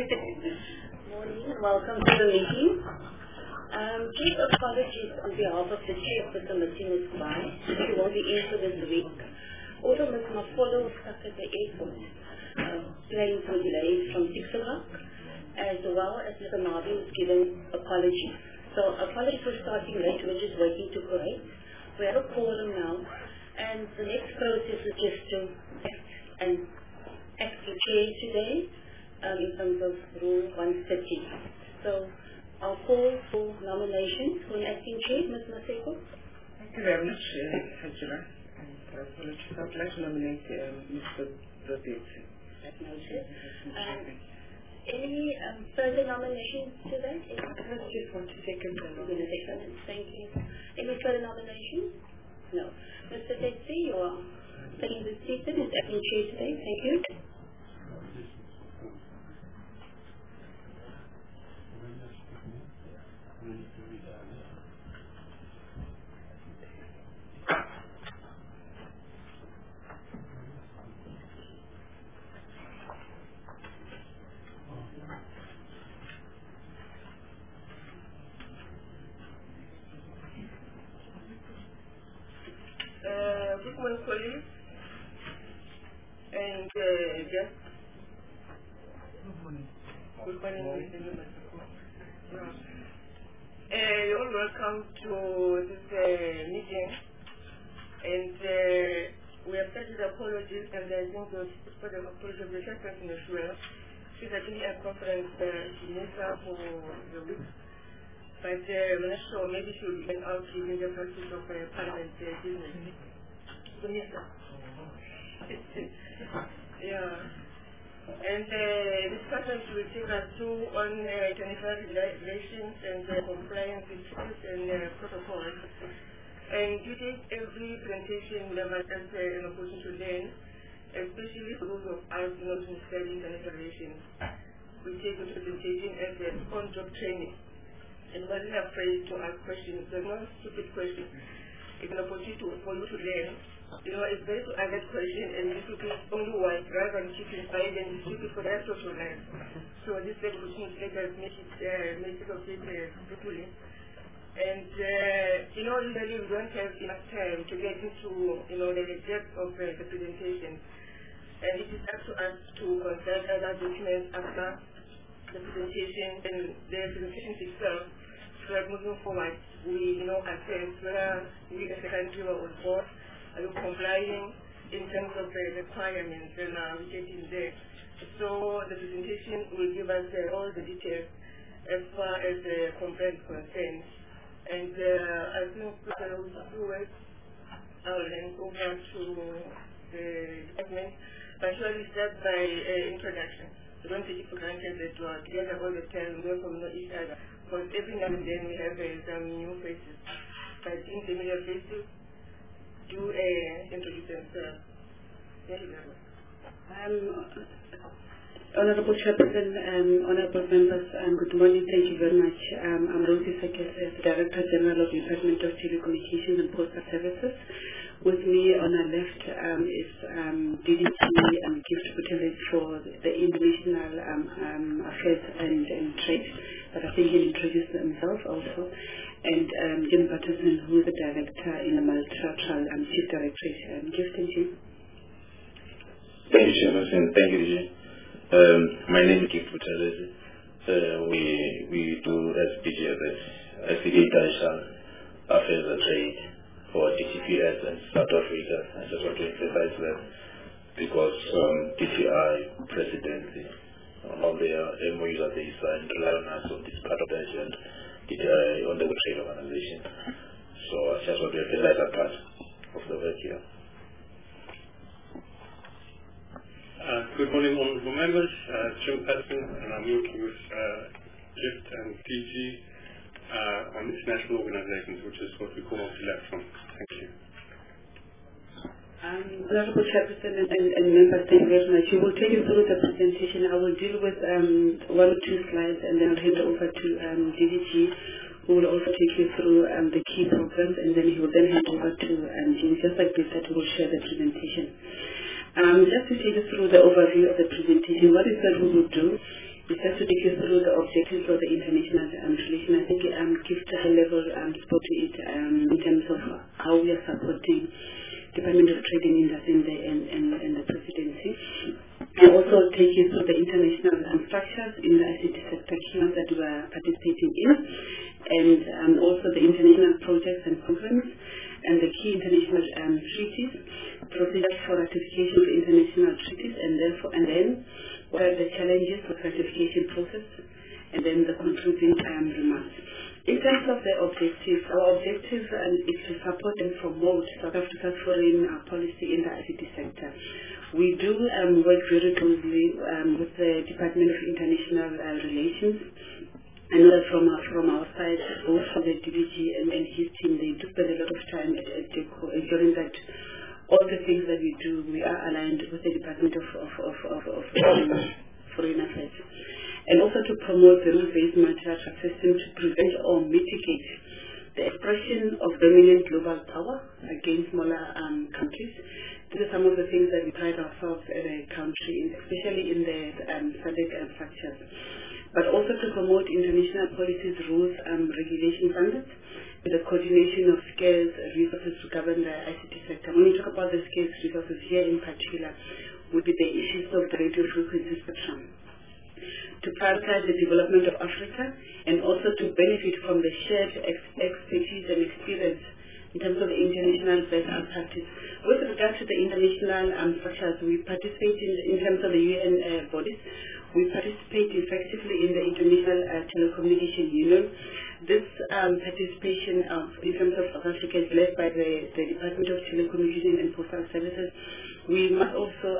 Morning and welcome to the meeting. Deep apologies on behalf of the chair of the committee, Ms. Bai. She won't be in for this week. Also, Ms. Mafolo was stuck at the airport. Planes were delayed from 6 o'clock, as well as Mr. Marvin was given apologies. So apologies for starting late, we're just waiting to correct. We have a quorum now, and the next process is just to act the chair today in terms of Rule 130. So I'll call for nominations for an acting chair, Ms. Maseko. Thank you very much, Hajira. I would like to nominate Mr. Zodetsi. That's noted. Any further nominations today? I just want to second the nomination. Thank you. Any further nominations? No. Mr. Tetsi, you are taking the seat as acting chair today. Thank you. Good morning, colleagues, and just good morning, Mr. You're all welcome to this meeting, and we have started apologies, and I think for the apology of the chairperson as well. She's attending a conference in Mesa for the week, but we're not sure, maybe she will be out during the practice of Parliament business. Yeah. And this conference will take us through on 25 regulations and compliance with rules and protocols. And during every presentation, we have an opportunity to learn, especially for those of us not in studying international relations. We take the presentation as an on-job training. And we're not afraid to ask questions. They're not stupid questions. It's an opportunity for you to learn. You know, it's better to ask that question and you should only one rather than keep it quiet and keep it for the rest of your life. So this opportunity let us make it of it properly. And you know, usually we don't have enough time to get into the depth of the presentation. And it is up to us to consult other documents after the presentation and the presentation itself. So that moving forward, we assess whether we as a country are on board. Are you complying in terms of the requirements and we get in there. So the presentation will give us all the details as far as the complaint concerns. And I think I will hand over to the department, but surely start by introduction. So don't take it for granted that we are together all the time, we don't know each other. Because every now and then we have some new faces. But I think the familiar faces do introduce themselves. Thank you very much. Honorable Chairperson, honorable members, good morning. Thank you very much. I'm Rosie Sakes, Director General of the Department of Telecommunications and Postal Services. With me on our left is DDT Gift Buthelezi for the International Affairs and Trade. But I think he'll introduce himself also. And Jim Patterson, who is the Director in the Multilateral Chief Directorate. Gift and Jim. Thank you, Chairperson. Thank you, Jim. My name is Gift Buthelezi. We do SPGFS, SPG International Affairs and Trade for DTPS and South Africa. I just want to emphasize that because DTI presidency on their MOU that they signed rely on us on this part of the agenda, DTI on the trade organization. So I just want to emphasize that part of the work here. Good morning, honorable members. Jim Patterson, and I'm working with GIFT and DG on international organizations, which is what we call multilateral. Thank you. Honorable Chairperson and members, thank you very much. You will take you through the presentation. I will deal with one or two slides and then I'll hand over to DDG, who will also take you through the key programs, and then he will then hand over to Jim, just like this, that will share the presentation. Just to take you through the overview of the presentation, what is that we will do Just to take you through the objectives of the international relation, I think Gift high-level spoke to it in terms of how we are supporting Department of Trade and Industry and the presidency. And also take you through the international structures in the ICT sector that we are participating in, and also the international projects and programs, and the key international treaties, procedures for ratification of international treaties, and then what are the challenges of ratification process, and then the concluding remarks. In terms of the objectives, our objective is to support and promote South Africa's foreign policy in the ICT sector. We do work very closely with the Department of International Relations. I know that from our side, both from the DDG and his team, they do spend a lot of time at DECO, ensuring that all the things that we do, we are aligned with the Department of Foreign Affairs. And also to promote the rules-based multilateral system to prevent or mitigate the expression of dominant global power against smaller countries. These are some of the things that we pride ourselves as a country, especially in the SADC structures. But also to promote international policies, rules, regulation standards, with the coordination of scarce resources to govern the ICT sector. When we talk about the scarce resources here in particular, would be the issues of the radio frequency spectrum. To prioritize the development of Africa and also to benefit from the shared expertise and experience in terms of the international best practice. With regard to the international structures, we participate in terms of the UN bodies. We participate effectively in the International Telecommunication Union. This participation in terms of South Africa is led by the Department of Telecommunication and Postal Services. We must also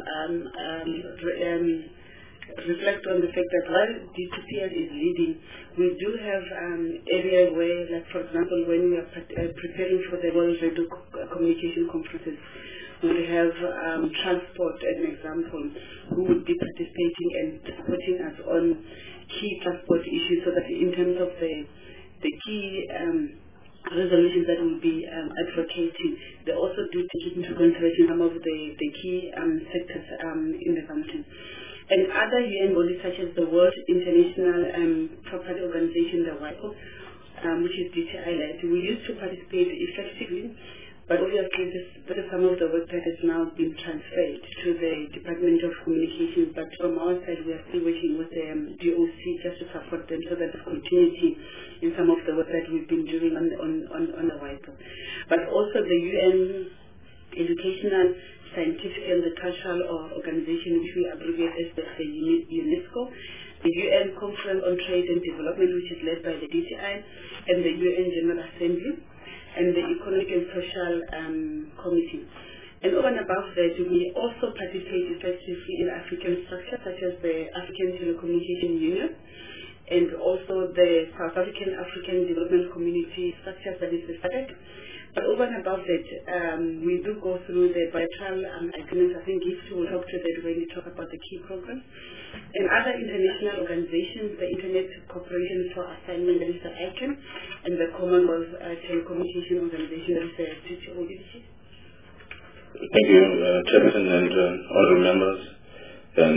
reflect on the fact that while DTPS is leading, we do have areas where, like for example, when we are preparing for the World Radio Communication Conferences, we have transport as an example, who would be participating and supporting us on key transport issues, so that in terms of the key resolutions that will be advocating, they also do take into consideration some of the key sectors in the country. And other UN bodies such as the World International Property Organization, the WIPO, which is DTI-led, we used to participate effectively, but obviously this is some of the work that has now been transferred to the Department of Communications. But from our side, we are still working with the DOC just to support them, so that there's continuity in some of the work that we've been doing on the WIPO. But also the UN Educational, Scientific and the Cultural Organization, which we abbreviate as the UNESCO, the UN Conference on Trade and Development, which is led by the DTI, and the UN General Assembly, and the Economic and Social Committee. And over and above that, we also participate effectively in African structures such as the African Telecommunication Union, and also the South African Development Community structures, that is the SADC. But over and above that, we do go through the bilateral agreements. I think Gift will talk to that when we talk about the key programs. And other international organizations, the Internet Corporation for Assignment, that is the ICANN, and the Commonwealth Telecommunication Organization, that is the TTODC. Thank you, Chairperson and honorable members and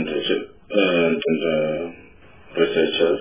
researchers.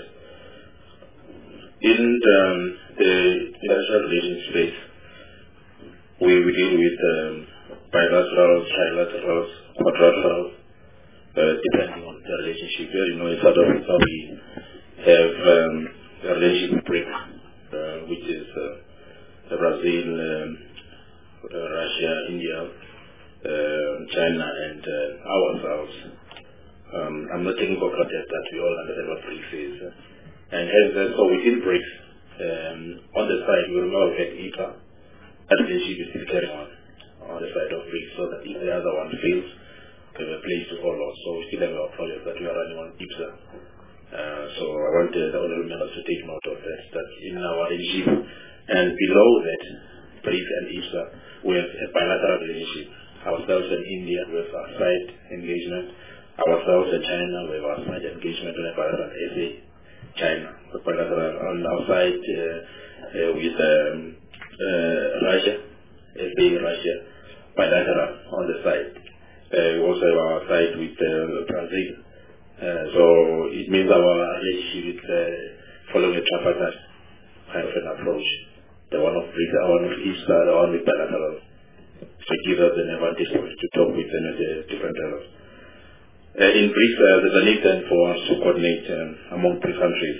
In the international relations space, we deal with bilaterals, trilaterals, quadrilaterals, depending on the relationship. Here, you know, in South Africa, we have a relationship with BRICS, which is Brazil, Russia, India, China, and ourselves. I'm not taking for granted that we all understand what BRICS is. And hence, so within BRICS, on the side, we remember we had IPA. That relationship is still carrying on the side of BRICS, so that if the other one fails, we have a place to follow. So we still have our project that we are running on IPSA. So I want the honorable members to take note of that in our regime. And below that, BRICS and IPSA, we have a bilateral relationship. Ourselves and India, we have our side engagement. Ourselves and China, we have our side engagement on a bilateral SA China. Bilateral on our side with Russia, SA Russia, bilateral on the side. We also have our side with Brazil, So it means our relationship is following a tripartite kind of an approach. The one of BRICS, the one of East, the one with bilateral. So it gives us an advantage to talk with them at the different levels. In BRICS, there's a need then for us to coordinate among three countries.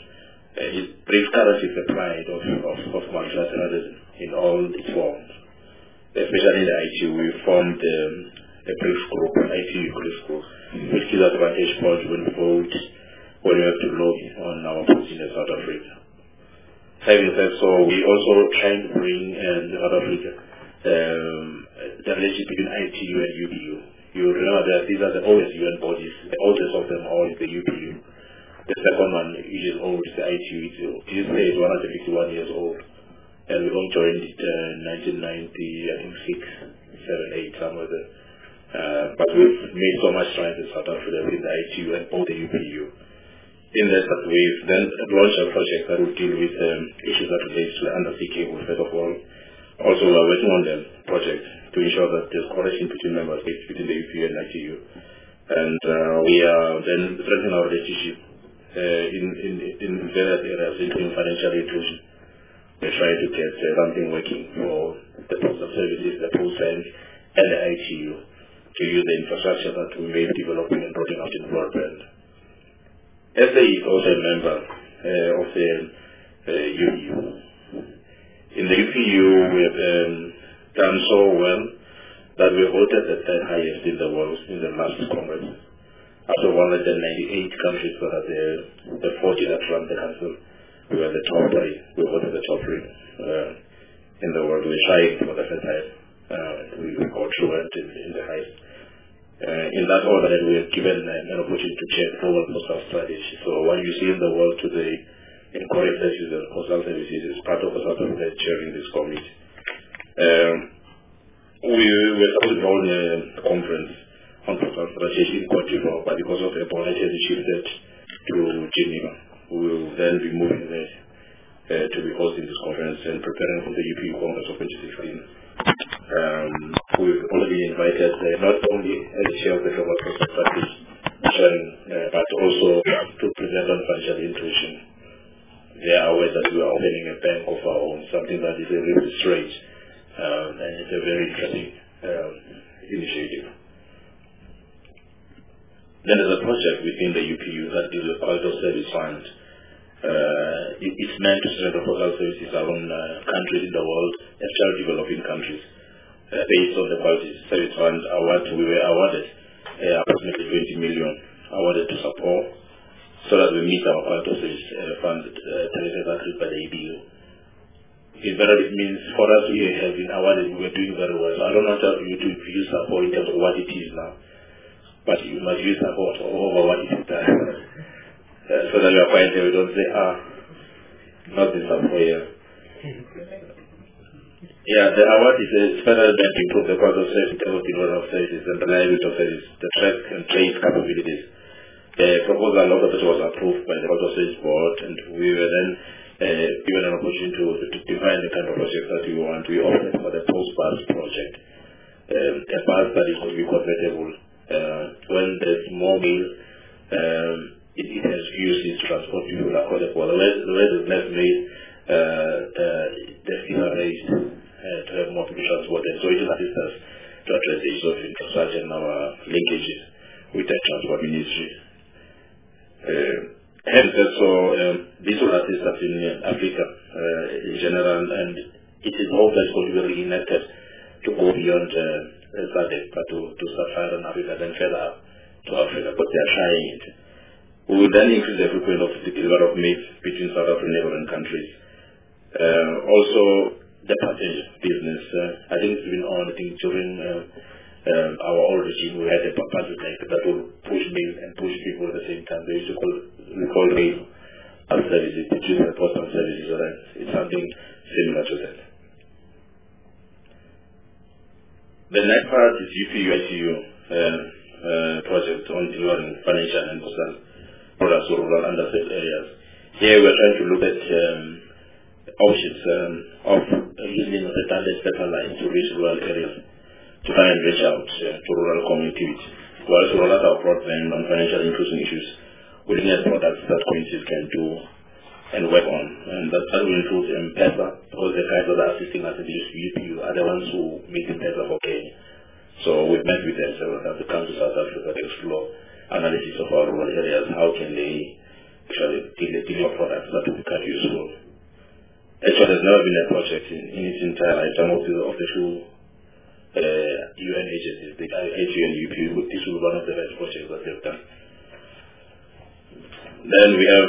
BRICS currently is the pride of multilateralism in all its forms. Especially in the ITU, we formed a BRICS group, an ITU BRICS group, which gives us advantage points when we vote, when we have to lobby on our position in South Africa. Having said so, we also try to bring South Africa the relationship between ITU and UPU. You remember that these are the oldest UN bodies. The oldest of them all is the UPU. The second one, which is old, is the ITU. It is 151 years old. And we all joined it in 1990, I think 6, 7, 8, somewhere there. But we've made so much strides in South Africa with the ITU and all the UPU. In that, we've then launched a project that will deal with issues that relate to the undersea cable, first of all. Also, we are working on the project to ensure that there's coordination between member states, between the UPU and ITU. And we are then strengthening our relationship in various areas, including financial inclusion. We're trying to get something working for the postal services, the post bank, and the ITU to use the infrastructure that we may be developing and rolling out in broadband. SA is also a member of the UPU. In the UPU, we have done so well that we voted the third highest in the world in the last Congress. Out of 198 countries that are the 40 that run the council, we were the top 3. We voted the top 3 in the world. We're trying for the first time. We got through it in the highest. In that order, that we are given an opportunity to check global postal strategy. So what you see in the world today in correct services and postal services is part of South Africa chairing this committee. We were supposed to hold a conference on postal strategy in Cote d'Ivoire, but because of the Ebola, it has shifted to Geneva. We will then be moving there to be hosting this conference and preparing for the UPU Congress of 2016. We've already invited not only as chair of the global postal strategy, but also to present on financial inclusion. They are aware that we are opening a bank of our own, something that is a little strange, and it's a very interesting initiative. Then there's a project within the UPU that is a Quality Service Fund. It's meant to strengthen postal services around countries in the world, especially developing countries. Based on the Quality Service Fund award, we were awarded approximately 20 million awarded to support so that we meet our Quality Service Fund targeted agreed by the EBU. In fact, it means for us we have been awarded, we were doing very well. So I don't want you to use support in terms of what it is now, but you must use support over what it is done. So that we are quiet there, we don't say, not this support here. Yeah, the award is further meant to improve the quality of service, delivery of services, and reliability of service, the track and trace capabilities. The proposal of it was approved by the Quality of Service Board, and we were then given an opportunity to define the kind of project that we want. We opted for the post-bus project, a bus that is going to be convertible. When there's more mail, it has uses to transport people across the border. Where there's less mail, the fees are raised to have more people transported. So it will assist us to address the issue of infrastructure and our linkages with the transport ministry. Hence, so this will assist us in Africa in general, and it is all that's going to be reunited to go beyond SADC, but to Sub-Saharan Africa, then further up to Africa, but they are trying it. We will then increase the frequency of the development between South African neighboring countries. Also, the passenger business, I think it's been on, I think during our old regime, we had a passenger that would push mail and push people at the same time. They used to call rail services, between the postal services, right? It's something similar to that. The next part is UPU-ITU project on delivering financial and postal products to rural underserved areas. Here we're trying to look at options of using redundant data lines to reach rural areas to try and reach out to rural communities We also roll out our broadband on financial inclusion issues. We're looking at products that communities can do and work on. And that will include M-Pesa, because the guys that are assisting us in the UPU are the ones who make M-Pesa okay. So we've met with them several times to come to South Africa to explore analysis of our rural areas. How can they actually deliver products that will become useful? Actually, there's never been a project in its entire lifetime of the two UN agencies, the ITU and UPU. This will be one of the best projects that they've done. Then we have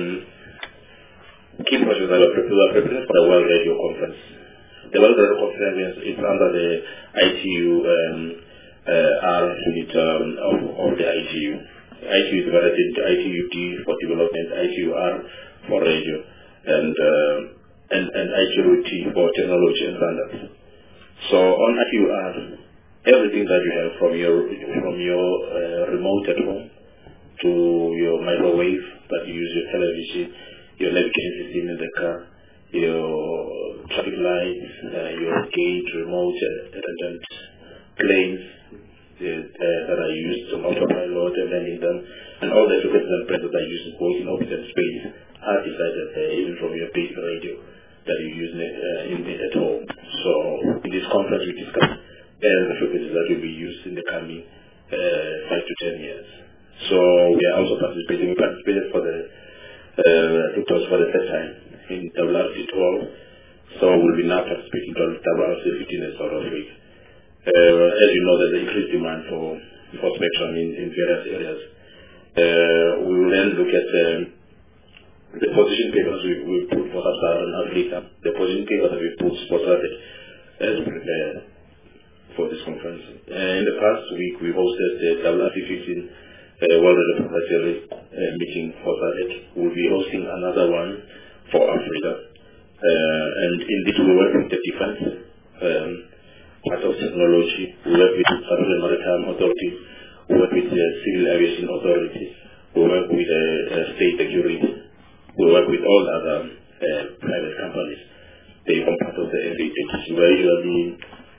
key projects that are preparing for the World Radio Conference. The World Radio Conference is under the ITU R unit of the ITU. ITU is divided into ITU-D for development, ITU-R for radio, and ITU-T for technology and standards. So on ITU-R, everything that you have from your remote at home to your microwave that you use, your television, your navigation system in the car, your traffic lights, your gate, remote attendant planes that are used on autopilot and landing them, and all the equipment and brands that are used both in orbit and space are decided even from your base radio that you use at home. So in this conference we discussed the frequencies that will be used in the coming 5 to 10 years. So we are also participating. We participated for the first time in WRC 12. So we'll be now participating in WRC 15 in South Africa. As you know, there's an increased demand for spectrum in various areas. We will then look at the position papers we put for Sub-Saharan Africa, the position papers that we put for SADC as we prepare for this conference. In the past week, we hosted the WRC 15 World Radio Proprietary meeting for SADC. We'll be hosting another one for Africa. And in this, we work with the defense part of technology. We work with the South African Maritime Authority. We work with the Civil Aviation Authority. We work with state security. We work with all other private companies. They form part of the FAA. We are usually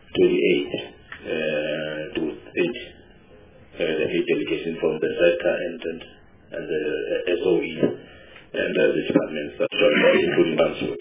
28 to 8 the 8 delegations from the SECA and the SOE and the departments that join us, including Bankswood.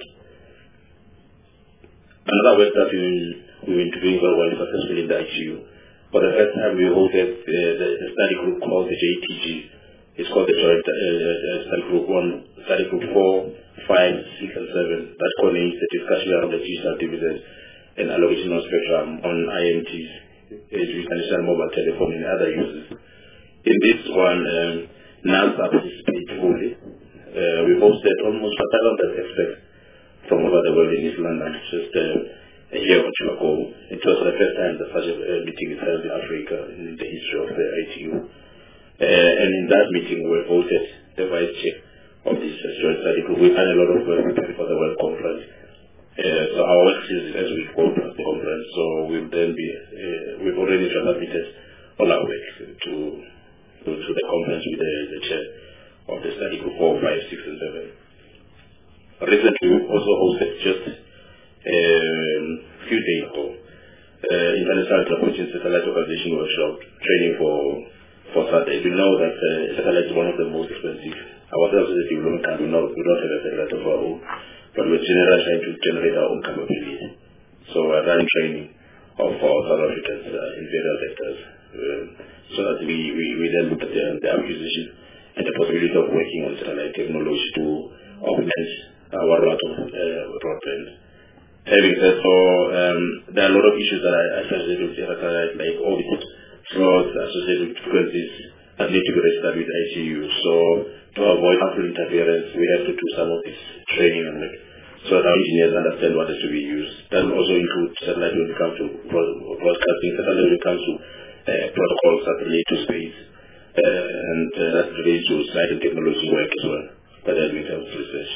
Another work that we've been doing very well successfully in the ITU. For the first time, we hosted the study group called the JTG. It's called the Joint Study Group 1, Study Group 4, 5, 6, and 7. That coordinates the discussion around the digital dividends and allocation of spectrum on IMTs, international mobile telephone, and other uses. In this one, NASA participated fully. We hosted almost 500 experts from over the world in East London just a year or two ago. It was the first time that such a meeting is held in Africa in the history of the ITU. And in that meeting, we voted the vice chair of this joint study group. We've done a lot of work preparing for the World Conference. So our work is as we go past the conference. So we'll then be, we've already transmitted all our work to the conference with the chair of the study group 4, 5, 6, and 7. Recently, we also hosted just a few days ago International Transportation Satellite Organization workshop training for SADC. We know that satellite is one of the most expensive. Ourselves as a development country, we don't have a satellite of our own, but we're generally trying to generate our own capability. So we're running training of our South Africans in various sectors, so that we then look at the acquisition and the possibility of working on satellite technology to augment our route of broadband. Having said so, there are a lot of issues that are associated with satellite, like orbit slots associated with frequencies that need to be registered with ITU. So to avoid harmful interference, we have to do some of this training and so that our engineers understand what is to be used. That will also include satellite when it comes to broadcasting, satellite when it comes to protocols that relate to space, and that relates to sliding technology work as well, that has been terms of research.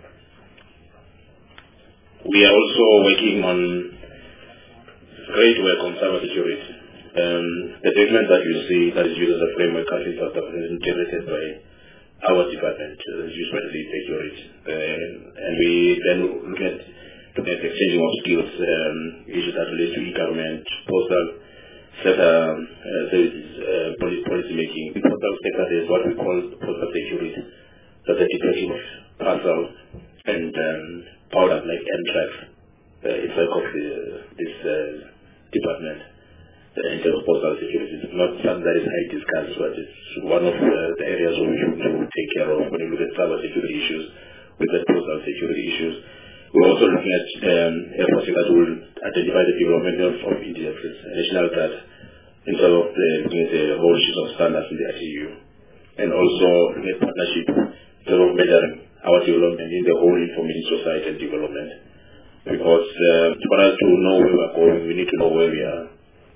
We are also working on great work on cybersecurity. The document that you see that is used as a framework in South Africa is generated by our department, used by the state security. And we then look at exchanging of skills, issues that relate to e-government, postal services, policy making. In postal sector, there's what we call postal security. That's the deployment of parcels and powders like N-Trax inside of this department. In terms of postal security, it's not something that is highly discussed, but it's one of the areas where we should take care of when you look at cyber security issues with the postal security issues. We're also looking at a project that will identify the development of indexes, national data, in terms of looking at the whole sheet of standards in the ITU, and also looking at partnership in terms of measuring our development in the whole information society and development. Because for us to know where we're going, we need to know where we are.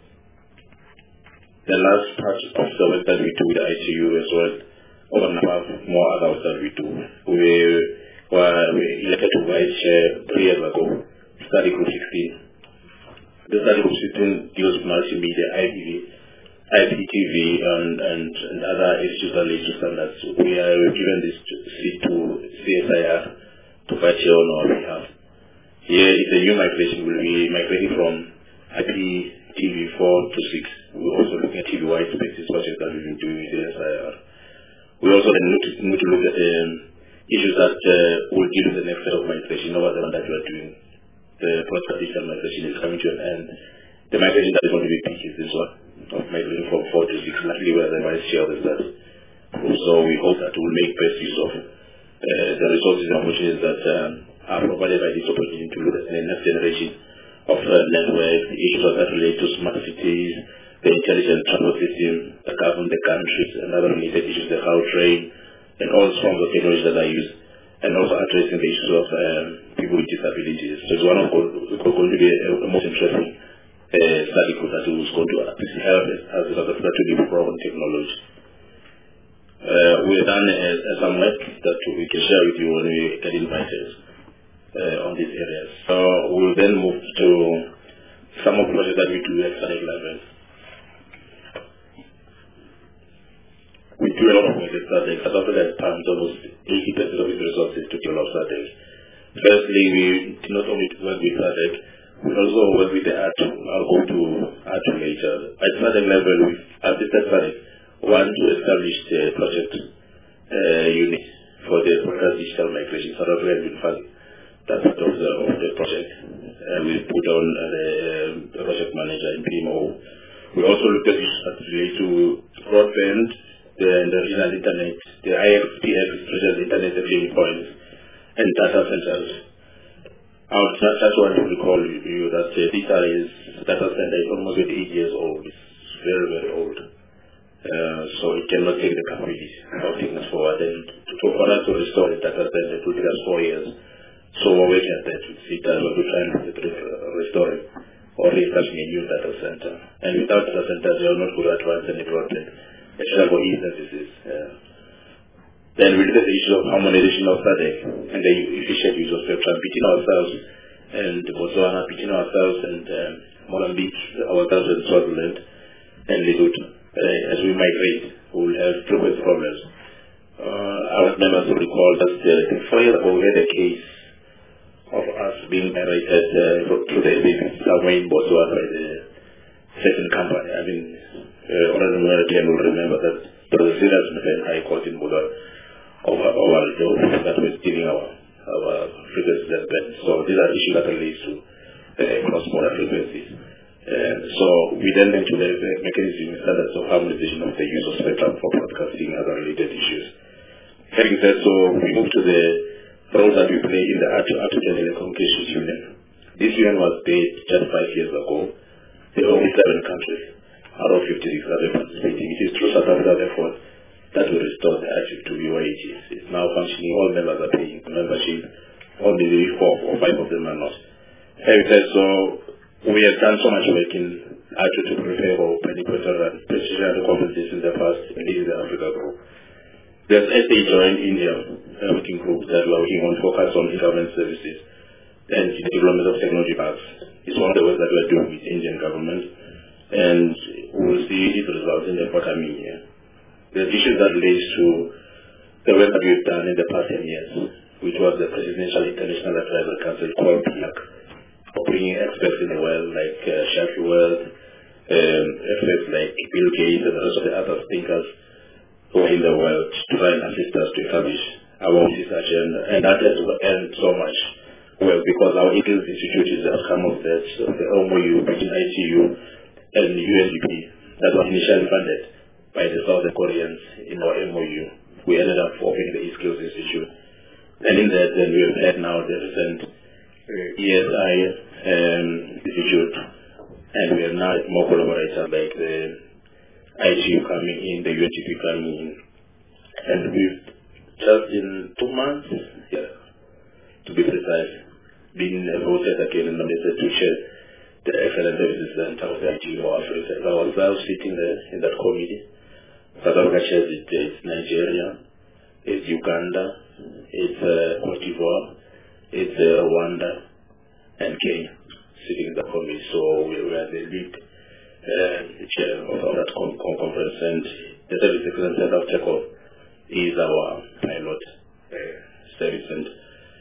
The last part of the work that we do with the ITU as well, over and above more other work that we do, we elected to write 3 years ago, Study Group 16. The Study Group 16 deals with multimedia, IPTV, and other issues that lead to standards. We are given this seat to CSIR to fight here on our behalf. Here is a new migration. We'll be migrating from IPTV 4 to 6. We're also looking at TV-wide spaces project that we've been doing with the CSIR. We also need to look at issues that will deal with the next set of migration over the one that we are doing. The broadcast digital migration is coming to an end. The migration that is going to be peak is this one, of migrating from 4 to 6, likely where the vice chair of the staff. So we hope that we will make best use of the resources and opportunities that are provided by this opportunity to look at the next generation of networks, the issues that relate to smart cities, the intelligent transport system that govern the countries, and other related issues, the how train, and all forms of technology that are used, and also addressing the issues of people with disabilities. So it's one of going to be a most interesting study group that is going to help as a South Africa to improve on technology. We've done some work that we can share with you when we get invited on these areas. So we'll then move to some of the projects that we do at SADC level. We do a lot of work at SADC. South Africa has pumped almost 80% of its resources to develop SADC. Firstly, we not only work with SADC, we also work with the ATU. I'll go to ATU later. At SADC level, we've assisted SADC to establish the project unit for the broadcast digital migration. South Africa has been funding that part of the project. We put on the project manager in PMO. We also looked at issues that relate to broadband, the regional internet, the IXPF, regional internet link points, and data centers. I would just want to recall you that this data center is almost 8 years old. It's very, very old. So it cannot take the capability of taking us forward. And for us to restore the data center, it will take us 4 years. So we're working at that to see that we're trying to restore it or reestablish a new data center. And without data centers, we are not going to advance any broadband, especially for e-services. Then we look at the issue of harmonization of SADC and the efficient use of spectrum between ourselves and Botswana, between ourselves and Mozambique, ourselves and Swaziland and Lesotho. As we migrate, we will have frequent problems. I would remember to recall that 4 years ago we had a case of us being narrated through the SABC somewhere in Botswana by the second company. I mean, Honorable American will remember that there was a serious high court in Botswana over the office that was stealing our frequencies and bands. So these are issues that relate to cross-border frequencies. So we then went to the mechanism standards of harmonization of the use of spectrum for broadcasting and other related issues. Having said so, we moved to the role that we play in the ATU Telecommunications Union. This union was based just 5 years ago. There are only 7 countries out of 56 that are participating. It is through South Africa's effort that will restore the ATU to UAGs. It's now functioning. All members are paying membership. Only 4 or 5 of them are not. Having said so, we have done so much work in ATU to prepare for Equatorial and Precision conferences in the past, and this is the Africa group. There's SA Joint India working group that we are working on focus on e-government services and the development of technology parks. It's one of the work that we are doing with the Indian government, and we will see its results in the forthcoming year. There's issues that relates to the work that we've done in the past 10 years, which was the Presidential International Advisory Council called PIAC, for bringing experts in the world like Shafi World, efforts like Bill Gates and the rest of the other thinkers who are in the world to try and assist us to establish our own this agenda. And that has earned so much well because our Eagles Institute is the outcome of that, the MOU between ITU and UNDP that was initially funded by the Southern Koreans in our MOU. We ended up opening the Eagles Institute. And in that, then we have had now the recent ESI Institute, and we have now more collaborators like the ITU coming in, the UNDP coming in. And we've just in 2 months, to be precise, been voted again and nominated to chair the Excellent Services Center of the ITU for Africa. I was now sitting there in that committee. South Africa chairs it, it's Nigeria, it's Uganda, it's Cote d'Ivoire, it's Rwanda, and Kenya sitting in the committee. So we are the lead chair of that conference, and the Service Excellence Center of TECO is our pilot service center.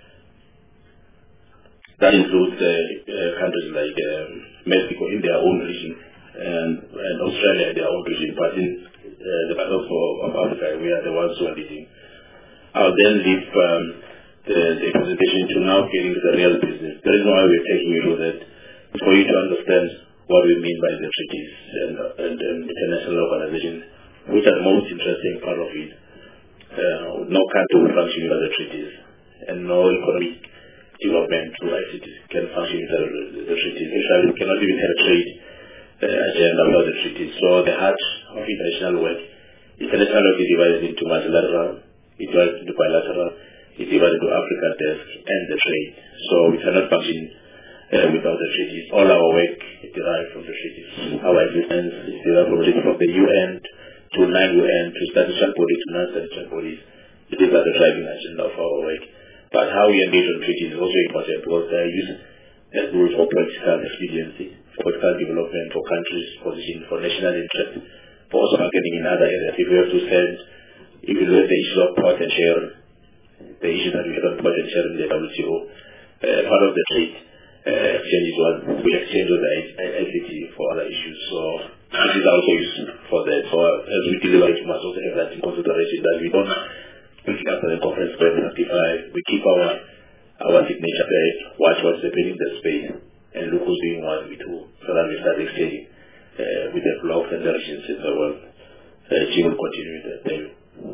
That includes countries like Mexico in their own region and Australia in their own region, but in the part of Africa, we are the ones who are leading. I'll then leave the presentation to now get into the real business. The reason why we're taking you through that is for you to understand what we mean by the treaties and international organizations, which are the most interesting part of it. No country will function without the treaties, and no economic development through ICT can function without the treaties. Actually, we cannot even have a trade agenda without the treaties. So the heart of international work is divided into multilateral, it's divided into bilateral, it's divided into Africa desk and the trade. So we cannot function without the treaties. All our work is derived from the treaties. Our existence is derived from the UN to non-UN to statutory bodies to non-statutory bodies. These are the driving agenda of our work. But how we engage on treaties is also important because they are used as tools for political expediency, for political development, for countries' position, for national interest, for also marketing in other areas. If we have to send, if you look at the issue of port and share, the issue that we have on port and share in the WTO, part of the trade exchange is one. We exchange with the ICT for other issues. So this is also used for that. So as we deliver it, we must also have that in consideration that we don't after the conference we keep our signature there, watch what's happening in the space, and look who's doing what we do, so that we start exchanging with the blocks and the regions in the world. Jim will continue with that. Thank you.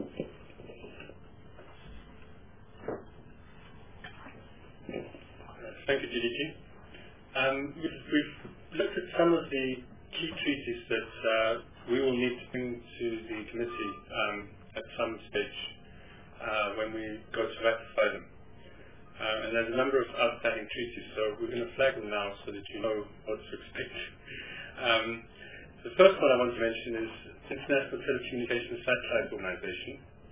Thank you, DDG. We've looked at some of the key treaties that we will need to bring to the committee at some stage when we go to ratify them. And there's a number of outstanding treaties, so we're going to flag them now so that you know what to expect. The first one I want to mention is International Telecommunications Satellite Organization.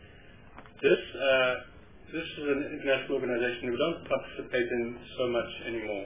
This is an international organization we don't participate in so much anymore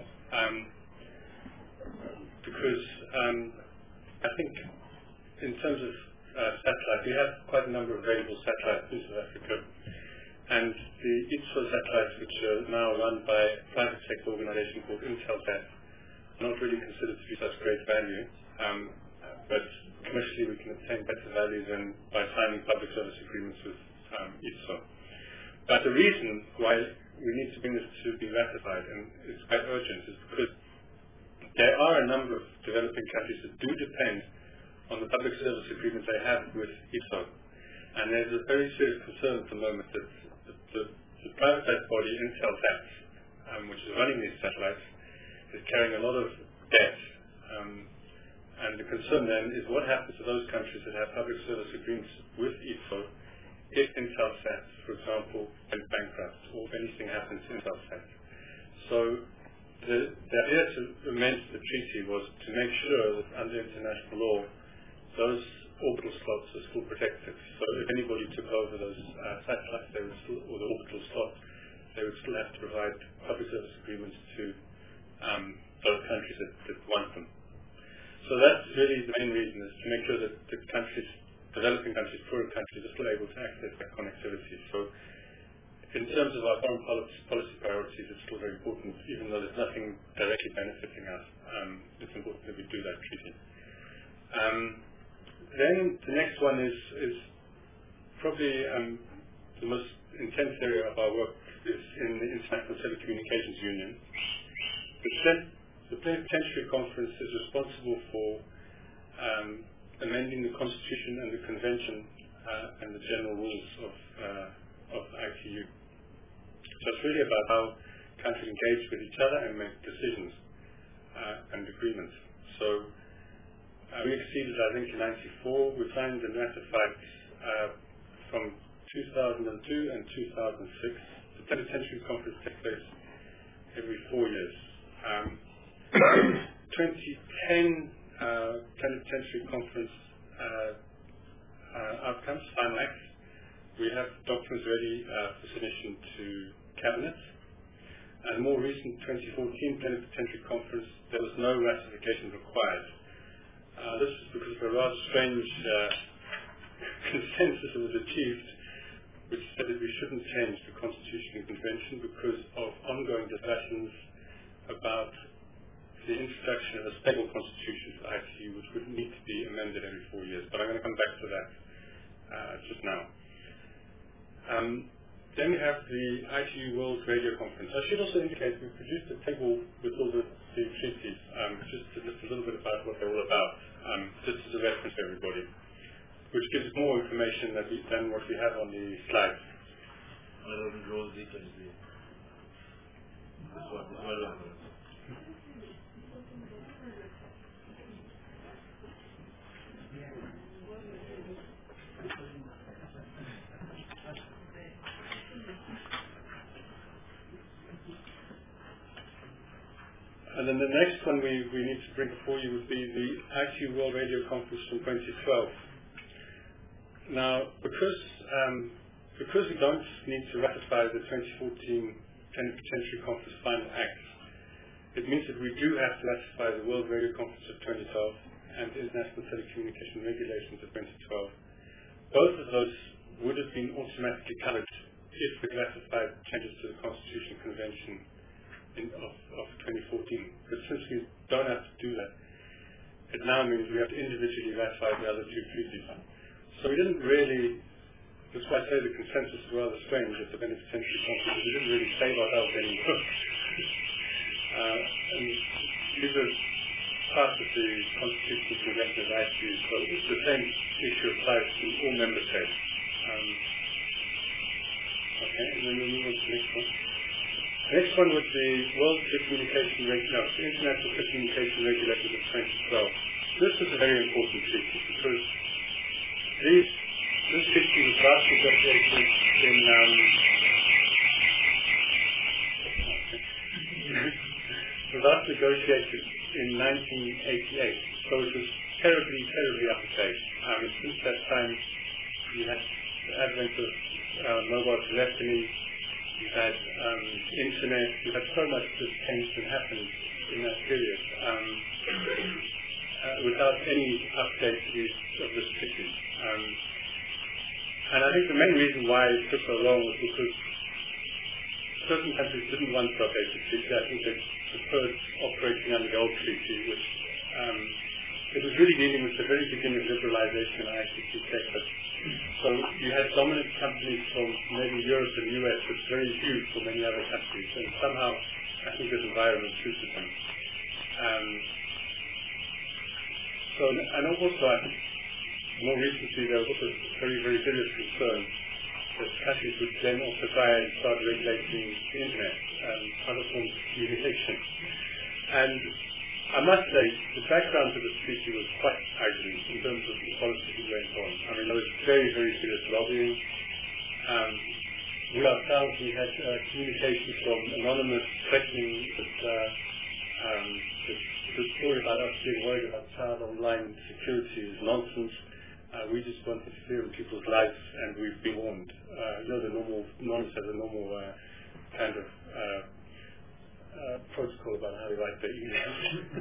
because I think in terms of satellite, we have quite a number of available satellites in South Africa, and the ITSO satellites, which are now run by a private sector organization called Intelsat, are not really considered to be such great value, but commercially we can obtain better value than by signing public service agreements with ITSO. But the reason why we need to bring this to be ratified, and it's quite urgent, is because there are a number of developing countries that do depend on the public service agreements they have with ITSO. And there's a very serious concern at the moment that the private body, Intelsat, which is running these satellites, is carrying a lot of debt. And the concern then is what happens to those countries that have public service agreements with ITSO if Intelsat, for example, went bankrupt, or if anything happens to Intelsat. So the idea to amend the treaty was to make sure that under international law, those orbital slots are still protected. So if anybody took over those satellites, they would still, or the orbital slots, they would still have to provide public service agreements to those countries that want them. So that's really the main reason, is to make sure that the countries, developing countries, poorer countries, are still able to access that connectivity. So in terms of our foreign policy priorities, it's still very important, even though there's nothing directly benefiting us. It's important that we do that treaty. Then the next one is probably the most intense area of our work is in the International Telecommunications Union. The Plenipotentiary Conference is responsible for amending the Constitution and the Convention and the general rules of ITU. So it's really about how countries engage with each other and make decisions and agreements. So we exceeded, I think, in 1994. We signed and ratified from 2002 and 2006. The Plenipotentiary Conference takes place every 4 years. 2010 Plenipotentiary Conference outcomes, final acts. We have documents ready for submission to Cabinet. And more recent 2014 Plenipotentiary Conference, there was no ratification required. This is because of a rather strange consensus that was achieved, which said that we shouldn't change the Constitution and Convention because of ongoing discussions about the introduction of a stable constitution for ITU, which would need to be amended every 4 years. But I'm going to come back to that just now. Then we have the ITU World Radio Conference. I should also indicate we produced a table with all the treaties, just a little bit about what they're all about, just as a reference to everybody, which gives more information than what we have on the slide. And then the next one we need to bring before you would be the ITU World Radio Conference from 2012. Now, because we don't need to ratify the 2014 Plenipotentiary Conference final acts, it means that we do have to ratify the World Radio Conference of 2012 and the International Telecommunication Regulations of 2012. Both of those would have been automatically covered if we ratified changes to the Constitution Convention of 2014. But since we don't have to do that, it now means we have to individually ratify the other two treaties. So we didn't really, that's why I say the consensus is rather strange at the Plenipotentiary Conference. We didn't really save ourselves any work. And these are part of the Constitution Convention of ITU, so it's the same issue applies to all member states. Okay, and then we'll move on to the next one. The next one was the World International Telecommunication Regulations of 2012. This was a very important treaty because this treaty was last negotiated in 1988, so it was terribly out of date. Since that time, we had the advent of mobile telephony. We've had internet, we've had so much that's changed and happened in that period without any update of this treaty. And I think the main reason why it took so long was because certain countries didn't want to update the treaty. I think they preferred operating under the old treaty, which it was really dealing with the very beginning of liberalization in the ICT sector. So you had dominant companies from maybe Europe and the US, but very few from many other countries. And somehow, I think this environment suited them. And also, I think, more recently, there was also very serious concern that countries would then also try and start regulating the internet and other forms of communication. And I must say, the background to this treaty was quite ugly in terms of the policy that went on. I mean, there was very serious lobbying. We ourselves, we had communications from Anonymous threatening that the story about us being worried about child online security is nonsense. We just wanted to clear people's lives, and we've been warned. Anonymous has a normal kind of protocol about how they write their emails.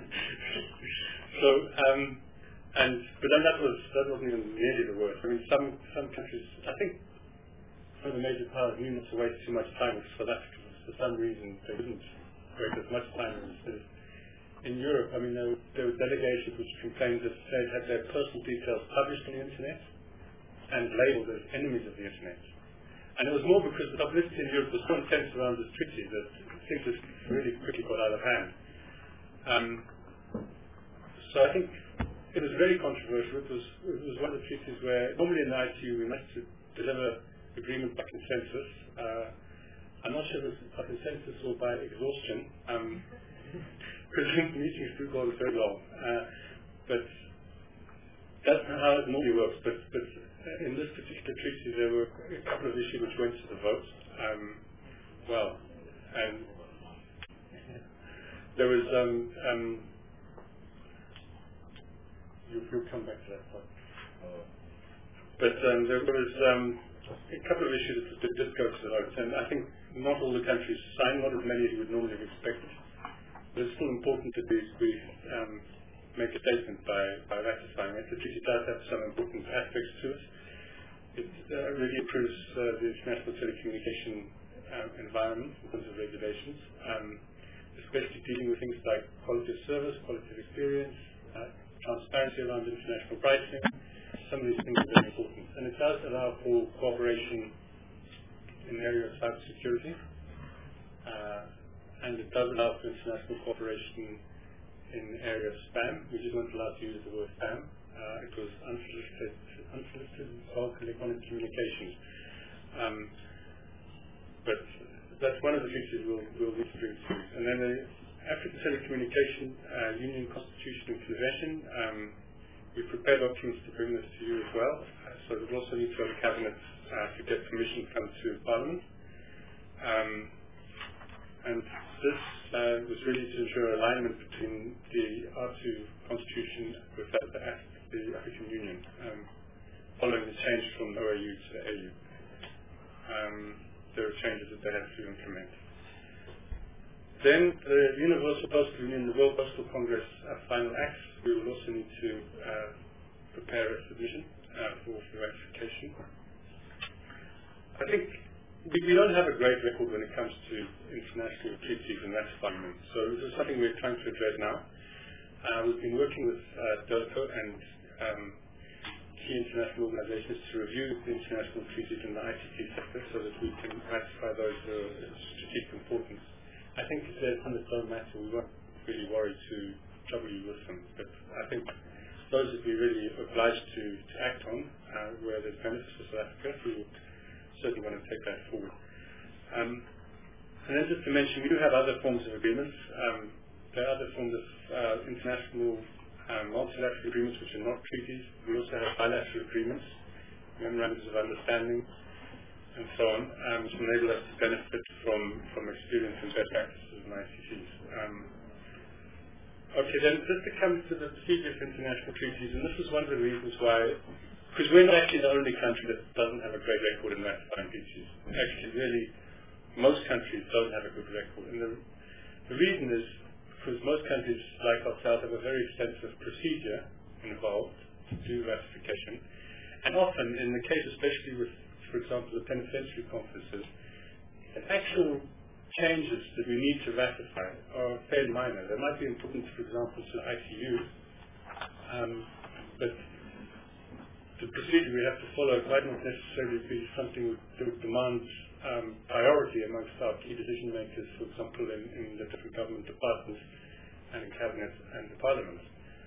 But then that wasn't even nearly the worst. I mean, some countries, I think, some of the major powers knew not to waste too much time with South Africa. For some reason, they didn't waste as much time as in Europe, I mean, there were delegations which complained that they had their personal details published on the internet and labeled as enemies of the internet. And it was more because the publicity in Europe was so intense around this treaty that things just really quickly got out of hand. So I think it was very controversial. It was one of the treaties where normally in the ITU we must deliver agreement by consensus. I'm not sure if it's by consensus or by exhaustion, because meetings do go on very long. But that's not how it normally works. But in this particular treaty, there were a couple of issues which went to the vote. And there was you'll come back to that point. But there was a couple of issues that did go to the vote, and I think not all the countries signed, not as many as you would normally have expected. But it's still important that we make a statement by ratifying it. The treaty does have some important aspects to it. It really improves the international telecommunication environment in terms of regulations, especially dealing with things like quality of service, quality of experience, transparency around international pricing. Some of these things are very important. And it does allow for cooperation in the area of cybersecurity, and it does allow for international cooperation in the area of spam. We just weren't allowed to use the word spam. It was unsolicited bulk electronic communications. But that's one of the features we'll need to bring to. And then the African Telecommunication Union Constitution and Convention, we prepared documents to bring this to you as well. So we'll also need to have a cabinet to get permission to come to Parliament. And this was really to ensure alignment between the R2 Constitution with the African Union, following the change from OAU to the AU. There are changes that they have to implement. Then the Universal Postal Union, the World Postal Congress final acts, we will also need to prepare a submission for ratification. I think we don't have a great record when it comes to international treaties and ratifying them, so this is something we're trying to address now. We've been working with DIRCO and key international organizations to review the international treaties in the ICT sector so that we can ratify those of strategic importance. I think if there's some that don't matter, we won't really worry to trouble you with them. But I think those that we're really obliged to act on, where there's benefits for South Africa, we would certainly want to take that forward. And then just to mention, we do have other forms of agreements. There are other forms of international multilateral agreements which are not treaties. We also have bilateral agreements, memorandums of understanding, and so on, which enable us to benefit from experience and best practices in ICTs. Okay, then just to come to the procedure for international treaties, and this is one of the reasons why, because we're not actually the only country that doesn't have a great record in ratifying treaties. Actually, really, most countries don't have a good record. And the reason is because most countries, like ourselves, have a very extensive procedure involved to do ratification. And often, in the case especially with, for example, the penitentiary conferences, the actual changes that we need to ratify are fairly minor. They might be important, for example, to the ITU, but the procedure we have to follow might not necessarily be something that demands priority amongst our key decision makers, for example, in the different government departments and in cabinet and the parliament.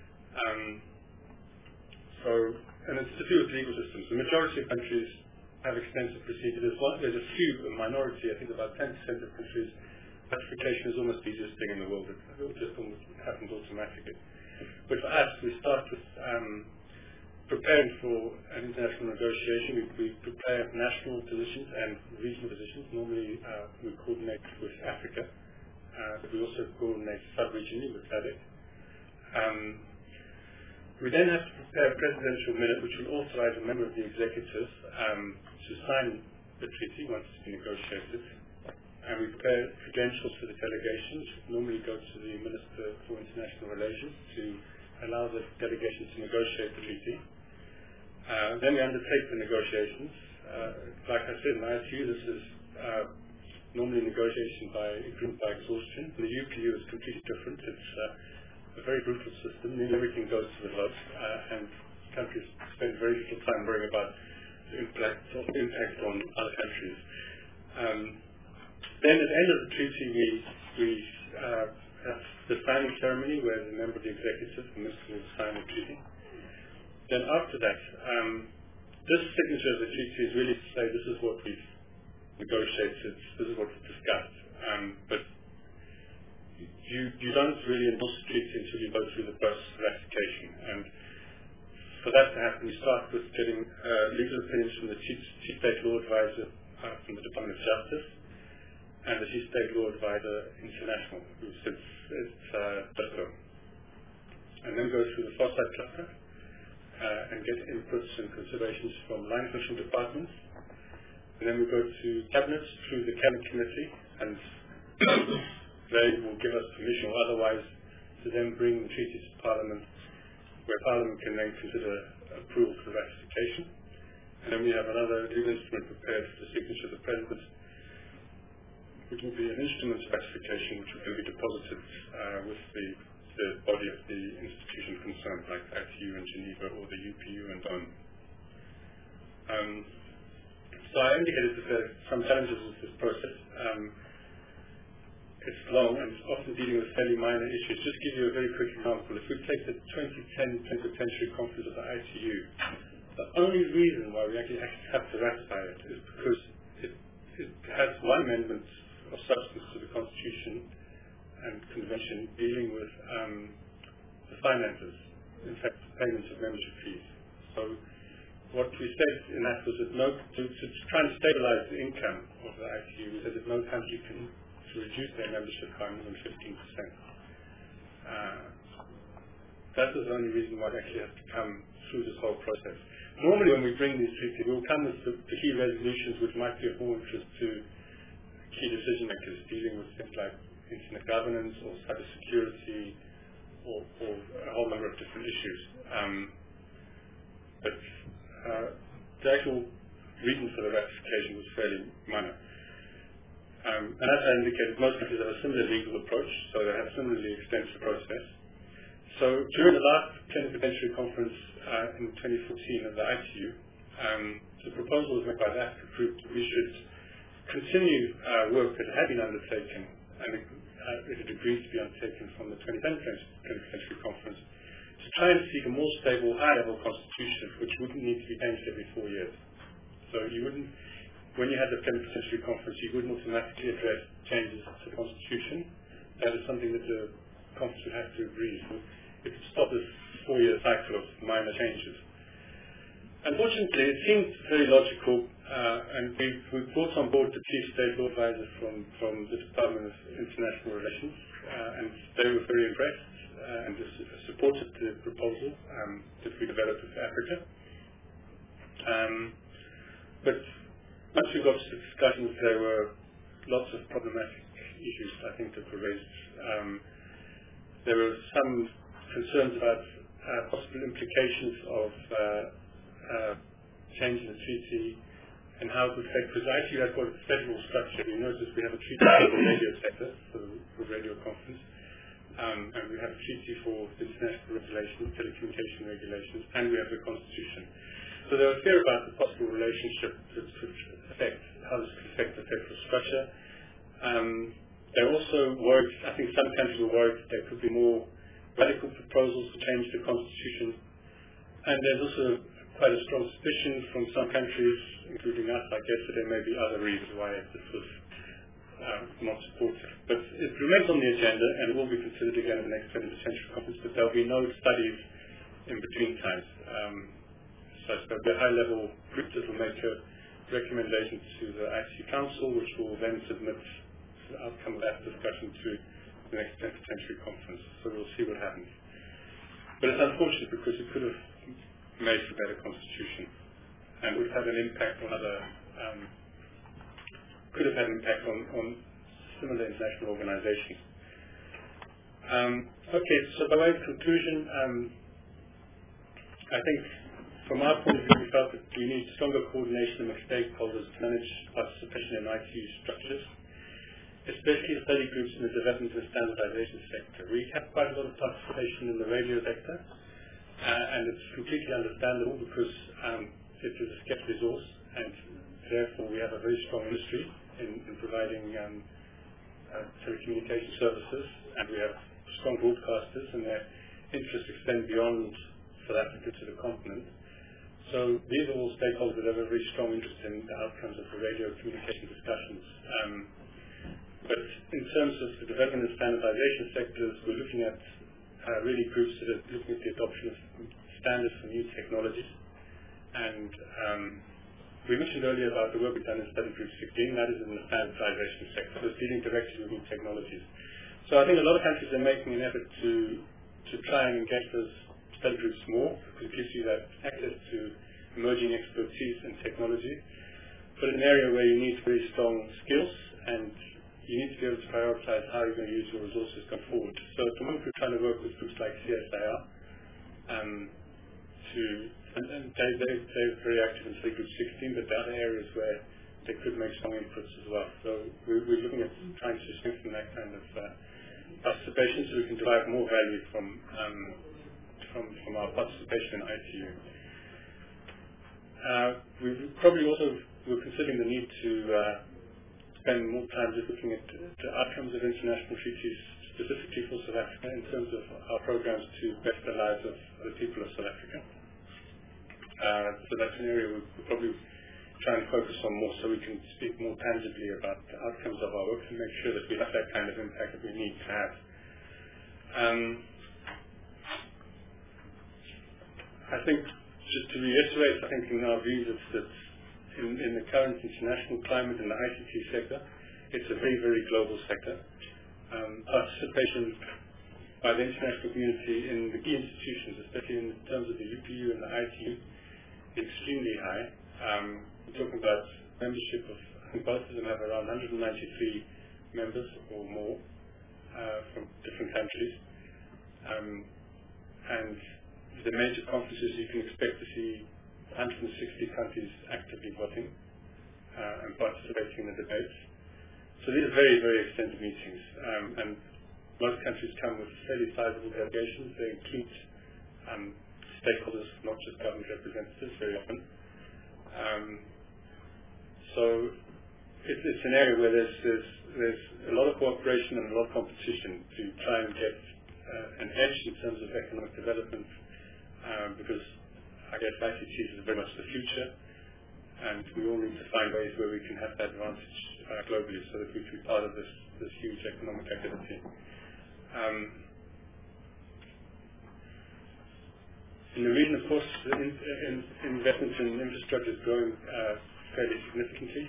And it's to do with legal systems. The majority of countries have extensive procedures. There's a few, a minority, I think about 10% of countries, ratification is almost the easiest thing in the world. It just almost happens automatically. But for us, we start with preparing for an international negotiation. We prepare national positions and regional positions. Normally, we coordinate with Africa, but we also coordinate sub-regionally with SADC. We then have to prepare a presidential minute, which will authorize a member of the executive to sign the treaty once it's been negotiated. And we prepare credentials for the delegation, which normally go to the Minister for International Relations to allow the delegation to negotiate the treaty. Then we undertake the negotiations. Like I said, in ITU, this is normally negotiation by agreement by exhaustion. The UPU is completely different. It's a very brutal system. Nearly everything goes to the vote, and countries spend very little time worrying about the impact on other countries. Then at the end of the treaty, we have the signing ceremony where the member of the executive, the minister, will sign the treaty. Then after that, this signature of the treaty is really to say this is what we've negotiated, this is what we've discussed. But you don't really endorse the treaty until you go through the process of ratification. And for that to happen, you start with getting legal opinions from the Chief State Law Advisor from the Department of Justice and the Chief State Law Advisor International, who sits at DISCO. And then go through the Foresight Cluster and get inputs and considerations from line official departments. And then we go to Cabinet through the Cabinet Committee, and they will give us permission or otherwise to then bring the treaty to Parliament, where Parliament can then consider approval for ratification. And then we have another legal instrument prepared for the signature of the President, which will be an instrument of ratification which will be deposited with the body of the institution concerned, like ITU in Geneva or the UPU and ONU. So I indicated that there are some challenges with this process. It's long and it's often dealing with fairly minor issues. Just to give you a very quick example, if we take the 2010 Plenipotentiary Conference of the ITU, the only reason why we actually have to ratify it is because it has one amendment of substance to the Constitution and Convention dealing with the finances, in fact, the payments of membership fees. So what we said in that was that to try and stabilize the income of the ITU, we said that no country can reduce their membership by more than 15%. That was the only reason why it actually has to come through this whole process. Normally when we bring these treaties, we will come with the key resolutions which might be of more interest to key decision makers dealing with things like internet governance or cybersecurity or a whole number of different issues. But the actual reason for the ratification was fairly minor. And as I indicated, most countries have a similar legal approach, so they have a similarly extensive process. So during the last Plenipotentiary Conference in 2014 of the ITU, the proposal was made by the Africa Group that we should continue work that had been undertaken and it had agreed to be undertaken from the 2010 Plenipotentiary Conference to try and seek a more stable, high-level constitution which wouldn't need to be changed every 4 years. So you wouldn't, when you had the Plenipotentiary Conference, you wouldn't automatically address changes to the constitution. That is something that the conference would have to agree. So it would stop this 4-year cycle of minor changes. Unfortunately, it seemed very logical, and we brought on board the Chief State Law Advisor from the Department of International Relations, and they were very impressed and supported the proposal that we developed with Africa. But once we got to the discussions, there were lots of problematic issues, I think, that were raised. There were some concerns about possible implications of changing the treaty and how it would affect, because ITU has got a federal structure. You notice we have a treaty for the radio sector, for the radio conference, and we have a treaty for international regulations, telecommunication regulations, and we have the Constitution. So there was fear about the possible relationship that could affect, how this could affect the federal structure. They also worried, I think some countries were worried that there could be more radical proposals to change the Constitution. And there's also quite a strong suspicion from some countries, including us, I guess, that there may be other reasons why this was not supported. But it remains on the agenda and will be considered again at the next Plenipotentiary Conference, but there will be no studies in between times. So there'll be a high-level group that will make a recommendation to the ITU Council, which will then submit the outcome of that discussion to the next Plenipotentiary Conference. So we'll see what happens. But it's unfortunate because it could have made for a better constitution and would have an impact on other, could have had an impact on similar international organizations. Okay, so by way of conclusion, I think from our point of view, we felt that we need stronger coordination among stakeholders to manage participation in ITU structures. especially study groups in the development and standardization sector. We have quite a lot of participation in the radio sector, and it's completely understandable because it is a scarce resource, and therefore we have a very strong industry in providing telecommunication services, and we have strong broadcasters, and their interests extend beyond South Africa to the continent. So these are all stakeholders that have a very strong interest in the outcomes of the radio communication discussions. But in terms of the development and standardization sectors, we're looking at really groups that are looking at the adoption of standards for new technologies. And we mentioned earlier about the work we've done in Study Group 16, that is in the standardization sector, so it's dealing directly with new technologies. So I think a lot of countries are making an effort to try and engage those study groups more, because it gives you that access to emerging expertise and technology. But an area where you need very strong skills, and you need to be able to prioritize how you're going to use your resources going forward. So at the moment we're trying to work with groups like CSIR, and they're very active in Study Group 16, but there are other areas where they could make strong inputs as well. So we're looking at trying to strengthen that kind of participation so we can derive more value from our participation in ITU. We're considering the need to spend more time just looking at the outcomes of international treaties specifically for South Africa in terms of our programs to better the lives of the people of South Africa. So that's an area we'll probably try and focus on more, so we can speak more tangibly about the outcomes of our work and make sure that we have that kind of impact that we need to have. I think, just to reiterate, I think in our views that in the current international climate in the ICT sector, it's a very, very global sector. Participation by the international community in the key institutions, especially in terms of the UPU and the ITU, is extremely high. We're talking about membership of, I think both of them have around 193 members or more from different countries. And the major conferences, you can expect to see 160 countries actively voting and participating in the debates. So these are very, very extended meetings, and most countries come with fairly sizable delegations. They include stakeholders, not just government representatives, very often. So it's an area where there's a lot of cooperation and a lot of competition to try and get an edge in terms of economic development, because I guess ICTs is very much the future, and we all need to find ways where we can have that advantage globally so that we can be part of this huge economic activity. In the region, of course, the investment in infrastructure is growing fairly significantly.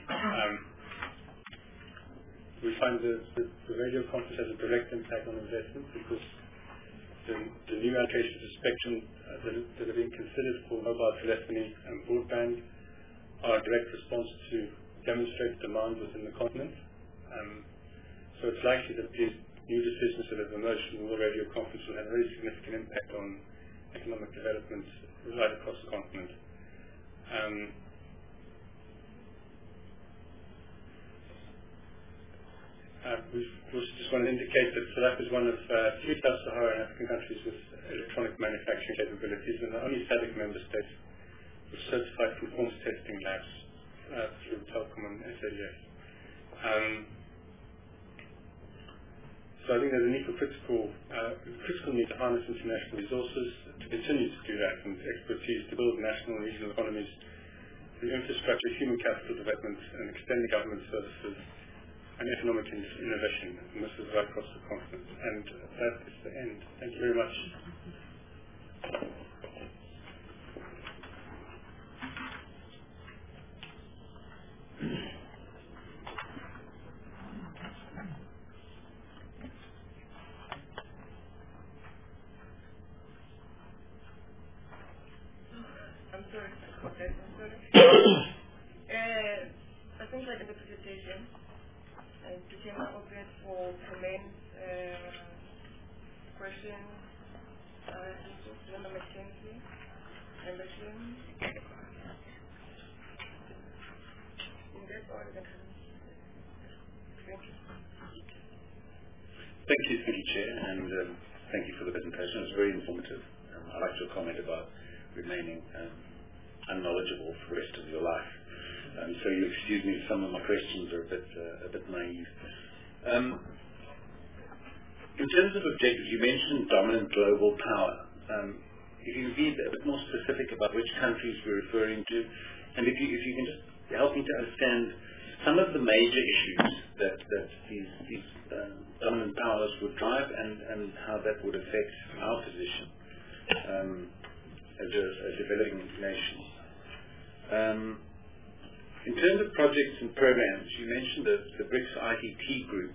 We find that the radio conference has a direct impact on investment because the new allocations of spectrum that are being considered for mobile telephony and broadband are a direct response to demonstrate demand within the continent. So it's likely that these new decisions that have emerged from the radio conference will have a very significant impact on economic development right across the continent. We just want to indicate that South Africa is one of few sub-Saharan African countries with electronic manufacturing capabilities, and the only SADC member states with certified conformance testing labs through Telkom and SADF. So I think there's a need for critical need to harness international resources to continue to do that, and expertise to build national and regional economies through infrastructure, human capital development, and extending government services and economic innovation. And this is right across the continent. And that is the end. Thank you very much. I think like in the presentation, it became open for comments, questions, Linda McKenzie, Emerson. In that order, thank you. Thank you, Chair, and thank you for the presentation. It was very informative. I liked your comment about remaining unknowledgeable for the rest of your life. So you excuse me if some of my questions are a bit naive. In terms of objectives, you mentioned dominant global power. If you can be a bit more specific about which countries we're referring to, and if you can just help me to understand some of the major issues that these dominant powers would drive and how that would affect our position as a developing nation. In terms of projects and programs, you mentioned the BRICS ICT group.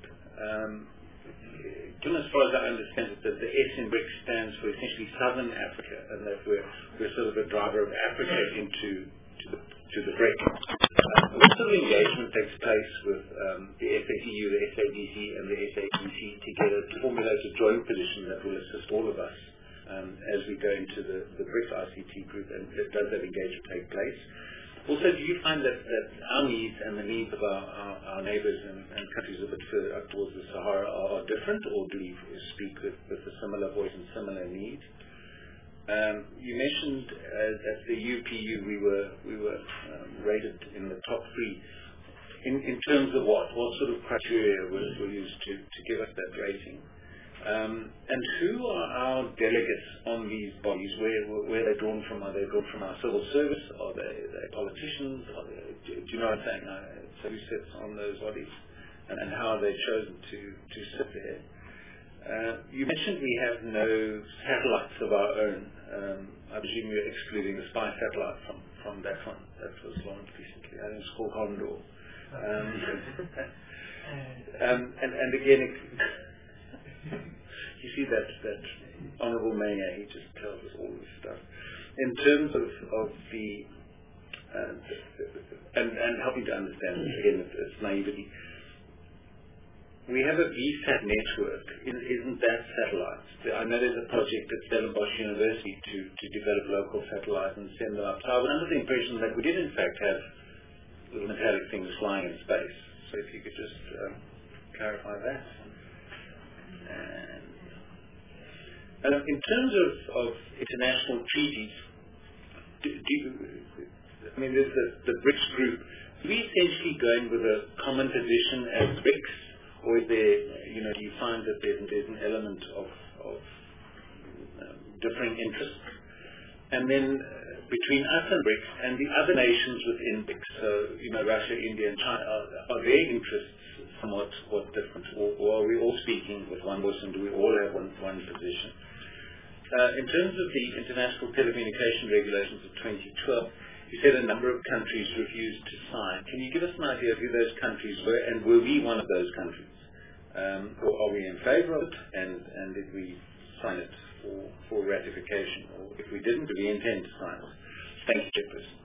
As far as I understand it, that the S in BRICS stands for essentially Southern Africa, and that we're sort of a driver of Africa into the BRIC. What sort of engagement takes place with the SADU, the SADC, and the SADC together to formulate a joint position that will assist all of us as we go into the BRICS ICT group, and does that engagement take place? Also, do you find that our needs and the needs of our neighbours and countries a bit further up towards the Sahara are different, or do we speak with a similar voice and similar need? You mentioned at the UPU we were rated in the top 3. In terms of what sort of criteria were used to give us that rating? And who are our delegates on these bodies? Where are they drawn from? Are they drawn from our civil service? Are they politicians? Do you know what I'm saying? So who sits on those bodies? And how are they chosen to sit there? You mentioned we have no satellites of our own. I presume you're excluding the spy satellite from that one that was launched recently. I think it's called Condor. And again, you see that Honourable Mayor, he just tells us all this stuff. In terms of the and helping to understand, again, it's naivety. We have a VSAT network. Isn't that satellites? I know there's a project at Stellenbosch University to develop local satellites and send them up. So I was under the impression that we did in fact have little metallic things flying in space. So if you could just clarify that. And in terms of international treaties, there's the BRICS group. Are we essentially going with a common position as BRICS? Or is there, do you find that there's an element of differing interests? And then between us and BRICS and the other nations within BRICS, so Russia, India, and China, are their interests somewhat different, or are we all speaking with one voice, and do we all have one position? In terms of the International Telecommunication Regulations of 2012, you said a number of countries refused to sign. Can you give us an idea of who those countries were, and were we one of those countries? Or are we in favour of it, and did we sign it for ratification? Or if we didn't, do we intend to sign it? Thank you, Chairperson.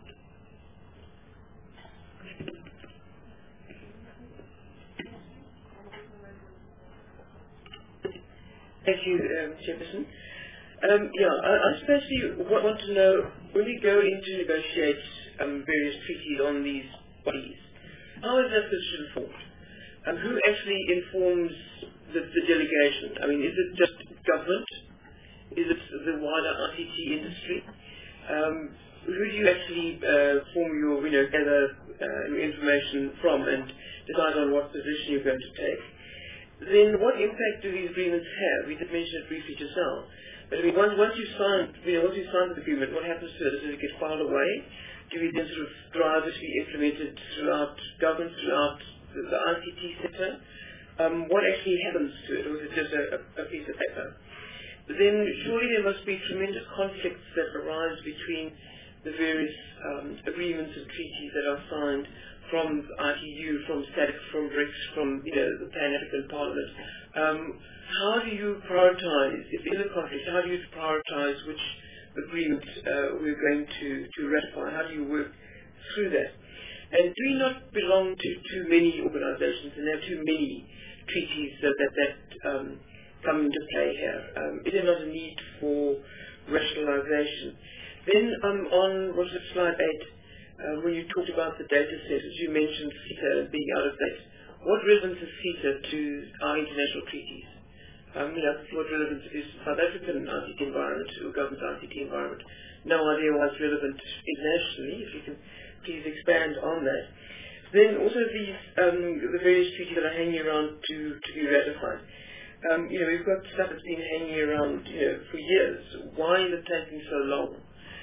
Thank you, Chairperson. I suppose you want to know, when we go in to negotiate various treaties on these bodies, how is that position formed? Who actually informs the delegation? Is it just government? Is it the wider ICT industry? Who do you actually form your, gather your information from and decide on what position you're going to take? Then what impact do these agreements have? You did mention it briefly just now. But once you've signed the agreement, what happens to it? Does it get filed away? Do we then sort of drive it to be implemented throughout government, throughout the ICT sector? What actually happens to it? Or is it just a piece of paper? But then surely there must be tremendous conflicts that arise between the various agreements and treaties that are signed from ITU, from SADC, from BRICS, from the Pan-African Parliament. How do you prioritize, if in a conflict, how do you prioritize which agreement we're going to ratify? How do you work through that? And do we not belong to too many organizations and have too many treaties that come into play here? Is there not a need for rationalization? Then on, was it slide 8, when you talked about the data centers, you mentioned CETA being out of date. What relevance is CETA to our international treaties? What relevance it is to South African ICT environment, or government ICT environment. No idea why it's relevant internationally. If you can please expand on that. Then also these the various treaties that are hanging around to be ratified. We've got stuff that's been hanging around for years. Why is it taking so long?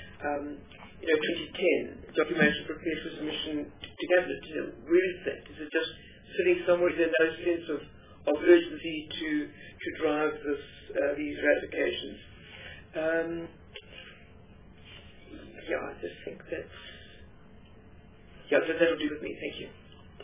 2010 documentation prepared for submission to cabinet. Where is that? Is it just sitting somewhere? Is there no sense of urgency to drive these ratifications? I just think that's that'll do with me. Thank you.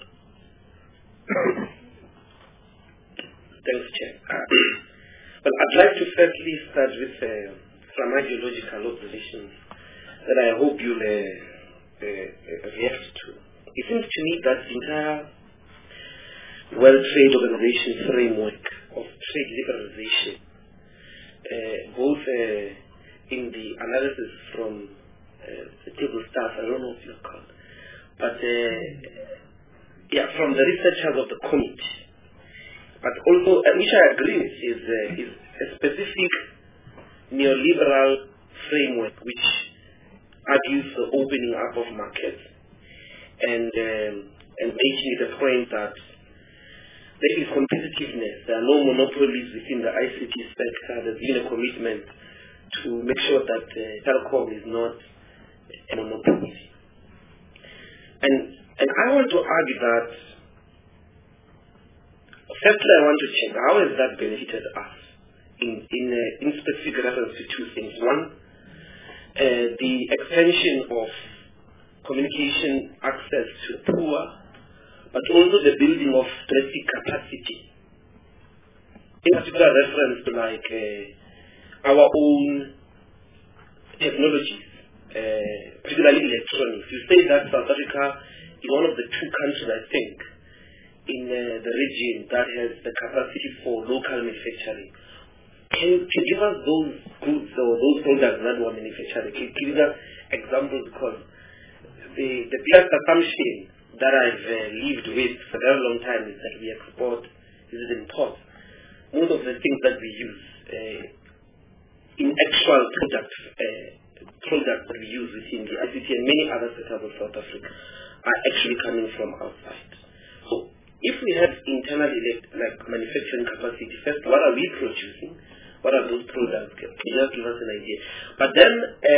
Thanks, Chair. Well, I'd like to firstly start with some ideological observations that I hope you'll react to. It seems to me that the entire World Trade Organization framework of trade liberalization, both in the analysis from the table staff, I don't know if you're called, but from the researchers of the committee, but also, which I agree with, is a specific neoliberal framework which argues the opening up of markets and making it a point that there is competitiveness. There are no monopolies within the ICT sector. There's been a commitment to make sure that telecom is not a monopoly. And I want to argue that, firstly, I want to check how has that benefited us in specific reference to two things. One, the extension of communication access to poor, but also the building of domestic capacity. In particular reference to our own technologies, particularly electronics. You say that South Africa is one of the two countries, I think, in the region that has the capacity for local manufacturing. Can you give us those goods or those products that were manufactured? Can you give us examples? Because the biggest assumption that I've lived with for a very long time is that we export, is it import. Most of the things that we use in actual products that we use within the ICT and many other sectors of South Africa are actually coming from outside. So if we have internal manufacturing capacity, first, what are we producing? What are those products? Can you just give us an idea? But then,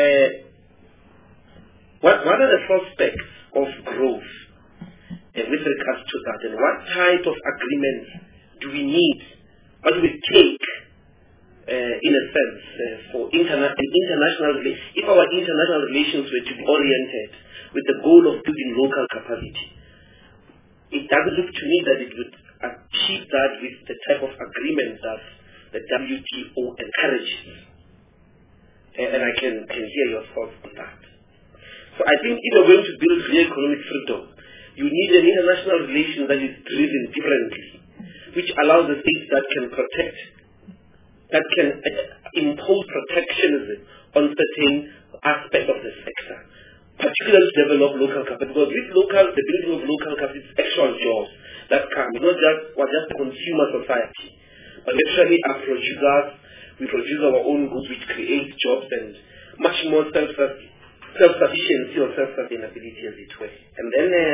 what are the prospects of growth with regards to that? And what type of agreements do we need? What do we take, in a sense, for international relations? If our international relations were to be oriented with the goal of building local capacity, it doesn't look to me that it would achieve that with the type of agreement that the WTO encourages. And I can hear your thoughts on that. So I think if you're going to build real economic freedom, you need an international relation that is driven differently, which allows the states that can protect, that can impose protectionism on certain aspects of the sector, particularly to develop local capacity. Because with the building of local capacity is actual jobs that come. It's not just a consumer society, but actually our producers, we produce our own goods which create jobs and much more self-sufficiency or self-sustainability as it were. And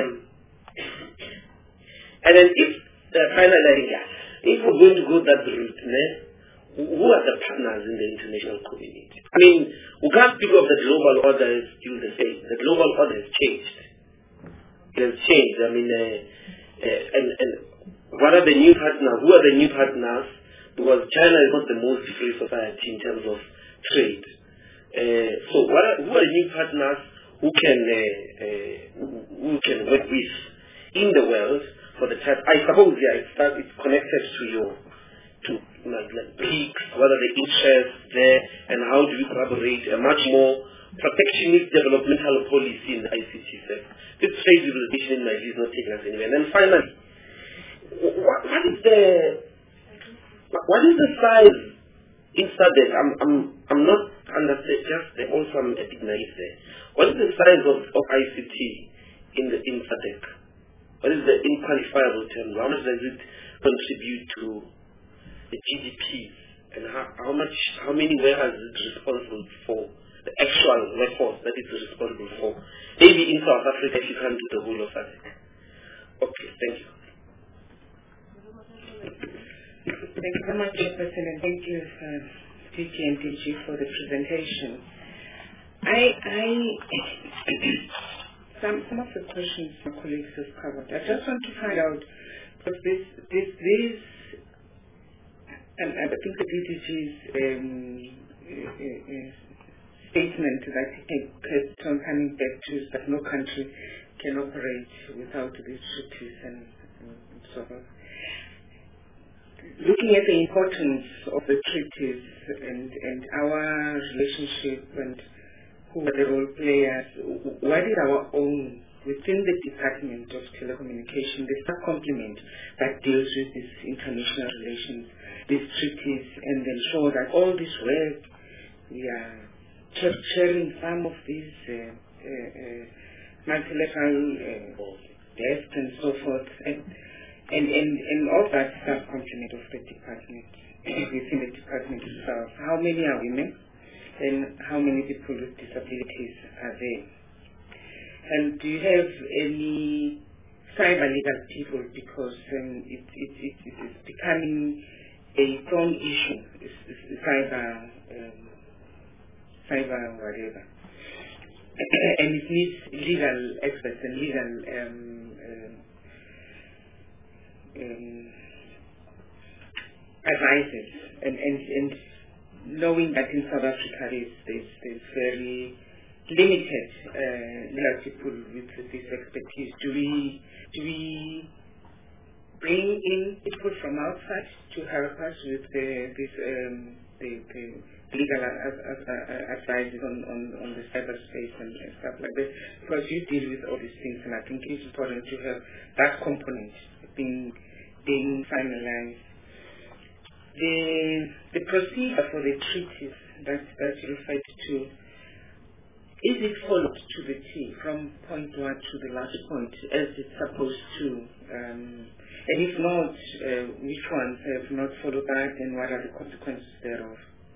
then if we're going to go that route, who are the partners in the international community? I mean, we can't speak of the global order is still the same. The global order has changed. It has changed. I mean, and what are the new partners? Who are the new partners? Because China is not the most free society in terms of trade. So who are the new partners who can work with in the world for the type? I suppose it's connected to peaks, what are the interests there, and how do we collaborate a much more protectionist developmental policy in the ICT sector. This trade liberalization in my view is not taking us anywhere. And then finally, what is the size in SADC? I'm not understanding, just also I'm a bit naive there. What is the size of ICT in SADC? What is the inqualifiable term? How much does it contribute to the GDPs and how many warehouses is responsible for the actual workforce that it's responsible for. Maybe in South Africa you can't do the whole of Africa. Okay, thank you. Thank you very much, Chairperson, and thank you, TG and DG, for the presentation. Some of the questions my colleagues have covered. I just want to find out, because this I think the DG's statement that it kept on coming back to is that no country can operate without these treaties and so on. Looking at the importance of the treaties and our relationship and who are the role players, what is our own, within the Department of Telecommunication, the sub-complement that deals with these international relations, these treaties, and ensure that all this work, we are sharing some of these multilateral desks and so forth, and all that sub-complement of the department, within the department itself. How many are women, and how many people with disabilities are there? And do you have any cyber legal people, because it's becoming a strong issue, cyber whatever, and it needs legal experts and legal advisors, and knowing that in South Africa there's very limited legal people with this expertise. Do we bring in people from outside to help us with the legal advice on the cyberspace and stuff like that? Because you deal with all these things, and I think it's important to have that component being finalized. The procedure for the treaties that you referred to, is it followed to the T from point 1 to the last point as it's supposed to? And if not, which ones have not followed that, and what are the consequences thereof?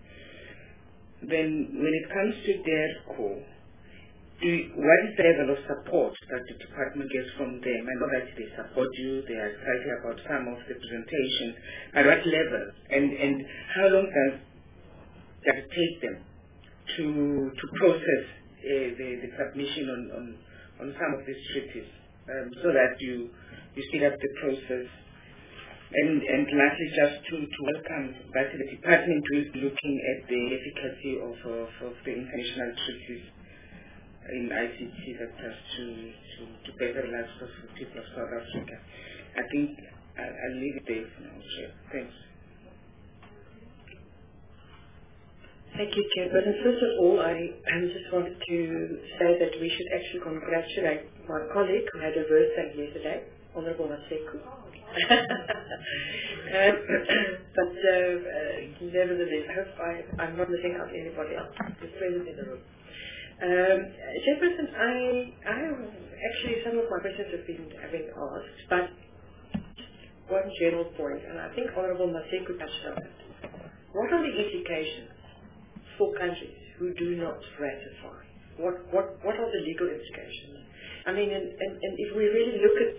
Then when it comes to DERCO, what is the level of support that the department gets from them? I know that they support you, they are excited about some of the presentation. At what level? And how long does it take them to process the submission on some of these treaties, so that you speed up the process? And lastly, just to welcome that the department will be looking at the efficacy of the international treaties in ICT sectors to better lives of the people of South Africa. I think I'll leave it there for now, Chair. Thanks. Thank you, Chair. But first of all, I just wanted to say that we should actually congratulate my colleague who had a birthday yesterday, Honorable Maseko. But nevertheless, I hope I'm not missing out anybody else who's present in the room. Chairperson, actually some of my questions have been asked, but one general point, and I think Honorable Maseko touched on it. What are the implications for countries who do not ratify? What are the legal implications? I mean, and if we really look at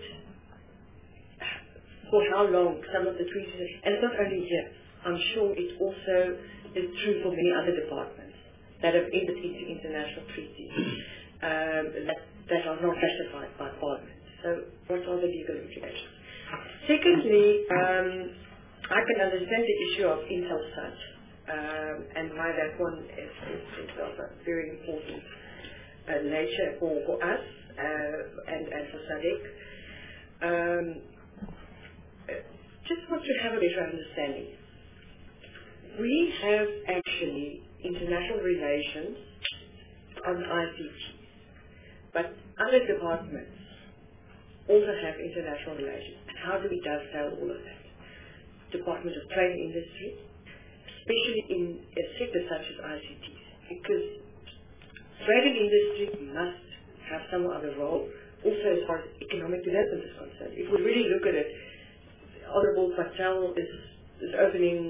for how long some of the treaties, and it's not only here, I'm sure it also is true for many other departments that have entered into international treaties that are not ratified by Parliament. So what are the legal implications? Secondly, I can understand the issue of Intelsat and why that one is of a very important nature for us and for SADC. Just want to have a better understanding. We have actually international relations on ICT, but other departments also have international relations. How do we dovetail all of that? Department of Trade and Industry, especially in a sector such as ICT, because trade and industry must have some other role, also as far as economic development is concerned. If we really look at it, Honorable Patel is is opening,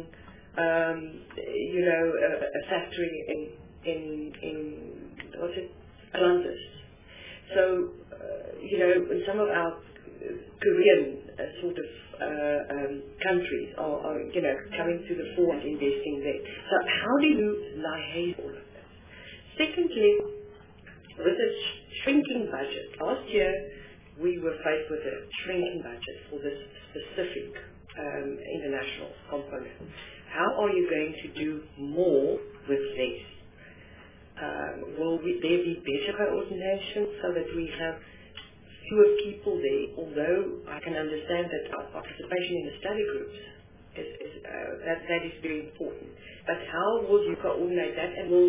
a factory in what's it, Atlantis. So, in some of our Korean sort of countries are coming to the fore and investing there. So how do you liaise all of this? Secondly, with a shrinking budget, last year we were faced with a shrinking budget for this specific international component. How are you going to do more with less? Will there be better coordination so that we have fewer people there? Although I can understand that our participation in the study groups that is very important. But how will you coordinate that, and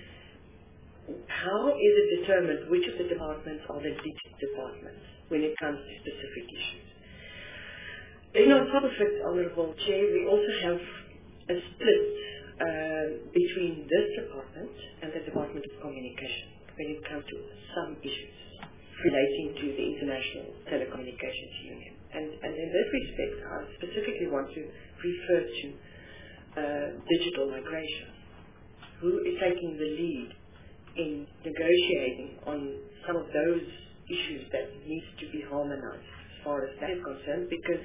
how is it determined which of the departments are the lead departments when it comes to specific issues? Then on top of it, Honourable Chair, we also have a split between this department and the Department of Communication when it comes to some issues relating to the International Telecommunications Union. And in this respect, I specifically want to refer to digital migration. Who is taking the lead in negotiating on some of those issues that needs to be harmonized as far as that is concerned? Because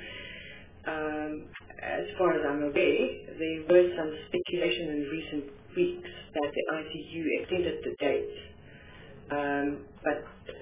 as far as I'm aware, there was some speculation in recent weeks that the ITU extended the date, but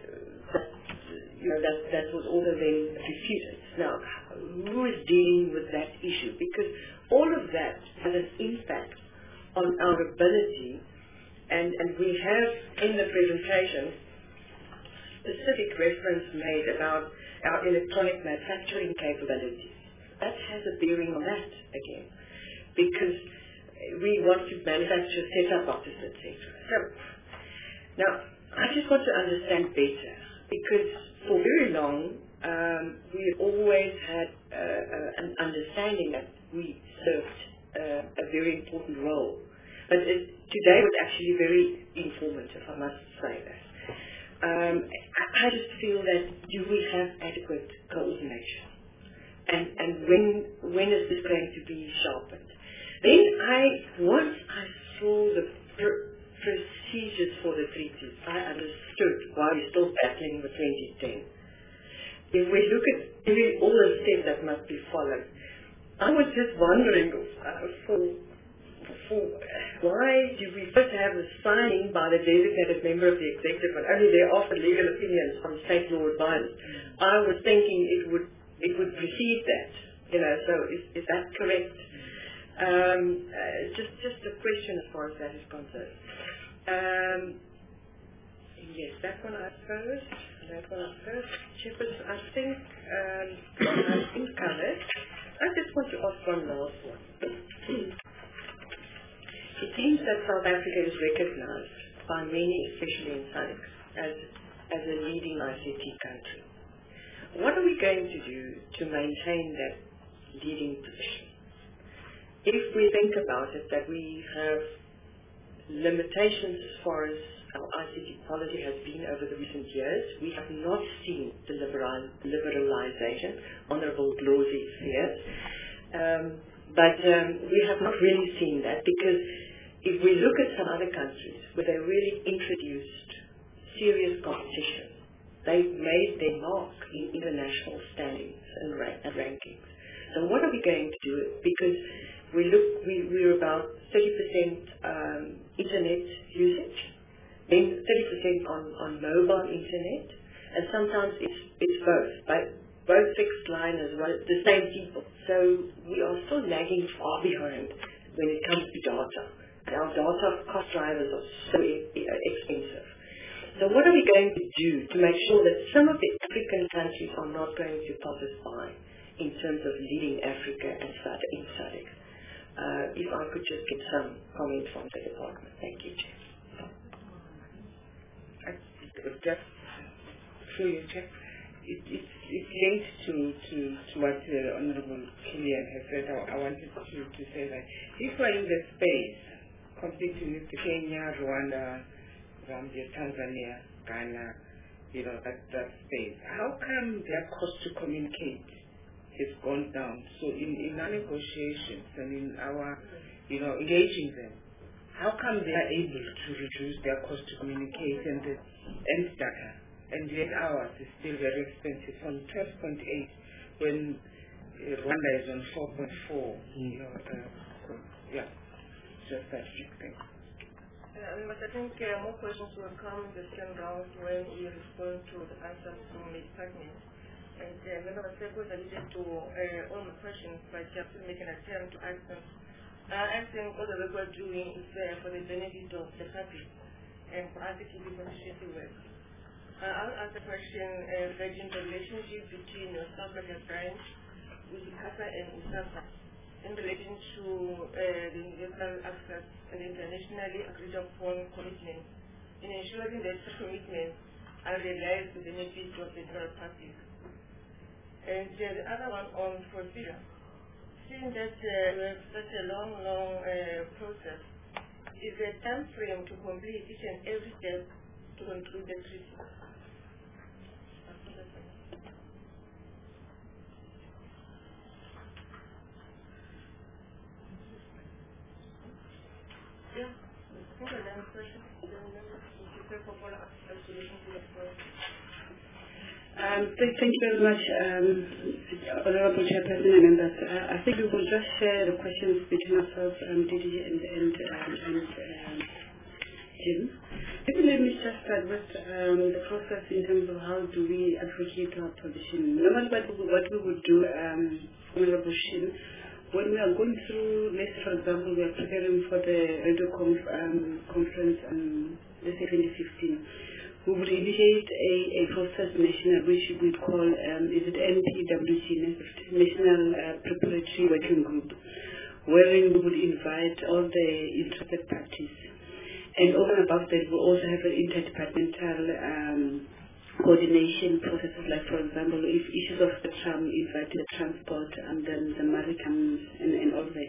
that was also then refuted. Now, who is dealing with that issue? Because all of that has an impact on our ability, and we have in the presentation specific reference made about our electronic manufacturing capabilities. That has a bearing on that again, because we want to manufacture set-up boxes, etc. So, now, I just want to understand better, because for very long, we always had an understanding that we served a very important role. But today was actually very informative, I must say that. I just feel that do we have adequate coordination? And when is this going to be sharpened? Then once I saw the procedures for the treaties, I understood why we're still battling with 2010. If we look at all the steps that must be followed, I was just wondering why do we first have the signing by the designated member of the executive and only thereafter legal opinions from state law advisors? I was thinking it would precede that, so is that correct? Just a question as far as that is concerned. Yes, that one I first. Chairperson, I think I've been covered. I just want to ask one last one. It seems that South Africa is recognized by many, especially in SADC, as a leading ICT country. What are we going to do to maintain that leading position? If we think about it, that we have limitations as far as our ICT policy has been over the recent years, we have not seen the liberalization, Honourable Glozy fears, but we have not really seen that, because if we look at some other countries where they really introduced serious competition, they've made their mark in international standings and rankings. So what are we going to do? Because we're about 30% internet usage, then 30% on mobile internet, and sometimes it's both fixed line as well, the same people. So we are still lagging far behind when it comes to data. Our data cost drivers are so expensive. So what are we going to do to make sure that some of the African countries are not going to pass us by in terms of leading Africa and SADC? If I could just get some comments from the department. Thank you, Chair. Just through you, Chair. It's linked to what Honourable Killian has said. I wanted to say that if we're in the space competing with Kenya, Rwanda, Zambia, Tanzania, Ghana, that space, how come their cost to communicate has gone down. So in our negotiations and in our, engaging them, how come they are able to reduce their cost to communicate and data, and yet ours is still very expensive, from 12.8 when Rwanda is on 4.4. Just that thing. But I think more questions will come the second round when you respond to the answers from the department. And Member Maseko alluded to all my questions, but you have to make an attempt to ask them. I think all the work we're doing is for the benefit of the public and for us to keep efficiency work. I'll ask the question regarding the relationship between your South Africa branch with CASA and USAFA in relation to the universal access and internationally agreed upon commitments in ensuring that such commitments are realized to the benefit of the general public. And the other one on procedure. Seeing that we have such a long process, is there a time frame to complete each and every step to conclude the treaty? Yeah, I think another question. Thank you very much, Honorable Chairperson and members. I think we will just share the questions between ourselves, DDG and Jim. Let me just start with the process in terms of how do we advocate our position. Normally what we would do, Honorable Shin, when we are going through, let's say for example, we are preparing for the Radio conference, let's say 2015, we would initiate a process national, which we would call, NPWG, National Preparatory Working Group, wherein we would invite all the interested parties. And over and above that, we also have an interdepartmental coordination processes, like for example, if issues of spectrum, invite the transport and then the maritime and all that.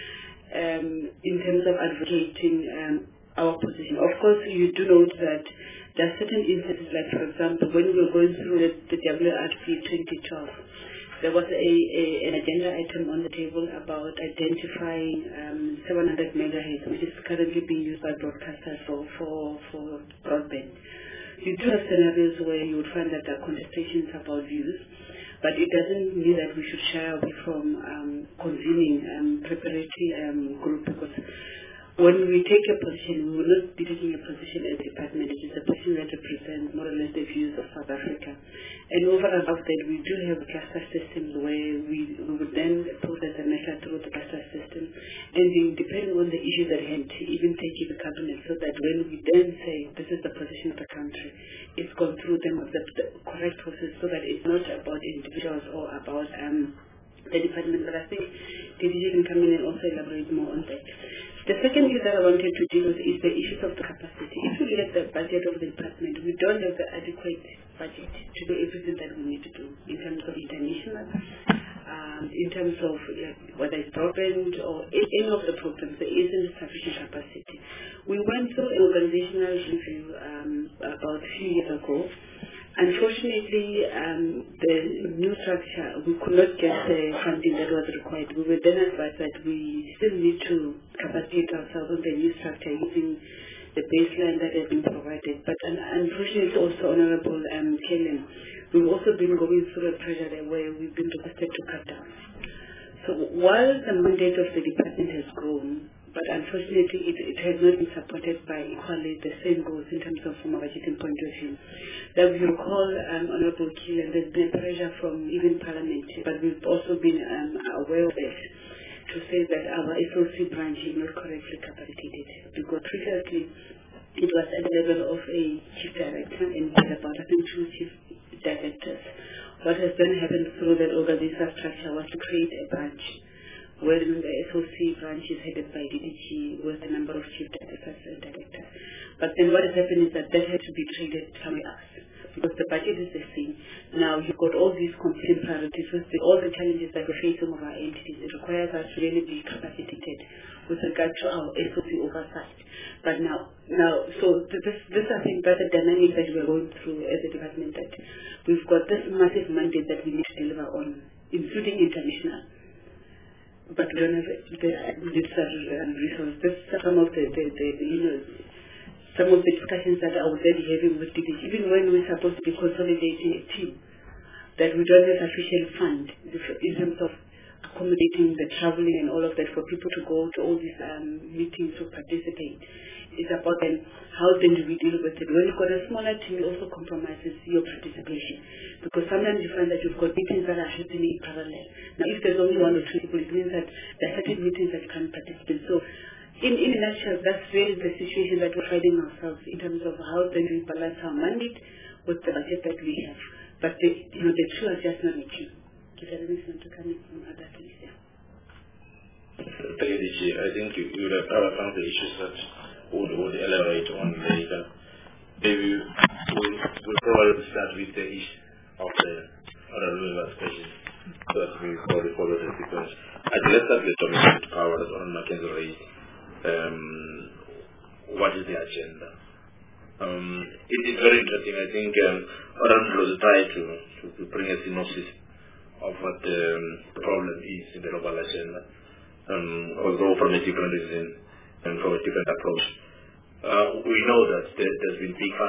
In terms of advocating our position, of course, you do note that there are certain instances, like for example, when we were going through the WRP 2012, there was an agenda item on the table about identifying 700 megahertz, which is currently being used by broadcasters for broadband. You do have scenarios where you would find that there are contestations about views, but it doesn't mean that we should shy away from convening preparatory group, because when we take a position, we will not be taking a position as a department. It is a position that represents more or less the views of South Africa. And over and above that, we do have cluster systems where we would then process a matter through the cluster system, and then depending on the issues at hand, even take it to the cabinet, so that when we then say this is the position of the country, it's gone through them the correct process, so that it's not about individuals or about the department. But I think DDG can come in and also elaborate more on that. The second issue that I wanted to deal with is the issues of the capacity. If you look at the budget of the department, we don't have the adequate budget to do everything that we need to do in terms of international, in terms of whether it's broadband or any of the programs. There isn't sufficient capacity. We went through an organizational review about a few years ago. Unfortunately, the new structure, we could not get the funding that was required. We were then advised that we still need to capacitate ourselves on the new structure using the baseline that has been provided. But unfortunately, also, Honorable Kellen, we've also been going through a pressure there where we've been requested to cut down. So while the mandate of the department has grown, but unfortunately it has not been supported by equally the same goals in terms of from a budgeting point of view. That we recall, Honorable Killen, there's been pressure from even Parliament, but we've also been aware of it, to say that our SOC branch is not correctly capacitated, because previously it was at the level of a chief director and we had about, I think, 2 chief directors. What has then happened through that organizational structure was to create a branch, wherein the SOC branch is headed by DDG with a number of chief directors and directors. But then what has happened is that had to be traded somewhere else, because the budget is the same. Now you've got all these competing priorities with all the challenges that we're facing of our entities. It requires us to really be capacitated with regard to our SOC oversight. But so this I think that's a dynamic that we're going through as a department, that we've got this massive mandate that we need to deliver on including international. But we don't have the resources. Some of the some of the discussions that I was already having with DDG, even when we're supposed to be consolidating a team, that we don't have sufficient fund in terms of accommodating the traveling and all of that for people to go to all these meetings to participate. It's about then how then do we deal with it. When you've got a smaller team, it also compromises your participation. Because sometimes you find that you've got meetings that are happening in parallel. Now if there's only one or two people, it means that there are certain meetings that can't participate. So in a nutshell, that's really the situation that we're finding ourselves in terms of how then we balance our mandate with the budget that we have. But the two are just not making. If there is anything to come in from other things, yeah. Thank you, DG. I think you would have covered some of the issues that would elaborate on later. Maybe we'll probably start with the issue of the other rules question so that we probably follow the sequence. Let's start with dominant powers on Mackenzie raised. What is the agenda? It is very interesting. I think Honorable was trying to bring a synopsis of what the problem is in the global agenda, although from a different reason and from a different approach. We know that there's been P5,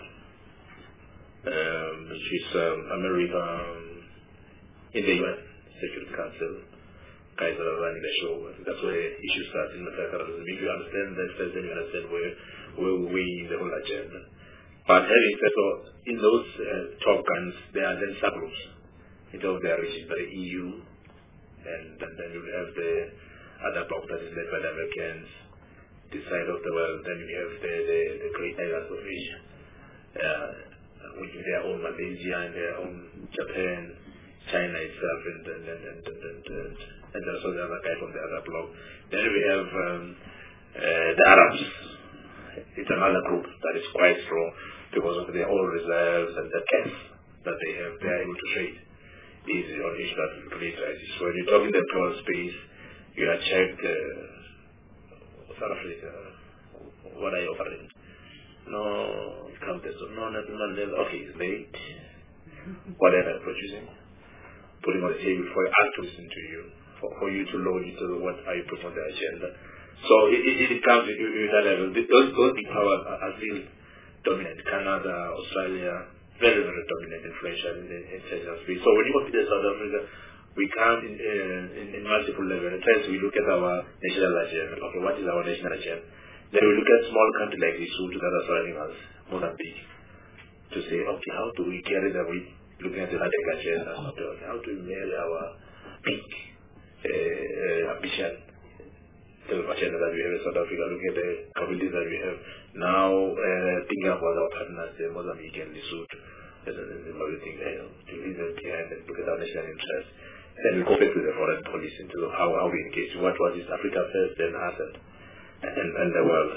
which is America in the UN Security Council. Guys that are running the show. That's where the issue starts in multilateralism. If you understand that, then you understand where we in the whole agenda. But having said so, in those top guns, there are then subgroups. In terms of their region, by the EU, and then you have the other bloc that is led by the Americans, this side of the world. Then you have the Great Islands of Asia, with their own Malaysia and their own Japan, China itself, and also the other guy from the other bloc. Then we have the Arabs. It's another group that is quite strong because of their own reserves and the cash that they have. They are able to trade easy on issues that create crisis. So when you're talking the global space, you have checked South Africa. What are you offering? No, countess. No, nothing. Okay, it's late. Whatever you're producing, putting on the table for us to listen to you, for you to load into what are you putting on the agenda. So it comes with that level. Those big powers are still dominant. Canada, Australia, very, very dominant, influential in the international space. So when you consider South Africa, we count in multiple levels. At times we look at our national agenda. Okay, what is our national agenda? Then we look at small countries like Lesotho that are surrounding us, Mozambique, to say, okay, how do we carry that weight? Looking at the SADC agenda, how do we marry our big ambition? The agenda that we have in South Africa, looking at the capabilities that we have now, thinking about our partners, Mozambique and Lesotho, and everything, to leave them behind and look at our national interests. Then we go back to the foreign policy in terms of how we engage. What is Africa first, then ASEAN, and the world.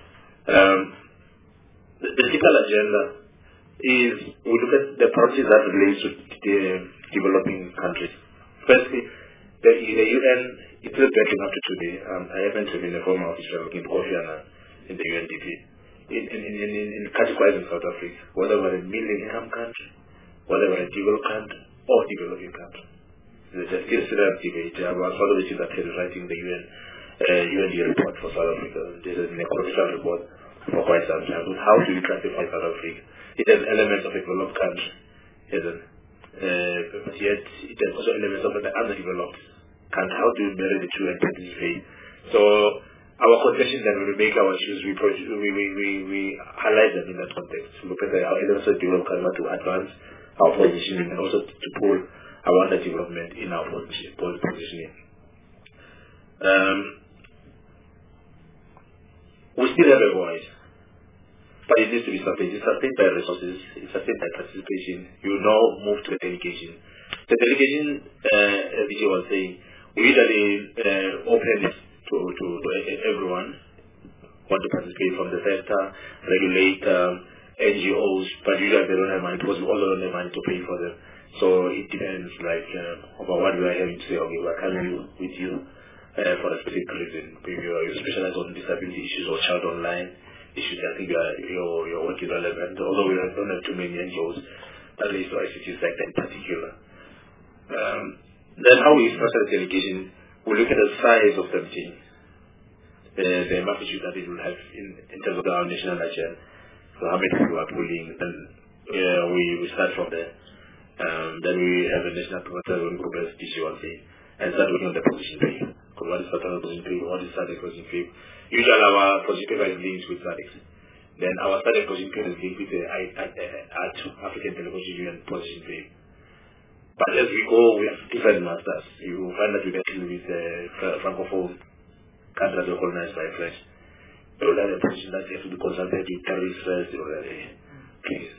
The digital agenda is, we look at the priorities that relate to the developing countries. Firstly, the UN, it's still getting up to today. I happen to be in the former official working Kofi Annan in the UNDP. In categorizing South Africa, whether we're a middle-income country, whether we're a developed country, or developing country. There's still a debate. I was one of the things that is writing the UND report for South Africa. This is an economic report for quite some time. How do we classify South Africa? It has elements of a developed country, but yet it has also elements of an underdeveloped country. How do we marry the two and participate? So our conception that when we make our issues, we highlight them in that context. Look at how elements of developed country to advance our positioning and also to pull our underdevelopment in our positioning. We still have a voice, but it needs to be sustained. It's sustained by resources, it's sustained by participation. You now move to a delegation. The delegation, as Vijay was saying, we usually open it to everyone who want to participate from the sector, regulator, NGOs, but usually they don't have money because we also don't have money to pay for them. So it depends, about what we are having to say. Okay, we are coming with you for a specific reason. Maybe you specialize on disability issues or child online issues. I think your work is relevant. Although we don't have too many NGOs, at least to ICT sector in particular. Then how we structure the delegation, we look at the size of the meeting, the magnitude that it will have in terms of our national agenda. So how many people are pulling, then we start from there. Then we have a national group as DG1C and start working on the position paper. What is the position paper? What is SADC position paper? Usually our position paper is linked with SADC. Then our SADC position paper is linked with the African Development Union position paper. But as we go, we have different masters. You will find that we get to with Francophone countries that were colonized by French. They will have a position that they have to be consulted with terrorists first. Please.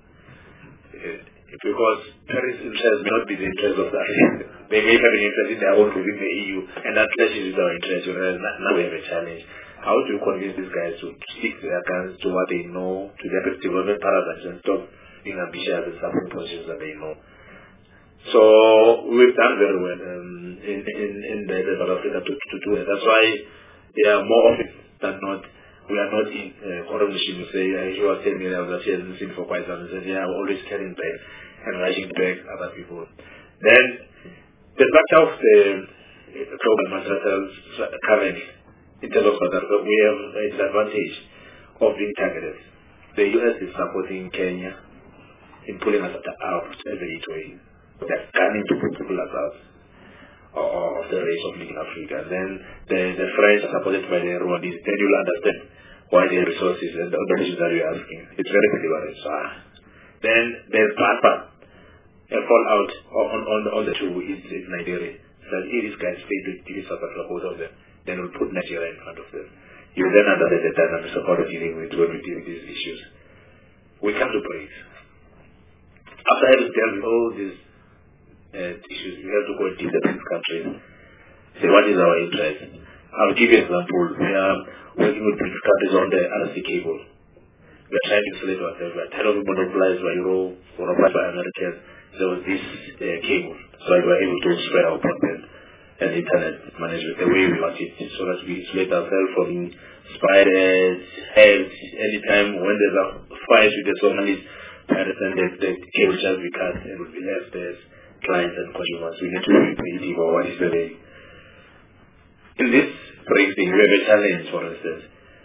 Because terrorist interests may not be the interest of the African. They may have an interest in their own within the EU, and that clashes with our interest. Now we have a challenge. How do you convince these guys to stick to their guns, to what they know, to their development paradigms, and stop being ambitious and suffering positions that they know? So we've done very well in the South Africa to do it. That's why there are more often than not. We are not in corruption. You say, you are telling me that I was actually listening for quite some time. Yeah, I'm always carrying back and rushing back other people. Then the structure of the program as currently, in terms of South Africa, we have a disadvantage of being targeted. The US is supporting Kenya in pulling us out as a gateway. They're planning to put people out of the race of leading Africa. And then the French are supported by the Rwandese. Then you'll understand why the resources and the questions that you're asking. It's very deliberate. Then there's BAPA. A fallout on the two is Nigeria. So if these guys fail to deal with South Africa, both of them, then we'll put Nigeria in front of them. You then understand the dynamics of how to dealing with when we deal with these issues. We come to BRICS. After having dealt with all these issues, we have to go and deal with these countries. Say, what is our interest? I'll give you an example. We are working with BRICS countries on the RC cable. We are trying to insulate ourselves. We are tired of being monopolized by Europe, monopolized by Americans. There was this cable, so we were able to spread our broadband and internet management the way we want it, so that we isolate ourselves from spiders, heads. Anytime when there's a fight with the Somalis, I understand that the cable shall be cut and will be left as clients and consumers. We need to be creative about what is the way. In this briefing, we have a challenge, for instance.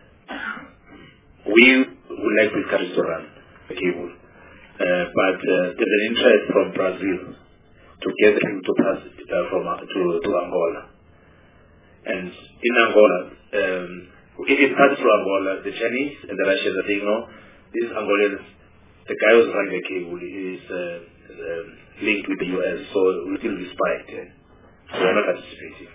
We would like this country to run the cable, but there's an interest from Brazil to get the people to pass to Angola. And in Angola, if it passes to Angola, the Chinese and the Russians are saying, no, these Angolans, the guy who's running the cable is linked with the US, so it will still be spiked. So we're not participating.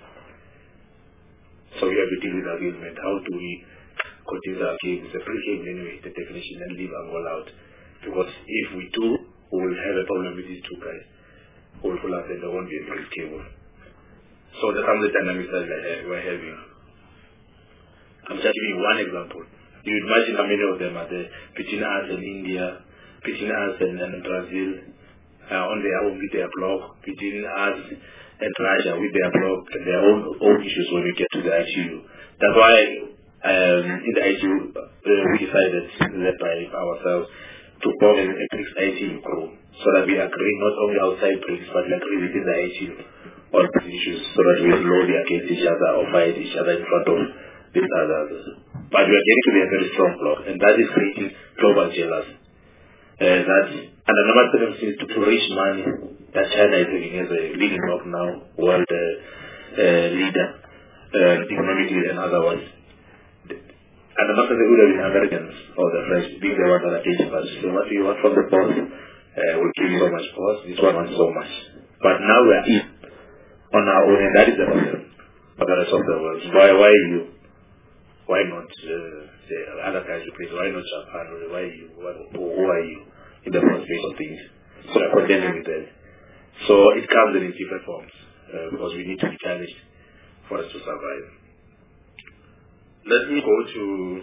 So we have to deal with the agreement. How do we continue our cable? It's a free cable anyway, the definition, and leave Angola out. Because if we do, we will have a problem with these two guys. Who will pull up and there won't be a free cable. So that's some of the dynamics that we're having. I'm just giving you one example. You imagine how many of them are there between us and India, between us and Brazil, on their own with their bloc, between us and Russia with their bloc and their own issues when we get to the ITU. That's why in the ITU we decided that by ourselves to form a BRICS ITU group, so that we agree not only outside BRICS but we agree within the ITU on these issues, so that we slowly against each other or fight each other in front of these others. But we are getting to be a very strong bloc, and that is creating global jealousy. And the number 7 is to raise money that China is taking as a leading bloc now, world leader, economically and otherwise. And the master would have been Americans or the French being the ones that are taking us. So what you want from the boss will give you so much for us, this one wants so much. But now we are in on our own, and that is the problem for the rest of the world. Why you? Why not the other guys you place? Why not Japan? Why you? Who are you in the first place of things? So we are contending with that. So it comes in different forms because we need to be challenged for us to survive. Let me go to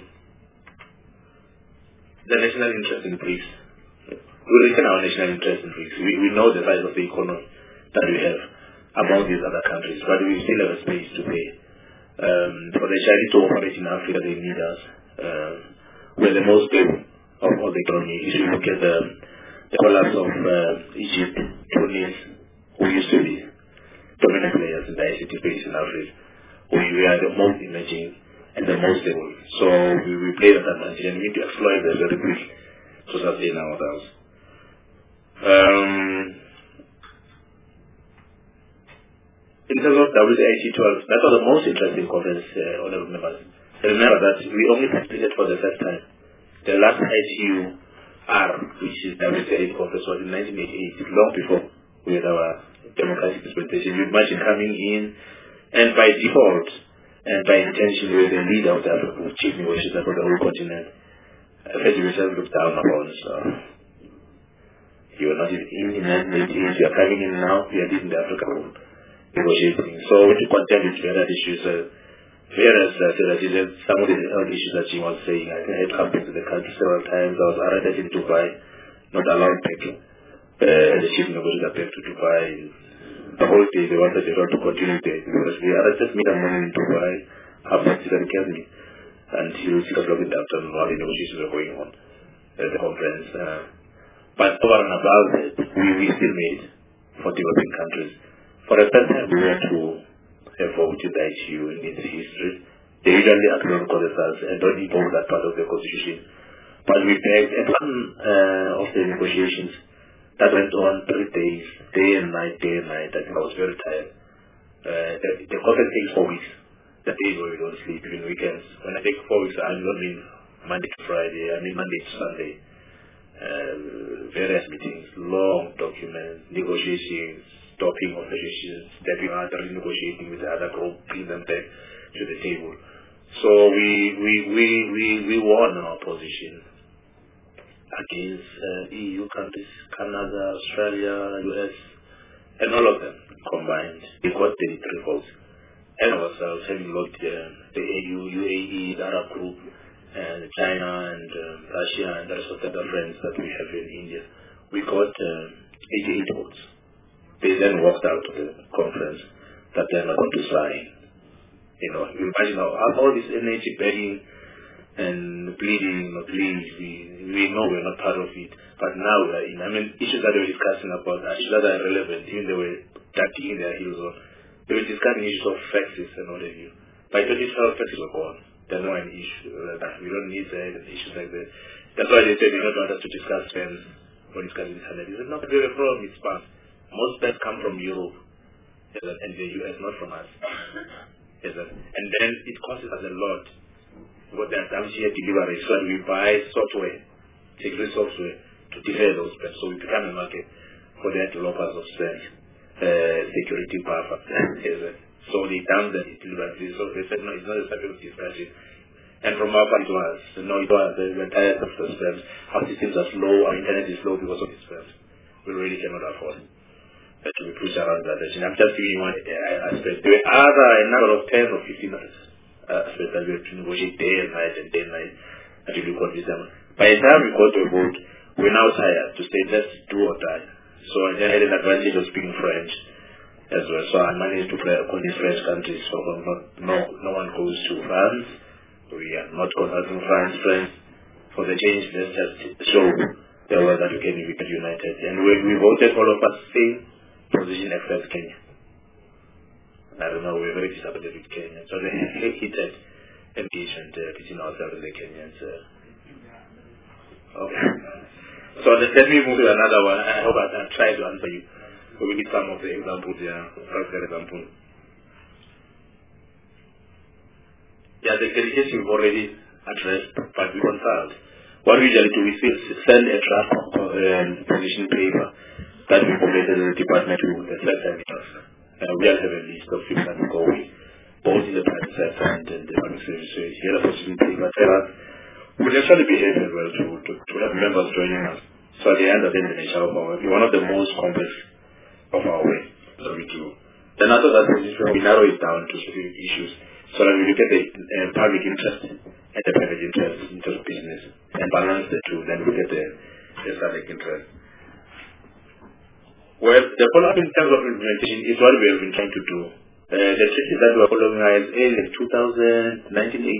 the national interest in BRICS. We reckon our national interest in BRICS. We know the size of the economy that we have among these other countries, but we still have a space to pay. For the Chinese to operate in Africa, they need us. We're the most stable of all the economy. If you look at the collapse of Egypt, Tunis, who used to be dominant players in the ICT space in Africa. We are the most emerging and the most stable. So we play that advantage and we need to exploit that very quick to sustain ourselves. In terms of WIC 12, that was the most interesting conference, honorable members. Remember that we only participated for the first time. The last ITU-R, which is WIC conference, was in 1988, long before we had our democratic dispensation. You imagine coming in, and by default, and by intention, we were the leader of the African chief negotiator for the whole continent. First, we just looked down upon, so you are not even in the 1988, you are coming in now, we are leading the Africa group negotiating. So when you contend with various issues, some of the issues that she was saying, I had come into the country several times. I was arrested in Dubai, not allowed back to the chief negotiator back to Dubai. The whole day they wanted to continue there because they arrested me that morning in Dubai, half past 6 and kept me until 6 o'clock in the afternoon while the negotiations were going on at the conference. But over and above it, we still made for developing countries. For the first time, we went to a vote with the ITU in its history. They usually acknowledge us and don't involve that part of the constitution. But we begged at one of the negotiations that went on 3 days, day and night. I think I was very tired. The conference takes 4 weeks. The days where we don't sleep, even weekends. When I take 4 weeks, I don't mean Monday to Friday, I mean Monday to Sunday. Various meetings, long documents, negotiations, stopping of negotiations, stepping out, renegotiating with the other group, bring them back to the table. So we won our position against EU countries, Canada, Australia, US, and all of them combined. We got 33 votes. And ourselves having looked the AU, UAE, the Arab group, and China and Russia and the rest of the other friends that we have in India, we got 88 votes. They then walked out to the conference that they're not going to sign. You know, you imagine all this energy begging and pleading, please, we know we're not part of it. But now we're in. I mean, issues that they were discussing about, issues that are relevant, even they were digging their heels on. They were discussing issues of faxes and what have you. By 2012, faxes were gone. They're not an issue. We don't need issues like that. That's why they said they don't want us to discuss spams or discuss internet. They said, no, the problem is spam. Most spams come from Europe and the US, not from us. And then it costs us a lot. What they're done here delivery. So we buy software, secret software, to deliver those spams. So we become a market for the developers of spams, security buffer. So they done that delivery. So they said, no, it's not a subject of discussion. And from our part it was, we're tired of the spams. Our systems are slow, our internet is slow because of the spams. We really cannot afford that we push around that. I'm just giving you one aspect. There are a number of 10 or 15 aspects that we have to negotiate day and night until we convince them. By the time we go to a vote, we're now tired to say, let's do or die. So I then had an advantage of speaking French as well. So I managed to convince French countries. So no one goes to France. We are not consulting France. For the change, let's just show the world that we can be united. And we voted, all of us, same position except Kenya. I don't know, we're very disappointed with Kenya. So they heated engagement between ourselves and the Kenyans. Okay. So let me move to another one. I hope I can try to answer you. So we need some of the examples here. For example. Yeah, the case you've already addressed, but we consult. What we usually do is send a draft position paper that we completed in the department with the self-service. We all have a list of people that go with, both in the private sector and in the public services. Here a position paper tell us we actually behave very well to have members joining us. So at the end of the nature of our work, one of the most complex of our work that we do. Then after that position, we narrow it down to specific issues. So that we look at the public interest and the private interest of business and balance the two. Then we look at the public interest. Well, the follow-up in terms of implementation is what we have been trying to do. The treaties that we are following are in 2000, 1988,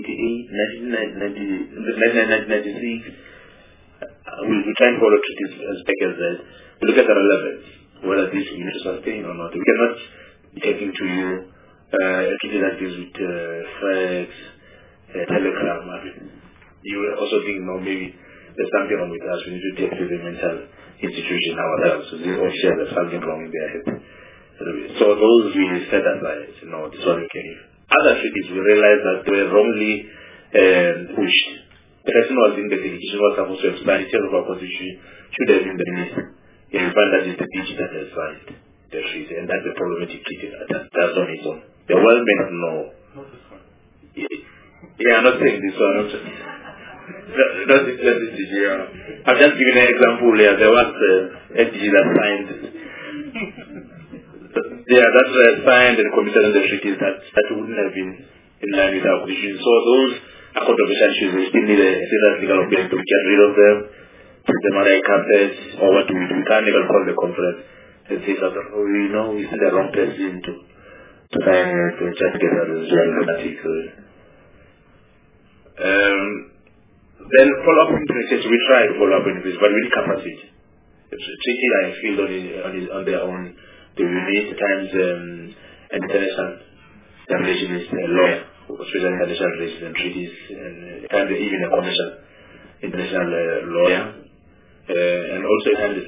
1996. We try and follow treaties as back as that. We look at the relevance, whether this we need to sustain or not. We cannot taking to you, a treaty that deals with fax, telegram. I mean, you were also thinking, no, maybe there's something wrong with us. We need to take to the mental institution ourselves. So these officials, there's something wrong in their head. So those we set aside, this one we can give. Other treaties, we realized that they were wrongly pushed. The person was in the delegation was supposed to explain in terms of our constitution, should have been the minister. You find that it's the DG that has signed the treaty, and that's the problematic treaty. That's on its own. The world may not know. Yeah, I'm not saying this one. Not this DG. I've just given an example here. There was a DG that signed. That's signed and committed on the treaties that wouldn't have been in line with our constitution. So those are controversial issues. We still need a serious legal opinion to get rid of them, put them on a carpet, or what do we do? We can't even call the conference and say that, we send the wrong person to sign to just get out of the then follow-up implementation, we try to follow up implementation, but we need capacity. It's a treaty I feel on their own. They will need times international relations lawyer, especially international relations and treaties, and times even a commercial international lawyer, and also times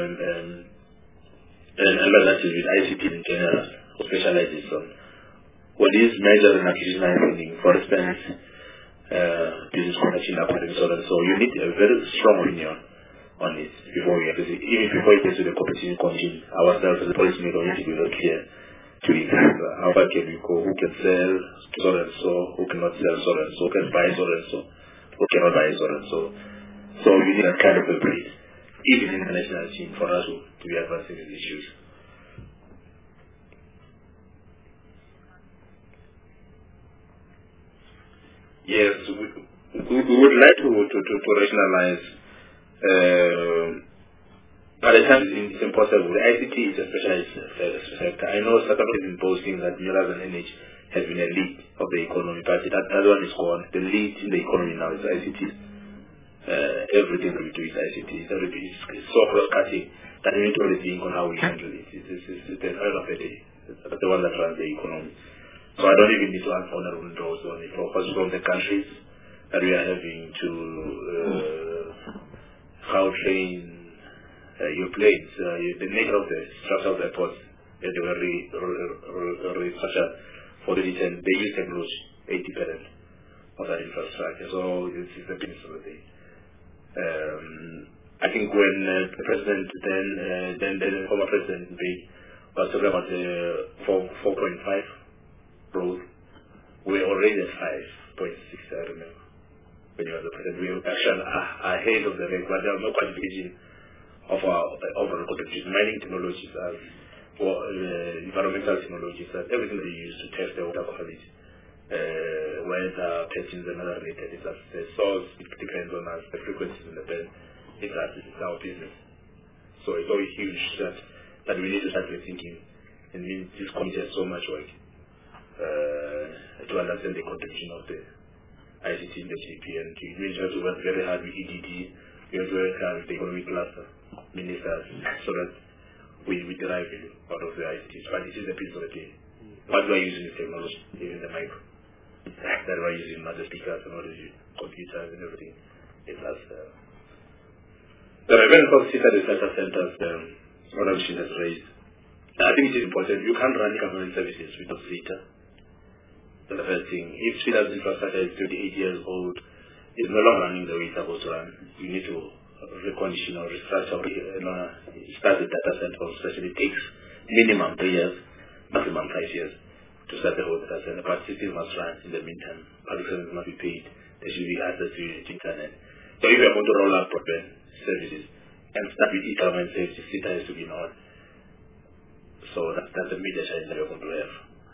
that is with ICT in general, who specializes on what is measures and acquisition happening. For instance, business connection, academic, so on. So you need a very strong opinion on it before we visit. Even before it gets to the competition commission, ourselves as a policymaker, we need to be very clear to it. How far can we go? Who can sell so and so? Who cannot sell so and so? Who can buy so and so? Who cannot buy so and so? So we need that kind of a breed, even in the national team, for us to be advancing these issues. Yes, we would like to rationalize, but at times it's impossible. The ICT is a specialized sector. I know South Africa is imposing that Minerals and Energy has been a lead of the economy, but that one is gone. The lead in the economy now is ICT. Everything we do is ICT. It's so cross-cutting that we need to really think on how we handle it. It's the end of the day. It's the one that runs the economy. So I don't even need to answer honorable those on it. Focus from the countries that we are having to how train your planes, the nature of the structure of the airports, they were restructured for the reason they use technology 80% of that infrastructure. So this is the business of the day. I think when the president then the former president was talking about the 4.5 growth, we were already at 5.6, I remember, when you were the president. We were actually ahead of the rate, but there was no qualification of our overall contribution. Mining technologies, environmental technologies, everything they use to test the water quality, weather testing is another related. The source, it depends on us, the frequencies in the bed, it's our business. So it's always huge that we need to start rethinking, and this committee has so much work to understand the contribution of the ICT in the GP, and we have to work very hard with EDD, we have to work hard with the economic cluster ministers so that we derive value out of the ICTs. But this is the piece of the day. What we are using is technology, even the micro. That we are using not the speakers and all the computers and everything. It's us. There are very positive at the center centers, one of which has raised. I think it is important. You can't run government services without data. That's the first thing. If Sweden's infrastructure is 28 years old, it's no longer running the way it's supposed to run. You need to recondition or restructure, start the data center, especially it takes minimum 3 years, maximum 5 years to start the whole data center. But systems must run in the meantime. Public services must be paid. There should be access to internet. So if you are going to roll out broadband services and start with e-government services, data has to be known. So that's a major challenge that we're going to have.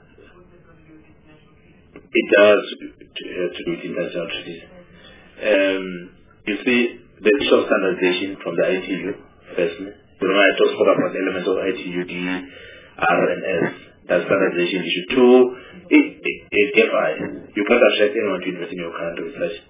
It does to do with international treaties. You see, the issue of standardization from the ITU, firstly. You know, I just spoke about the elements of ITU, D, R, and S. That's standardization issue. 2, FI. You can't attract anyone to invest in your country with such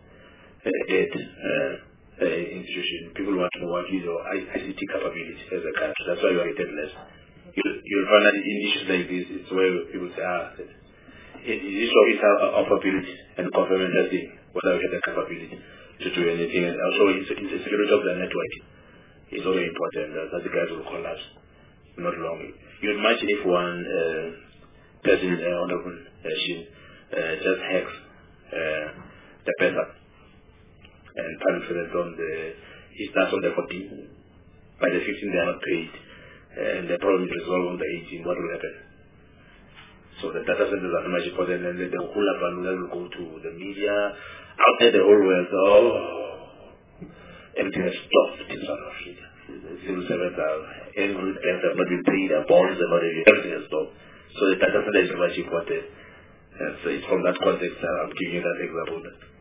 institution. People want to know what is your ICT capability as a country. That's why you are rated less you'll find that in issues like this, it's where people say, it is of ability and government testing, whether we have the capability to do anything. And also, it's security of the network. It's very important that the guys will collapse not long. You imagine if one person on the machine just hacks the person and penetrates on he starts on the 14. By the 15 they are not paid. And the problem is resolved on the 18. What will happen? So the data centers are much important, and the whole Avalula will go to the media, out there the whole world. Everything is stopped in South Africa. The civil servants are angry, banks have not been paid, their bonds have not been paid, everything is stopped. So the data center is much important. And so it's from that context I'm giving you that example.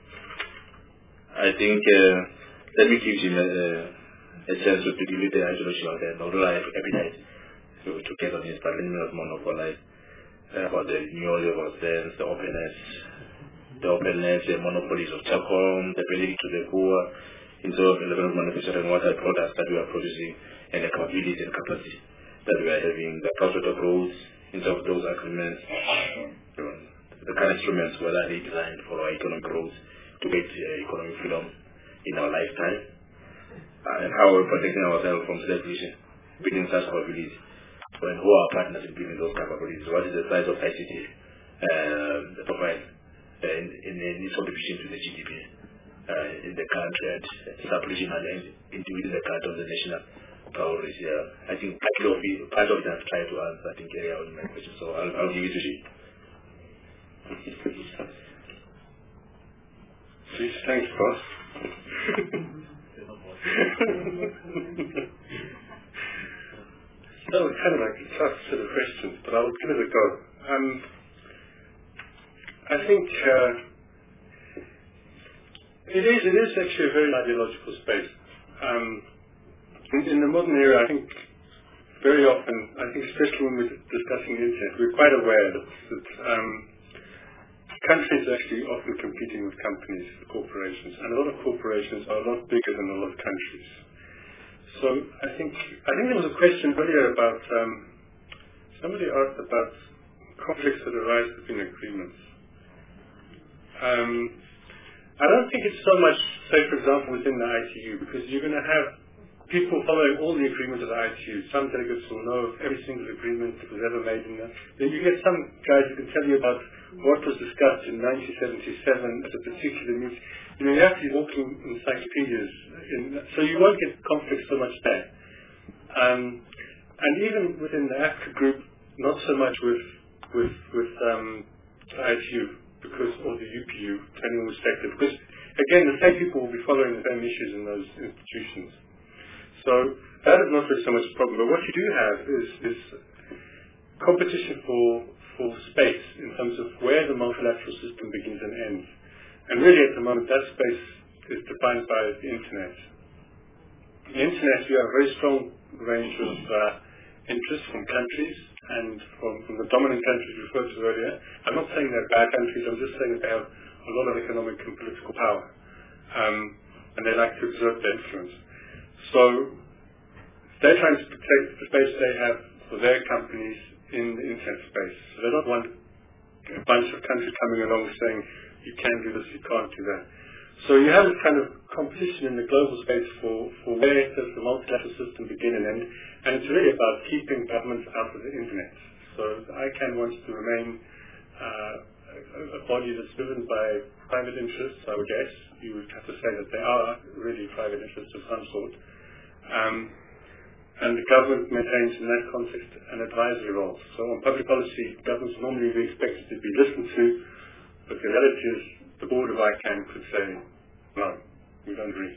I think, let me give you a chance to give you the isolation and although I have appetite to get on this, but let me not monopolize about the new audio sense, the openness, the monopolies of Telkom, the ability to the poor, in terms of level of manufacturing what are products that we are producing, and the capability and capacity that we are having, the prospect of roads, in terms of those agreements, the kind of instruments, whether they designed for our economic growth, to get economic freedom in our lifetime, and how we're protecting ourselves from self-vision, building such capabilities. And who are partners in building those capabilities? What is the size of ICT, the profile, in its contribution to the GDP in the country, and sub-regional and within the country of the national priorities? I think part of it I've tried to answer, I think, area on my question. So I'll give it to you. Please, thanks, boss. That was kind of like a tough set of questions, but I'll give it a go. I think it is actually a very ideological space. In the modern era, I think very often, especially when we're discussing the internet, we're quite aware that countries are actually often competing with companies, corporations, and a lot of corporations are a lot bigger than a lot of countries. So I think there was a question earlier about somebody asked about conflicts that arise between agreements. I don't think it's so much, say for example, within the ITU, because you're going to have people following all the agreements of the ITU. Some delegates will know of every single agreement that was ever made in that. Then you get some guys who can tell you about what was discussed in 1977 at a particular meeting. You have to be walking encyclopedias, so you won't get conflict so much there. And even within the AFCA group, not so much with the ITU, or the UPU, depending on perspective, because again, the same people will be following the same issues in those institutions. So that is not really so much a problem. But what you do have is competition for space in terms of where the multilateral system begins and ends. And really at the moment that space is defined by the internet. The internet, you have a very strong range of interests from countries and from the dominant countries referred to earlier. I'm not saying they're bad countries, I'm just saying that they have a lot of economic and political power. And they like to exert their influence. So they're trying to protect the space they have for their companies in the internet space. So they don't want a bunch of countries coming along saying, you can do this, you can't do that. So you have this kind of competition in the global space for where does the multilateral system begin and end, and it's really about keeping governments out of the internet. So ICANN wants to remain a body that's driven by private interests, I would guess. You would have to say that they are really private interests of some sort. And the government maintains in that context an advisory role. So on public policy, governments normally be expected to be listened to, but the reality is the board of ICANN could say, no, we don't agree.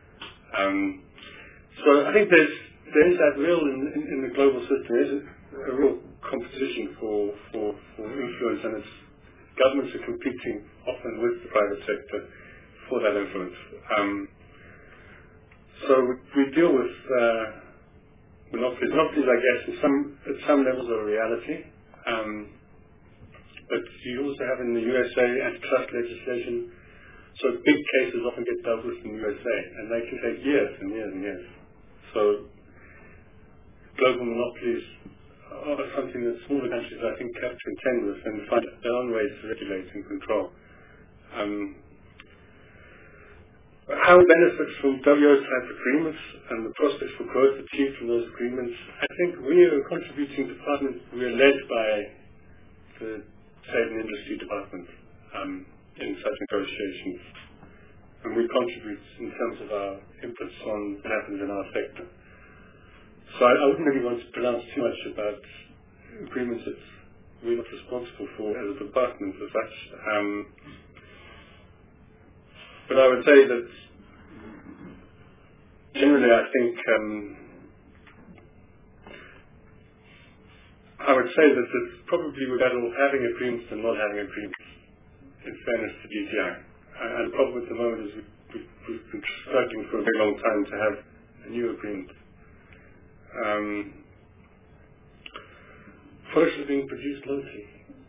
So I think there is that real, in the global system, there is a real competition for influence, and it's governments are competing often with the private sector for that influence. So we deal with monopolies. Monopolies, I guess, at some levels are a reality. But you also have in the USA antitrust legislation, so big cases often get dealt with in the USA, and they can take years and years and years. So global monopolies are something that smaller countries, I think, have to contend with and find their own ways to regulate and control. How we benefit from WTO-type agreements and the prospects for growth achieved from those agreements, I think we are a contributing department. We are led by the Trade and Industry Department in such negotiations, and we contribute in terms of our inputs on what happens in our sector. So I wouldn't really want to pronounce too much about agreements that we're not responsible for as a department as such. But I would say that generally I think I would say that it's probably better having agreements than not having agreements, in fairness to DTI. And the problem at the moment is we've been struggling for a very long time to have a new agreement. Forests are being produced locally.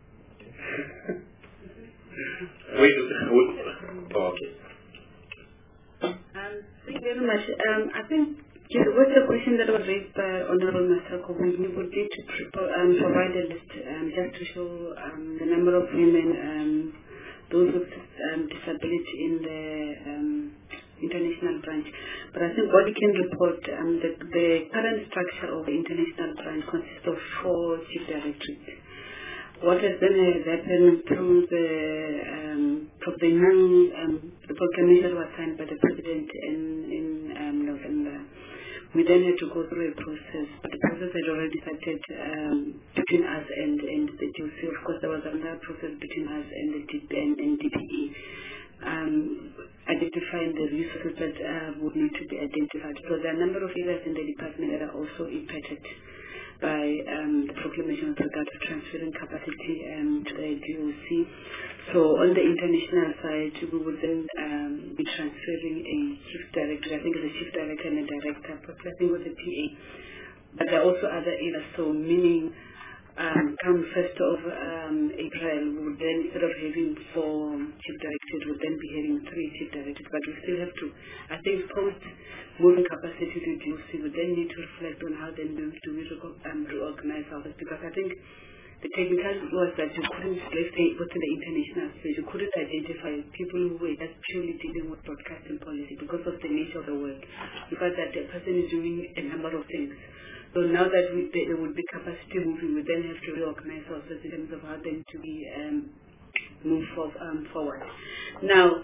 Thank you very much. I think with the question that was raised by Honorable Masako, we would need to provide a list just to show the number of women, those with disability in the international branch. But I think what we can report, the current structure of the international branch consists of 4 chief directorates. What has then happened through the proclamation was signed by the President in November. We then had to go through a process, but the process had already started between us and the DUC. Of course, there was another process between us and the DPE, identifying the resources that would need to be identified. So there are a number of areas in the department that are also impacted by the proclamation with regard to transferring capacity to the DOC. So on the international side, we would then be transferring a chief director, I think it's a chief director and a director, progressing with the PA. But there are also other areas, so meaning come 1st of April, we would then, instead of having 4 chief directors, we would then be having 3 chief directors. But we still have to, I think, post moving capacity to DUC, we then need to reflect on how then do we reorganize ourselves. Because I think the technical was that you couldn't, let's say, within the international space, you couldn't identify people who were just purely dealing with broadcasting policy because of the nature of the work. Because that the person is doing a number of things. So now that there would be capacity moving, we then have to reorganize ourselves in terms of how then to be move forward. Now,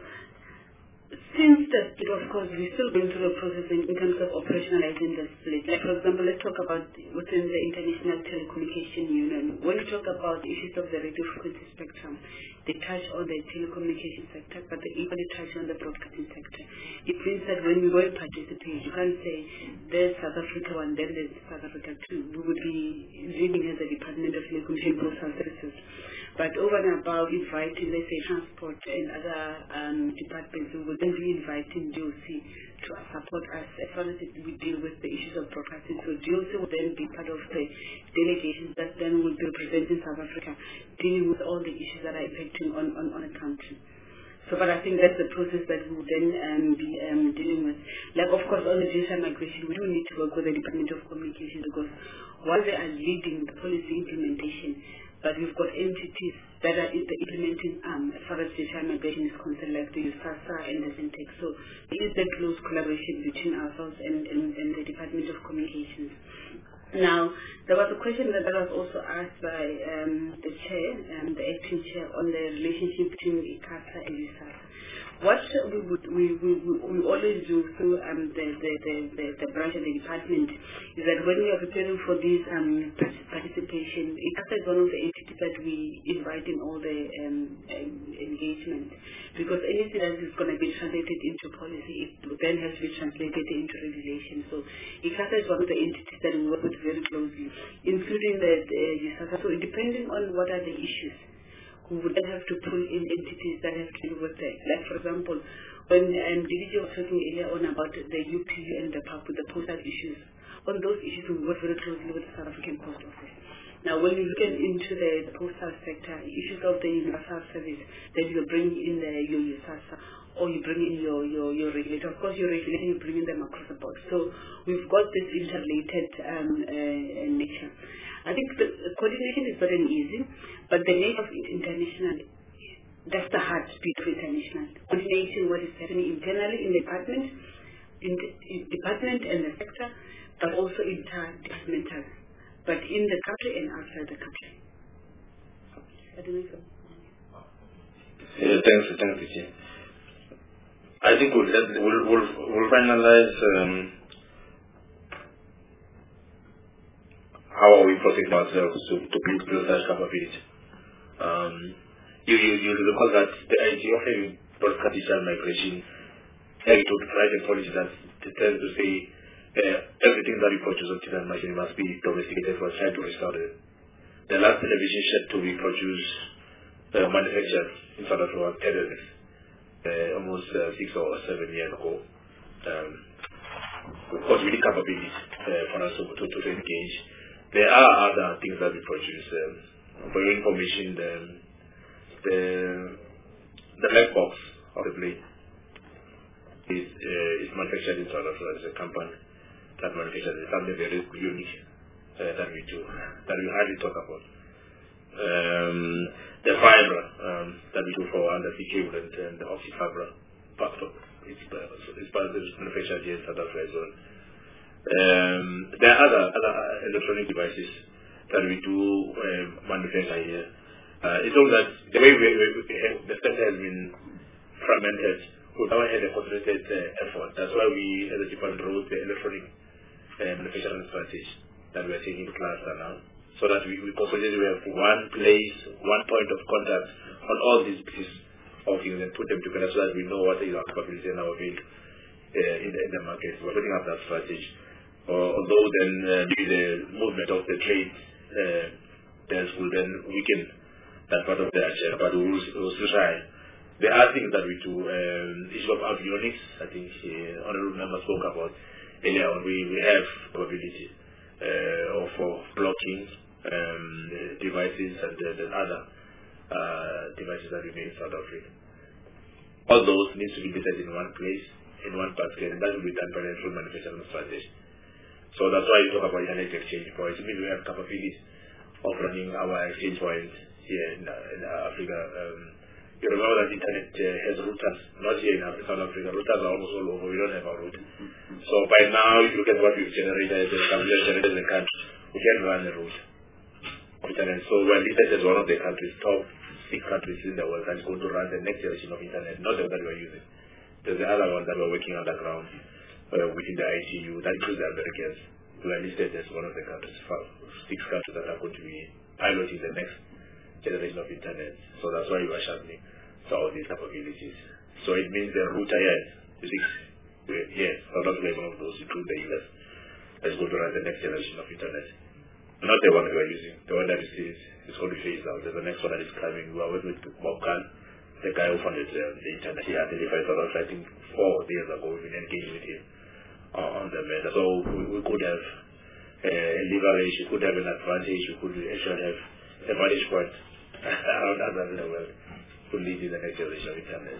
since the split, of course, we're still going through the process in terms of operationalizing the split. Like, for example, let's talk about within the International Telecommunication Union. When we talk about the issues of the radio frequency spectrum, they touch on the telecommunication sector, but they equally touch on the broadcasting sector. It means that when we go and participate, you can't say there's South Africa 1, then there's South Africa 2. We would be leading as a Department of Telecommunication Postal Services. But over and above inviting, let's say, transport and other departments, we would then be inviting DOC to support us as far as we deal with the issues of broadcasting. So DOC will then be part of the delegations that then will be representing South Africa, dealing with all the issues that are affecting on a country. So, but I think that's the process that we will then be dealing with. Like, of course, on the digital migration, we do need to work with the Department of Communication because while they are leading the policy implementation, but we've got entities that are the implementing arm as far as digital migration is concerned, like the USASA and the Syntex. So there is a close collaboration between ourselves and the Department of Communications. Now, there was a question that was also asked by the chair, the acting chair, on the relationship between ICASA and USASA. What we always do through the branch and the department is that when we are preparing for this participation, ICASA is one of the entities that we invite in all the engagement, because anything that is going to be translated into policy, it then has to be translated into regulation. So ICASA is one of the entities that we work with very closely, including the USASA. So depending on what are the issues, we would then have to pull in entities that have to do with it. Like, for example, when DDG was talking earlier on about the UPU and the PAP with the postal issues, on those issues we work very closely with the South African Post Office. Now, when you look into the postal sector, issues of the universal service, then you bring in your USASA, or you bring in your regulator. Of course, your regulator, you bring in them across the board. So we've got this interrelated nature. I think the coordination is very easy, but the nature of it international, that's the heartbeat of international. Coordination, what is happening internally in the department and the sector, but also interdepartmental, but in the country and outside the country. I don't know. Thanks, Vicky. I think we'll finalize how are we protecting ourselves to build such capability. You recall that the idea of having broadcast digital migration, having to write a policy that tends to say everything that we produce on digital migration must be domesticated for trying to restore the last television set to be produced, manufactured in South Africa was almost 6 or 7 years ago. Of course, we need capabilities for us to engage. There are other things that we produce. For your information, the black box of the blade is manufactured in South Africa. It's a company that manufactures it. Something very unique that we do, that we hardly talk about. The fiber that we do for undersea cable and the optic fiber part of it's manufactured here in South Africa as well. There are other electronic devices that we do manufacture here. It's all that the way the sector has been fragmented, we haven't had a concentrated effort. That's why we, as a department, wrote the electronic manufacturing strategy that we are taking to class now, so that we consolidate, we have one place, one point of contact on all these pieces of things and put them together so that we know what is our capability and our build in the market. We're putting up that strategy. Although then the movement of the trade desk will then weaken that part of the agenda, but we will still try. There are things that we do. Issue of avionics, I think Honorable Member spoke about earlier on. We have capability for blocking devices and other devices that we make in South Africa. All those need to be listed in one place, in one basket, and that will be done by the full manufacturing strategy. So that's why you talk about internet exchange points. It means we have capabilities of running our exchange points here in Africa. You remember that internet has routers, not here in South Africa. Routers are almost all over. We don't have a route. So by now, if you look at what we've generated, in the country, we can run a route of internet. So we're listed as one of the countries, top 6 countries in the world that's going to run the next generation of internet, not the one that we're using. There's the other one that we're working underground within the ITU, that includes the Americans. We are listed as one of the countries, 6 countries that are going to be piloting the next generation of internet. So that's why we are sharpening all these capabilities. So it means the router, yes, South Africa is one of those, including the US, that's going to run the next generation of internet. Not the one we are using, the one that is going to phase out. There's the next one that is coming. We are working with Bob Khan, the guy who founded the internet. He identified South Africa, I think 4 days ago. We've been engaging with him on the matter. So we could have a leverage, we could have an advantage, we could actually have a vantage point around others in the world to lead in the next generation of internet.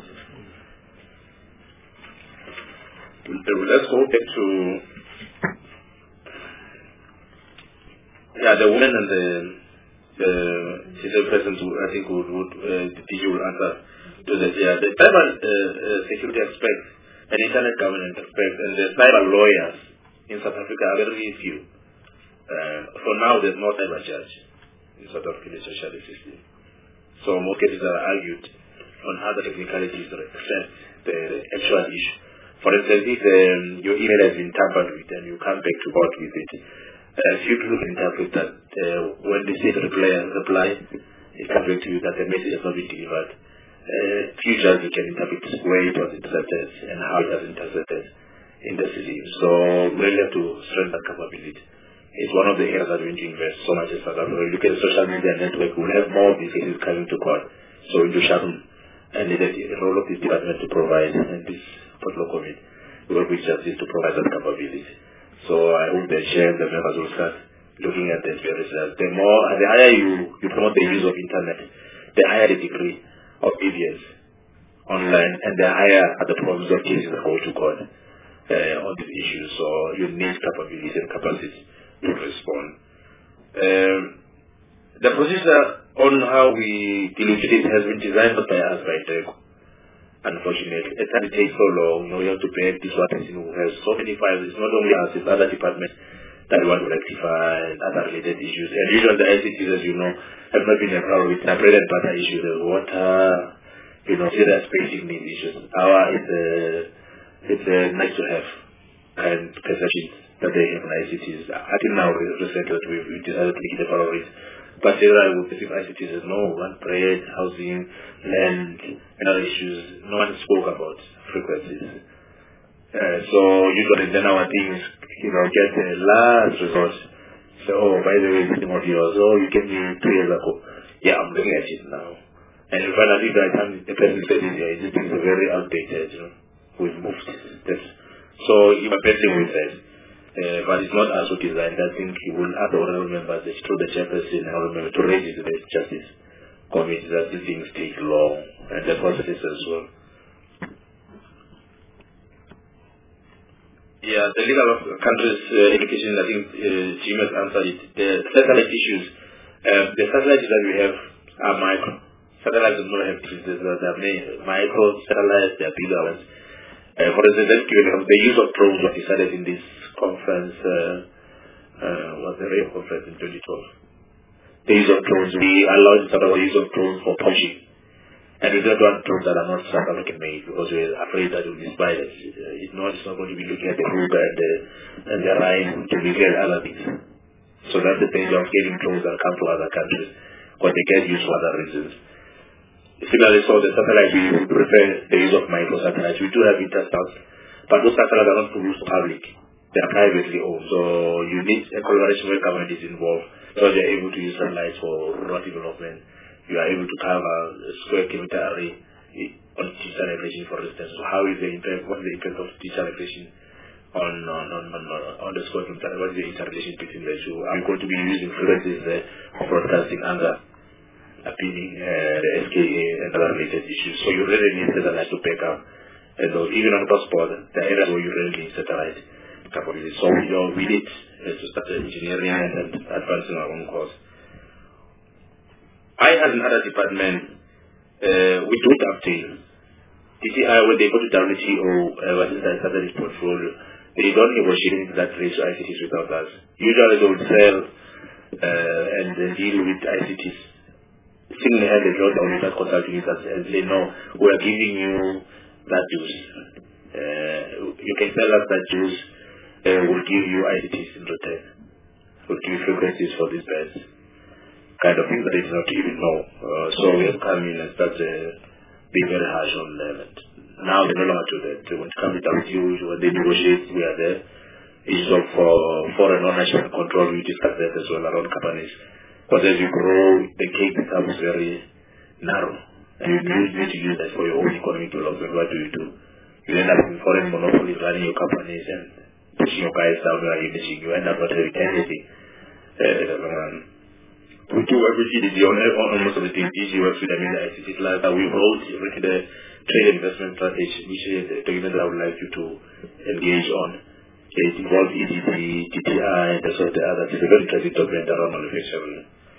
Let's go back to the women and the persons who I think the DG will answer to that. The cyber security aspect and internet governance aspect and the cyber lawyers in South Africa are very few. For now, there's no cyber judge in South African social system. So most cases are argued on how the technicalities reflect the actual issue. For instance, if your email has been tampered with and you come back to court with it, you can interpret that when they say reply, it comes back to you that the message has not been delivered. Few judges can interpret where it was intercepted and how it was intercepted in the system. So we really have to strengthen that capability. It's one of the areas that we need to invest so much in South Africa. If you look at the social media network, we'll have more of these cases coming to court. So we need to sharpen and the role of this department to provide, and this particular committee, we work with justice to provide that capability. So I hope the chair and the members will start looking at the results. The higher you promote the use of internet, the higher the degree of deviance online, and the higher are the problems of cases that go to court on these issues. So you need capabilities and capacity to respond. The procedure on how we deal with it has been designed by us by DIRCO. Unfortunately, it takes so long. We have to pay this one person who has so many files. It's not only us, it's other departments that we want to rectify and other related issues. And usually the ICTs, as you know, have not been a problem with bread and butter issues, the water, serious basic needs issues. It's nice to have and perceptions that they have in ICTs. I think now recently we decided to make it a priority. But I would perceive ICTs as no one, bread, housing, land, and other issues. No one spoke about frequencies. So usually then our things, get the last resort. So, by the way, this is what yours. You gave me 2 years ago. Yeah, I'm looking at it now. And in fact, I think by the time the person said it, these things are very outdated, We've moved this. So, you are betting with that. But it's not us who designed. I think you will ask the honorable members through the chairperson to raise it to the justice committee that these things take long and the processes as well. Yeah, the legal of countries' education, I think Jim has answered it. The satellite issues, the satellites that we have are micro. Satellites do not have pieces. They are micro satellites, they are bigger ones. For instance, the use of drones was decided in this conference, was the RAIL conference in 2012. The use of drones, we allowed the use of drones for poaching. And we don't want drones that are not South African made because we're afraid that it will be spied. It's not going to be looking at the Kruger and the Rhine to look at other things. So that's the danger of getting drones that come to other countries because they get used for other reasons. Similarly, so the satellite, we prefer the use of microsatellites. We do have Intersats, but those satellites are not produced public. They are privately owned. So you need a collaboration where government is involved so you're able to use satellites for rural development. You are able to cover a square kilometer array on digital migration, for instance. So how is the impact, what is the impact of digital migration on the square kilometer? What is the interrelation between the two? Are we going to be using frequencies of broadcasting under appealing the SKA and other related issues? So you really need satellites to back up. And those, even on cross-border, the areas where you really need satellite capabilities. So we need to start engineering and advancing our own course. I, as another department, we do dovetail. DTI, when they go to WTO, what is that satellite portfolio, they don't negotiate that race to ICTs without us. Usually they will sell and deal with ICTs. Similarly, they don't only start consulting with us and say, no, we are giving you that juice. You can sell us that juice, we'll give you ICTs in return. We'll give you frequencies for these bands. Kind of thing that they do not even know. So we have come in and start being very harsh on them. And now they no longer do that. When it comes to WTO, when they negotiate, we are there. Issues of foreign non-national control, we discuss that as well around companies. But as you grow, the cake becomes very narrow. And you need to use that for your own economic development. What do? You end up with foreign monopolies running your companies and pushing your guys down where you're imaging. You end up not having anything. We do everything on most of the things. DG works with them in the ICT lab. We wrote the trade investment strategy, which is the document that I would like you to engage on. It involves EDP, DTI, and so the others. It's a very interesting document around manufacturing.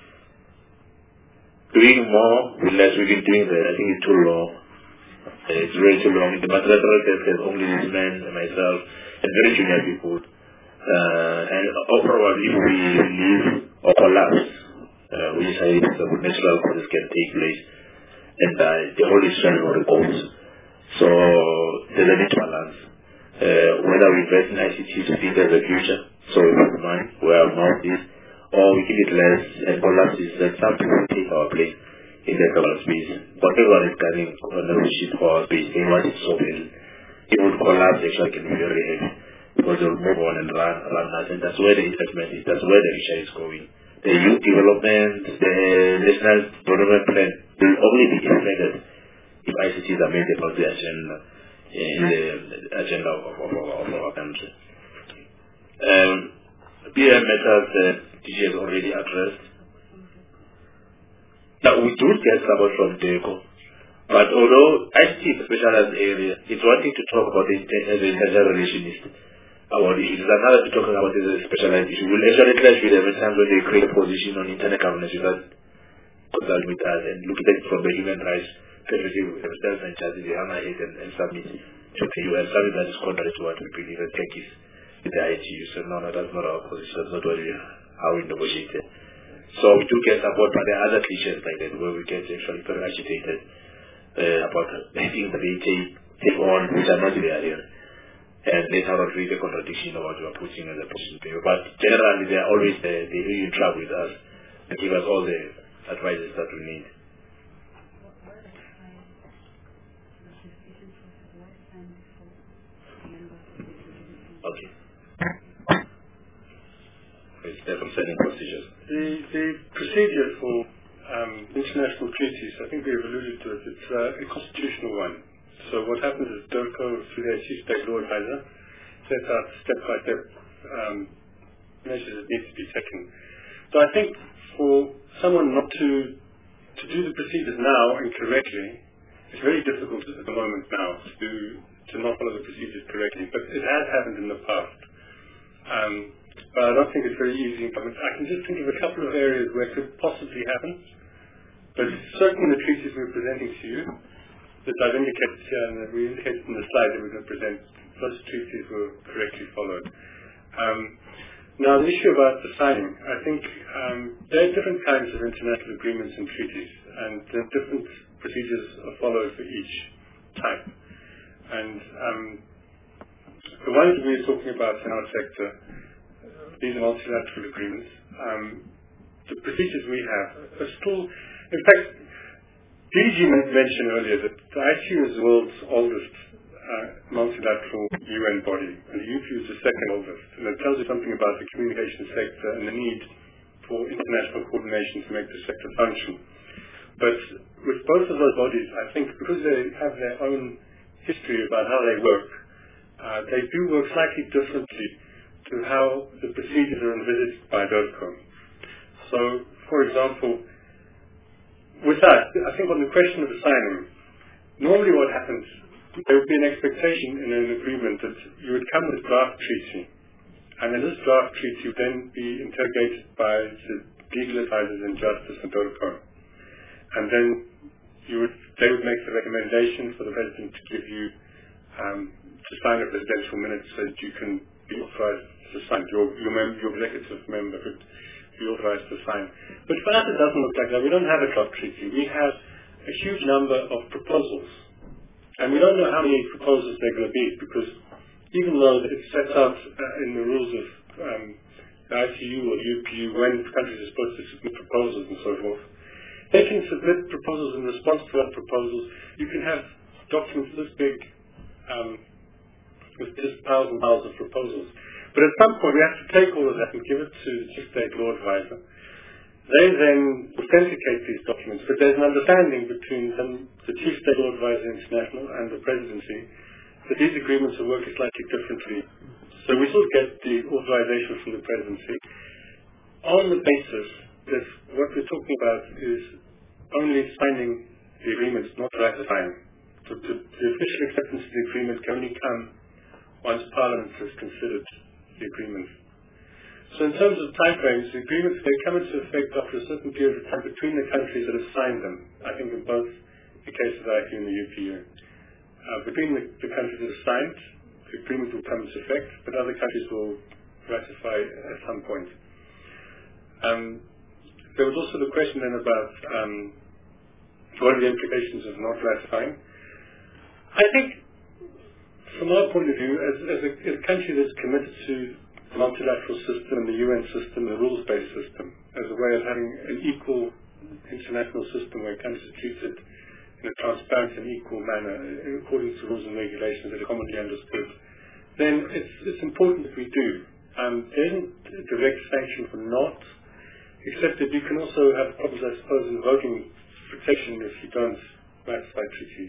Doing more with less, we've been doing that. I think it's too long. It's very too long. The multilateral desk has only this man and myself and very junior people. And probably if we leave or collapse, which is how natural causes can take place, and the whole is trying to goals. So there's a need to balance. Whether we invest in ICT to think there's a future, so we put money where our mouth is, or we give it less and collapses, then some people take our place in the global space. But everyone is carrying on the shit for our space. They want it so well. It would collapse, actually can be very heavy because they will move on and run that, and that's where the investment is, that's where the future is going. The youth development, the national development plan will only be implemented if ICTs are made about the agenda in the agenda of our country. BM matters DG has already addressed. Now, we do get support from DECO, but although ICT is a specialized area, it's one thing to talk about it as an intergenerationist about it. It's another to talk about it as a specialized issue. We'll actually clash with them at times when they create a position on internet governance without consulting with us and look at it from the human rights perspective themselves and just the hammer it and submit to the UN. Something that is contrary to what we believe and take is with the ITU. So no, that's not our position. That's not how we negotiate it. So we do get support, but there are other cliches like that where we get actually very agitated about the things that they take on which are not there. And they have not really a contradiction of what you are putting as a position paper. But generally they are always they really in trouble with us and give us all the advices that we need. Okay. It's there concerning procedures. The procedure for international treaties, I think we have alluded to it, it's a constitutional one. So what happens is DERCO, through their Chief State Law Advisor, sets out step-by-step measures that need to be taken. So I think for someone not to do the procedures now and correctly, it's very difficult at the moment now to not follow the procedures correctly. But it has happened in the past. But I don't think it's very easy. I can just think of a couple of areas where it could possibly happen. But certainly the treaties we're presenting to you, that I've indicated here and that we indicated in the slide that we're going to present, those treaties were correctly followed. Now the issue about the signing, I think there are different kinds of international agreements and treaties, and there are different procedures are followed for each type. And the ones we're talking about in our sector, these are multilateral agreements. The procedures we have are still, in fact, DG mentioned earlier that the ITU is the world's oldest multilateral UN body, and the UPU is the second oldest. And that tells you something about the communication sector and the need for international coordination to make the sector function. But with both of those bodies, I think because they have their own history about how they work, they do work slightly differently to how the procedures are envisaged by DERCO. So, for example, with that, I think on the question of the signing, normally what happens, there would be an expectation in an agreement that you would come with a draft treaty, and then this draft treaty would then be interrogated by the legal advisors in Justice and DERCO. And then they would make the recommendation for the President to give you to sign a presidential minute so that you can be authorized to sign. Your executive member could be authorized to sign. But for us it doesn't look like that. We don't have a draft treaty. We have a huge number of proposals. And we don't know how many proposals they're going to be, because even though it's set out in the rules of the ITU or UPU when countries are supposed to submit proposals and so forth, they can submit proposals in response to other proposals. You can have documents this big with just thousands and thousands of proposals. But at some point we have to take all of that and give it to the Chief State Law Advisor. They then authenticate these documents, but there's an understanding between the Chief State Law Advisor International and the Presidency that these agreements will work slightly differently. So we still get the authorization from the Presidency on the basis that what we're talking about is only signing the agreements, not ratifying. So the official acceptance of the agreement can only come once Parliament has considered the agreement. So in terms of timeframes, the agreements, they come into effect after a certain period of time between the countries that have signed them. I think in both the case of the ITU and the UPU. Between the countries that have signed, the agreement will come into effect, but other countries will ratify at some point. There was also the question then about what are the implications of not ratifying. I think, from our point of view, as a country that's committed to the multilateral system and the UN system, the rules-based system, as a way of having an equal international system where countries are treated in a transparent and equal manner according to rules and regulations that are commonly understood, then it's important that we do. There isn't a direct sanction for not, except that you can also have problems, I suppose, in voting protection if you don't ratify treaties.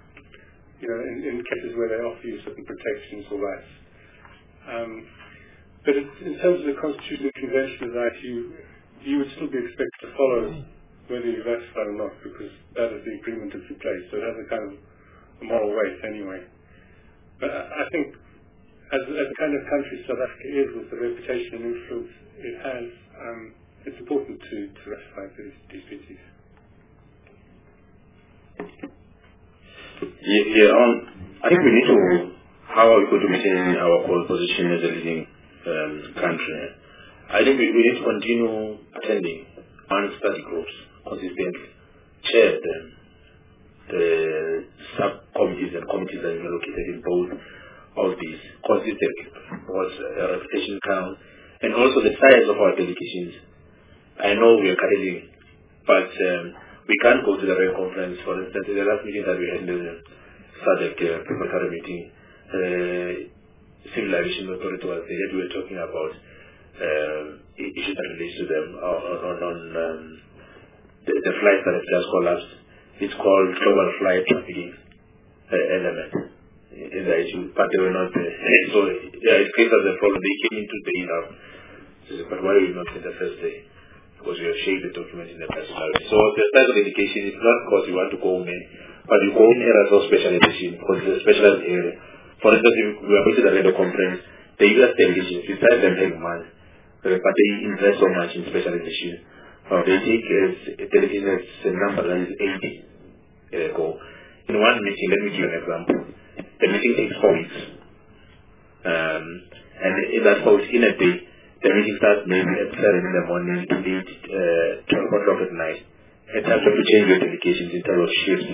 In cases where they offer you certain protections or rights. But in terms of the Constitutional Convention, that you would still be expected to follow whether you ratify or not, because that is the agreement that's in place. So it has a kind of moral weight anyway. But I think as the kind of country South Africa is, with the reputation and influence it has, it's important to ratify these treaties. I think we need to, how are we going to maintain our position as a leading country? I think we need to continue attending study groups consistently, chair them, the subcommittees and committees that are located in both of these consistently, because reputation counts, and also the size of our delegations. I know we are cutting, but we can't go to the Red Conference. For instance, the last meeting that we had in the SADC preparatory meeting, Civil Aviation Authority was there. We were talking about issues that relate to them on the flights that have just collapsed. It's called Global Flight Trafficking Element in the issue, but they were not there. So yeah, it creates a problem. They came into the email, but why were you not in the first day? Because we have shared the document in the personal way. So the type of education is not because you want to go in, but you go in areas of specialization, because it's a specialized area. For instance, if we are going to the radio conference, the US delegations, besides them having money, but they invest so much in specialization. They take delegations a number that is 80 go. In one meeting, let me give you an example. The meeting takes 4 weeks. And in that 4 weeks, in a day, the meeting starts maybe at 7 in the morning to 12 o'clock at night. It's time to change your delegations in terms of shifts.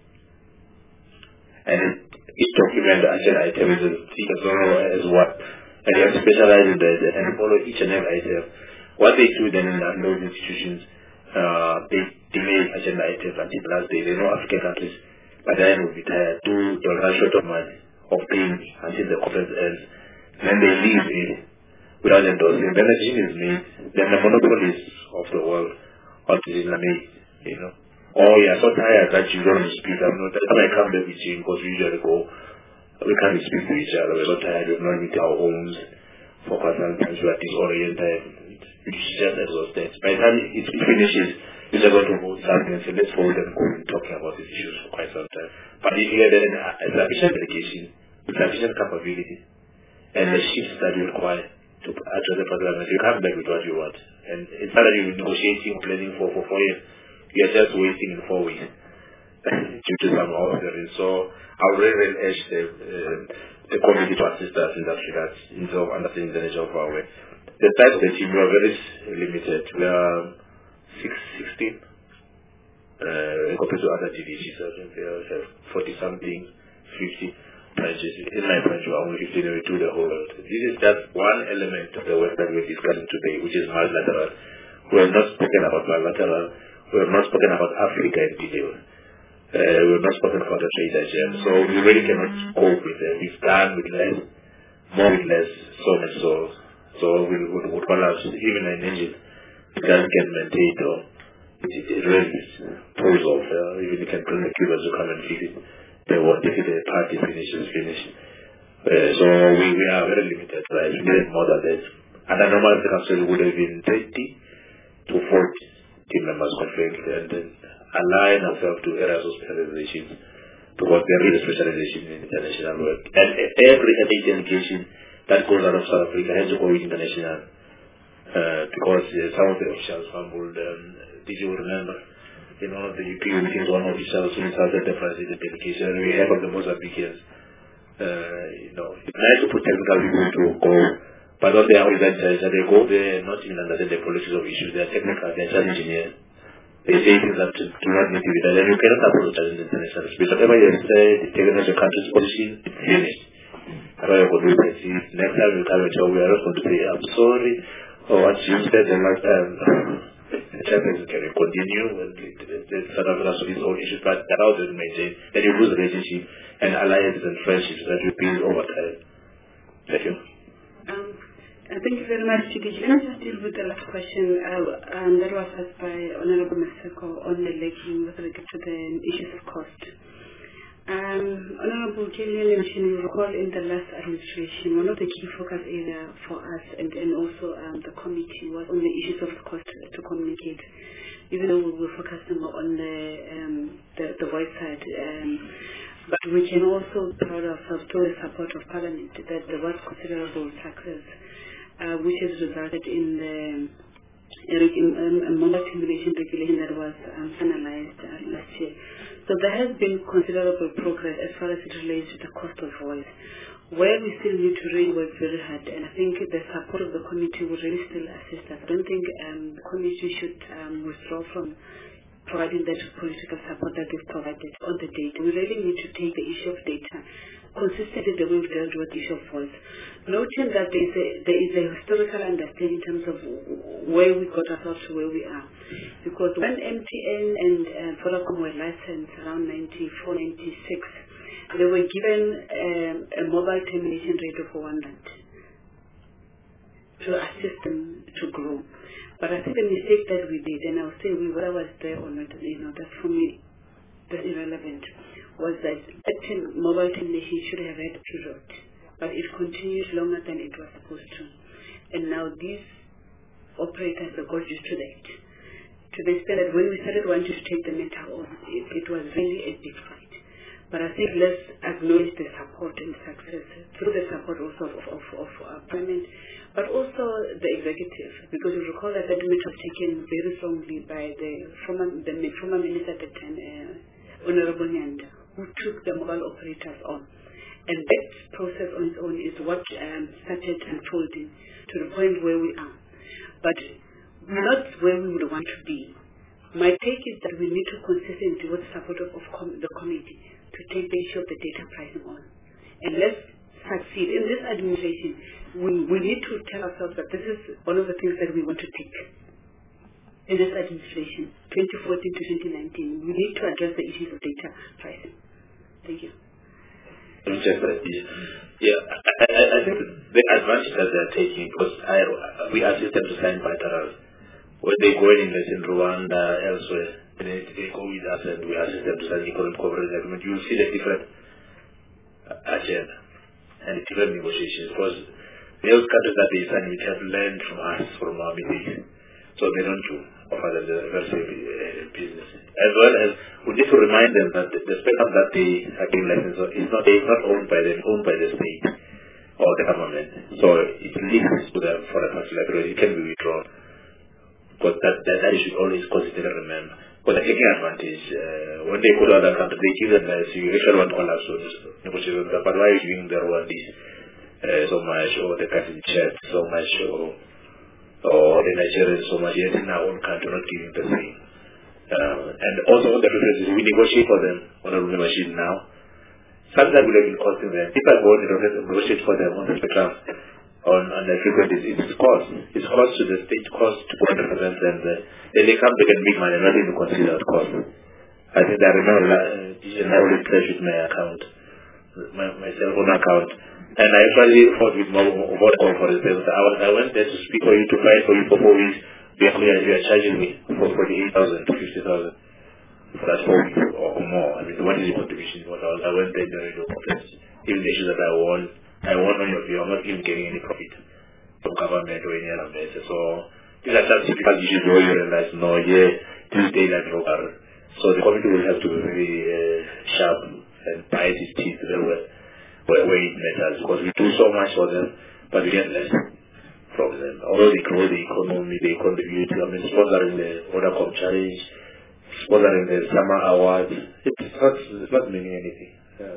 And each document, agenda item is as what. And you have to specialize in that and follow each and every item. What they do then in those institutions, they delay agenda items until the last day. They know African countries, by then will be tired. They'll run short of money, of paying until the conference ends. Then they leave it without endorsing. Then the decision is made. Then the monopolies of the world are decisions are made. You know. Oh, yeah, so tired that you don't speak. I'm not. That's why I come back with you, because we usually go. We can't speak to each other. We're so tired. We've not meet our homes. For quite some time, we are disoriented. It's just exhausted. By the time it finishes, you're just going to hold something and say, let's hold and go and talking about these issues for quite some time. But if you have a sufficient delegation, sufficient capability, and the shifts that you require to address the problem, you come back with what you want. And instead of you negotiating, planning for 4 years, you're just wasting in 4 weeks due to some ordering. So I would really urge the committee to assist us in that regard, in terms of understanding the nature of our work. The size of the team, we are very limited. We are 16 compared to other DDGs. I think they have 40-something, 50 branches. In my branch, we are only 15, and we do the whole world. This is just one element of the work that we are discussing today, which is multilateral. We have not spoken about bilateral. We have not spoken about Africa in detail. We have not spoken about the trade agenda. So we really cannot cope with it. We've done with less, more with less, so much so. So we would call us even an engine. It doesn't get maintained, or it really pulls off. Even you can bring the Cubans to come and fix it. They won't take it, the party finishes. So we are very limited, right? We need more than that. And the normal council would have been 30 to 40 team members conflict, and then align ourselves to areas of specialization, because there is a specialization in international work. And every delegation that goes out of South Africa has to go with international, because some of the officials fumbled. Did you remember? In one of the UK meetings, one official insulted the president delegation. We have of the Mozambicans. It's nice to put technical people to go, but what they are organized, they go there not even understand the politics of issues. They are technical, they are just engineers. They say things that do not need to be done, and you cannot apologize in the international space. Whatever you have said, taken as your country's policy, it's finished. However, you're going to do it. Next time you come and tell me, we are not going to say, I'm sorry, or what you said the last time. The champions can continue, and South Africa has its own issues, but that also maintain that you lose relationship and alliances and friendships that you build over time. Thank you. Thank you very much, TDG. Can I just deal with the last question that was asked by Honorable Maseko on the linking with regard to the issues of cost? Honorable Gillian mentioned, you recall in the last administration, one of the key focus areas for us and also the committee was on the issues of cost to communicate. Even though we were focusing on the voice side, but we can also be proud of through the support of Parliament that there was considerable success, which has resulted in a mobile termination regulation that was finalized last year. So there has been considerable progress as far as it relates to the cost of voice. Where we still need to really work very hard, and I think the support of the committee will really still assist us. I don't think the committee should withdraw from providing that political support that they've provided on the data. We really need to take the issue of data consistently the way we've dealt with the issue of voice. Noting that there is a historical understanding in terms of where we got ourselves to where we are. Because when MTN and Vodacom were licensed around 94, 96, they were given a mobile termination rate of 1 rand to assist them to grow. But I think the mistake that we did, and I'll say whether I was there or not, that's for me, that's irrelevant, was that mobile termination should have had a period, but it continued longer than it was supposed to. And now these operators have got used to that. To the extent that when we started wanting to take the matter on, it was really a big fight. But I think let's acknowledge the support and success through the support also of Parliament, but also the executive, because you recall that the matter was taken very strongly by the former minister at the time, Honorable Nyanda, who took the mobile operators on. And that process on its own is what started unfolding to the point where we are. But not where we would want to be. My take is that we need to consistently, with the support of the committee, to take the issue of the data pricing on. And let's succeed. In this administration, we need to tell ourselves that this is one of the things that we want to take. In this administration, 2014 to 2019, we need to address the issues of data pricing. Thank you. Yeah, I think the advantage that they're taking, because we assist them to sign bilaterals. When they go and invest in Rwanda, elsewhere, and they go with us and we assist them to sign economic cooperation agreement, you'll see the different agenda and the different negotiations. Because those countries that they sign with have learned from us, from our mistakes. So they don't offer them the very same business. As well as we need to remind them that the spectrum that they are being licensed is not owned by them, owned by the state or the government. So it links to them for a particular period. It can be withdrawn. But that you should always consider and remember. But they're taking advantage. When they go to other countries, they give them you actually want all our negotiations. But why are you giving the Rwandese so much, or the Catholic Church so much, or the Nigerians so much, yet in our own country not giving the same. And also on the differences, we negotiate for them on a machine now. Sometimes we have been costing them. If I go and negotiate for them on the spectrum, on the frequencies, it's cost. It's cost to the state, cost to represent them. Then they come back and make money, not even consider the cost. I think I remember I always pledged with my account, my cell phone account. And I actually fought with Vodacom for instance. I went there to speak for you, to fight for you for 4 weeks. You are charging me for 48,000 to 50,000 for that 4 weeks or more. I mean, what is your contribution? I went there during the protest. Even the issues that I won on your view. I'm not even getting any profit from government or any other measure. So these are just typical issues where you realize, no, this is daylight local. So the committee will have to be very sharp and bite its teeth very well. Where it matters, because we do so much for them, but we get less from them. Although they grow the economy, they contribute, sponsoring the Vodacom Challenge, sponsoring the Summer Awards, it's not meaning anything.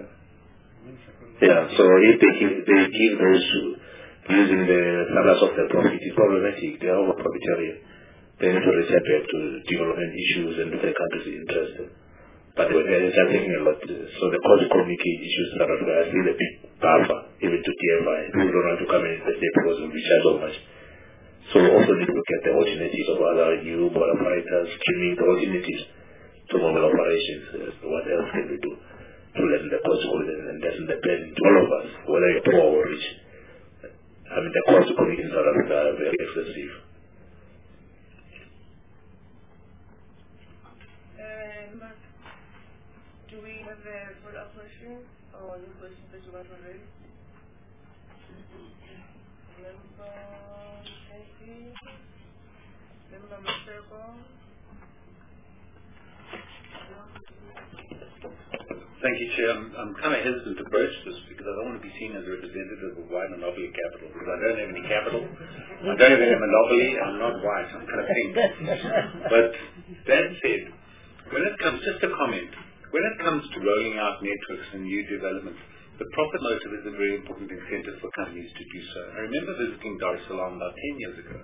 Yeah, so if they give those using the surplus of their profit, it's problematic. They are over profiteering. They need to reset back to development issues and the country's interest. But they are just taking a lot. So the cost communicate issues that are still a bit buffer, even to TFI. People don't want to come in and say because we charge so much. So we also need to look at the alternatives of other new mobile operators, streaming the alternatives to mobile operations. What else can we do to lessen the cost of it? And that's the plan to all of us, whether you're poor or rich. I mean, the cost of communicating in South Africa are very expensive. Do we have a follow-up question or any questions that you want to raise? Member Kenzie? Member Maseko? Thank you, Chair. I'm kind of hesitant to broach this because I don't want to be seen as a representative of white monopoly capital because I don't have any capital. I don't have any monopoly. I'm not white. I'm kind of pink. But that said, when it comes, just a comment, when it comes to rolling out networks and new developments, the profit motive is a very important incentive for companies to do so. I remember visiting Dar es Salaam about 10 years ago.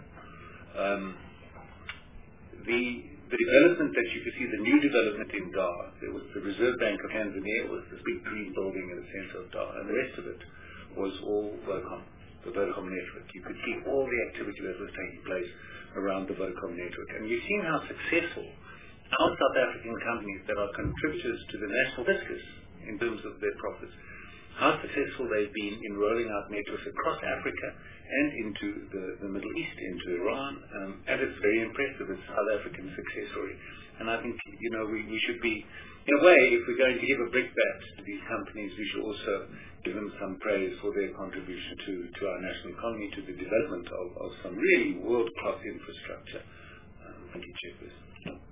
The development that you could see, the new development in Dar, there was the Reserve Bank of Tanzania, was this big green building in the center of Dar, and the rest of it was all Vodacom, the Vodacom network. You could see all the activity that was taking place around the Vodacom network. And you've seen how successful our South African companies that are contributors to the national fiscus in terms of their profits, how successful they've been in rolling out networks across Africa and into the Middle East, into Iran, and it's very impressive. It's South African success story. And I think, we should be, in a way, if we're going to give a brickbat to these companies, we should also give them some praise for their contribution to our national economy, to the development of some really world-class infrastructure. Thank you, Chairperson.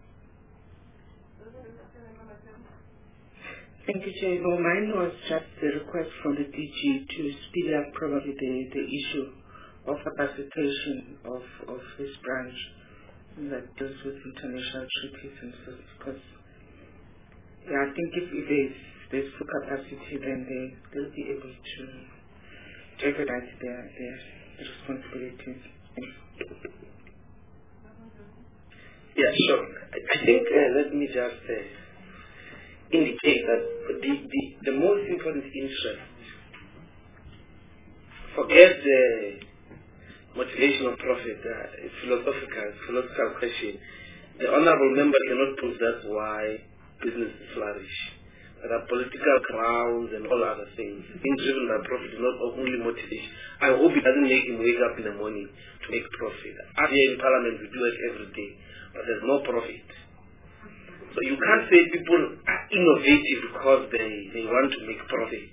Thank you, Chair. No, mine was just the request from the DG to speed up probably the issue of capacitation of this branch that deals with international treaties and so because I think if there's full capacity then they'll be able to expedite their responsibilities. Yeah, sure. I think let me just indicate that the most important interest, forget the motivation of profit, it's philosophical question. The honorable member cannot prove that's why businesses flourish. There are political grounds and all other things. Being driven by profit is not only motivation. I hope it doesn't make him wake up in the morning to make profit. Up here in Parliament we do it every day, but there's no profit. So you can't say people are innovative because they want to make profit.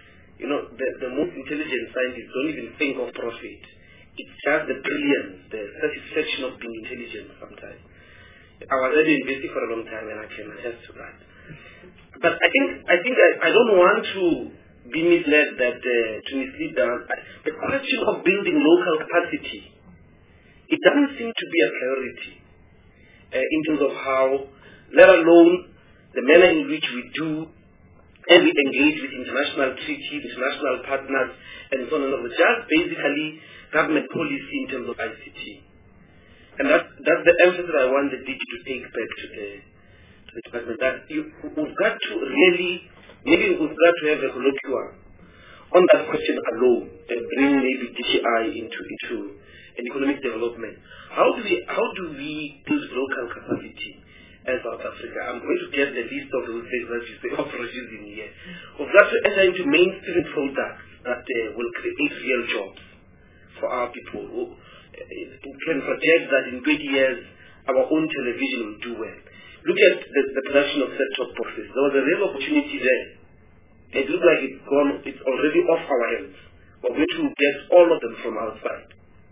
The most intelligent scientists don't even think of profit. It's just the brilliance, the satisfaction of being intelligent sometimes. I was at the university for a long time and I can attest to that. But I think I don't want to be misled to mislead the question of building local capacity. It doesn't seem to be a priority in terms of how, let alone the manner in which we do and we engage with international treaties, international partners, and so on and so forth. Just basically government policy in terms of ICT. And that's the emphasis I want the DG to take back to the department. That we've got to really, maybe we've got to have a colloquium on that question alone and bring maybe DCI into an economic development. How do we build local capacity as South Africa? I'm going to get the list of those things that you say of producing here. We've got to enter into mainstream products that will create real jobs for our people. Who can project that in 20 years our own television will do well. Look at the production of set-top boxes. There was a real opportunity there. It looks like it's already off our hands. We're going to get all of them from outside.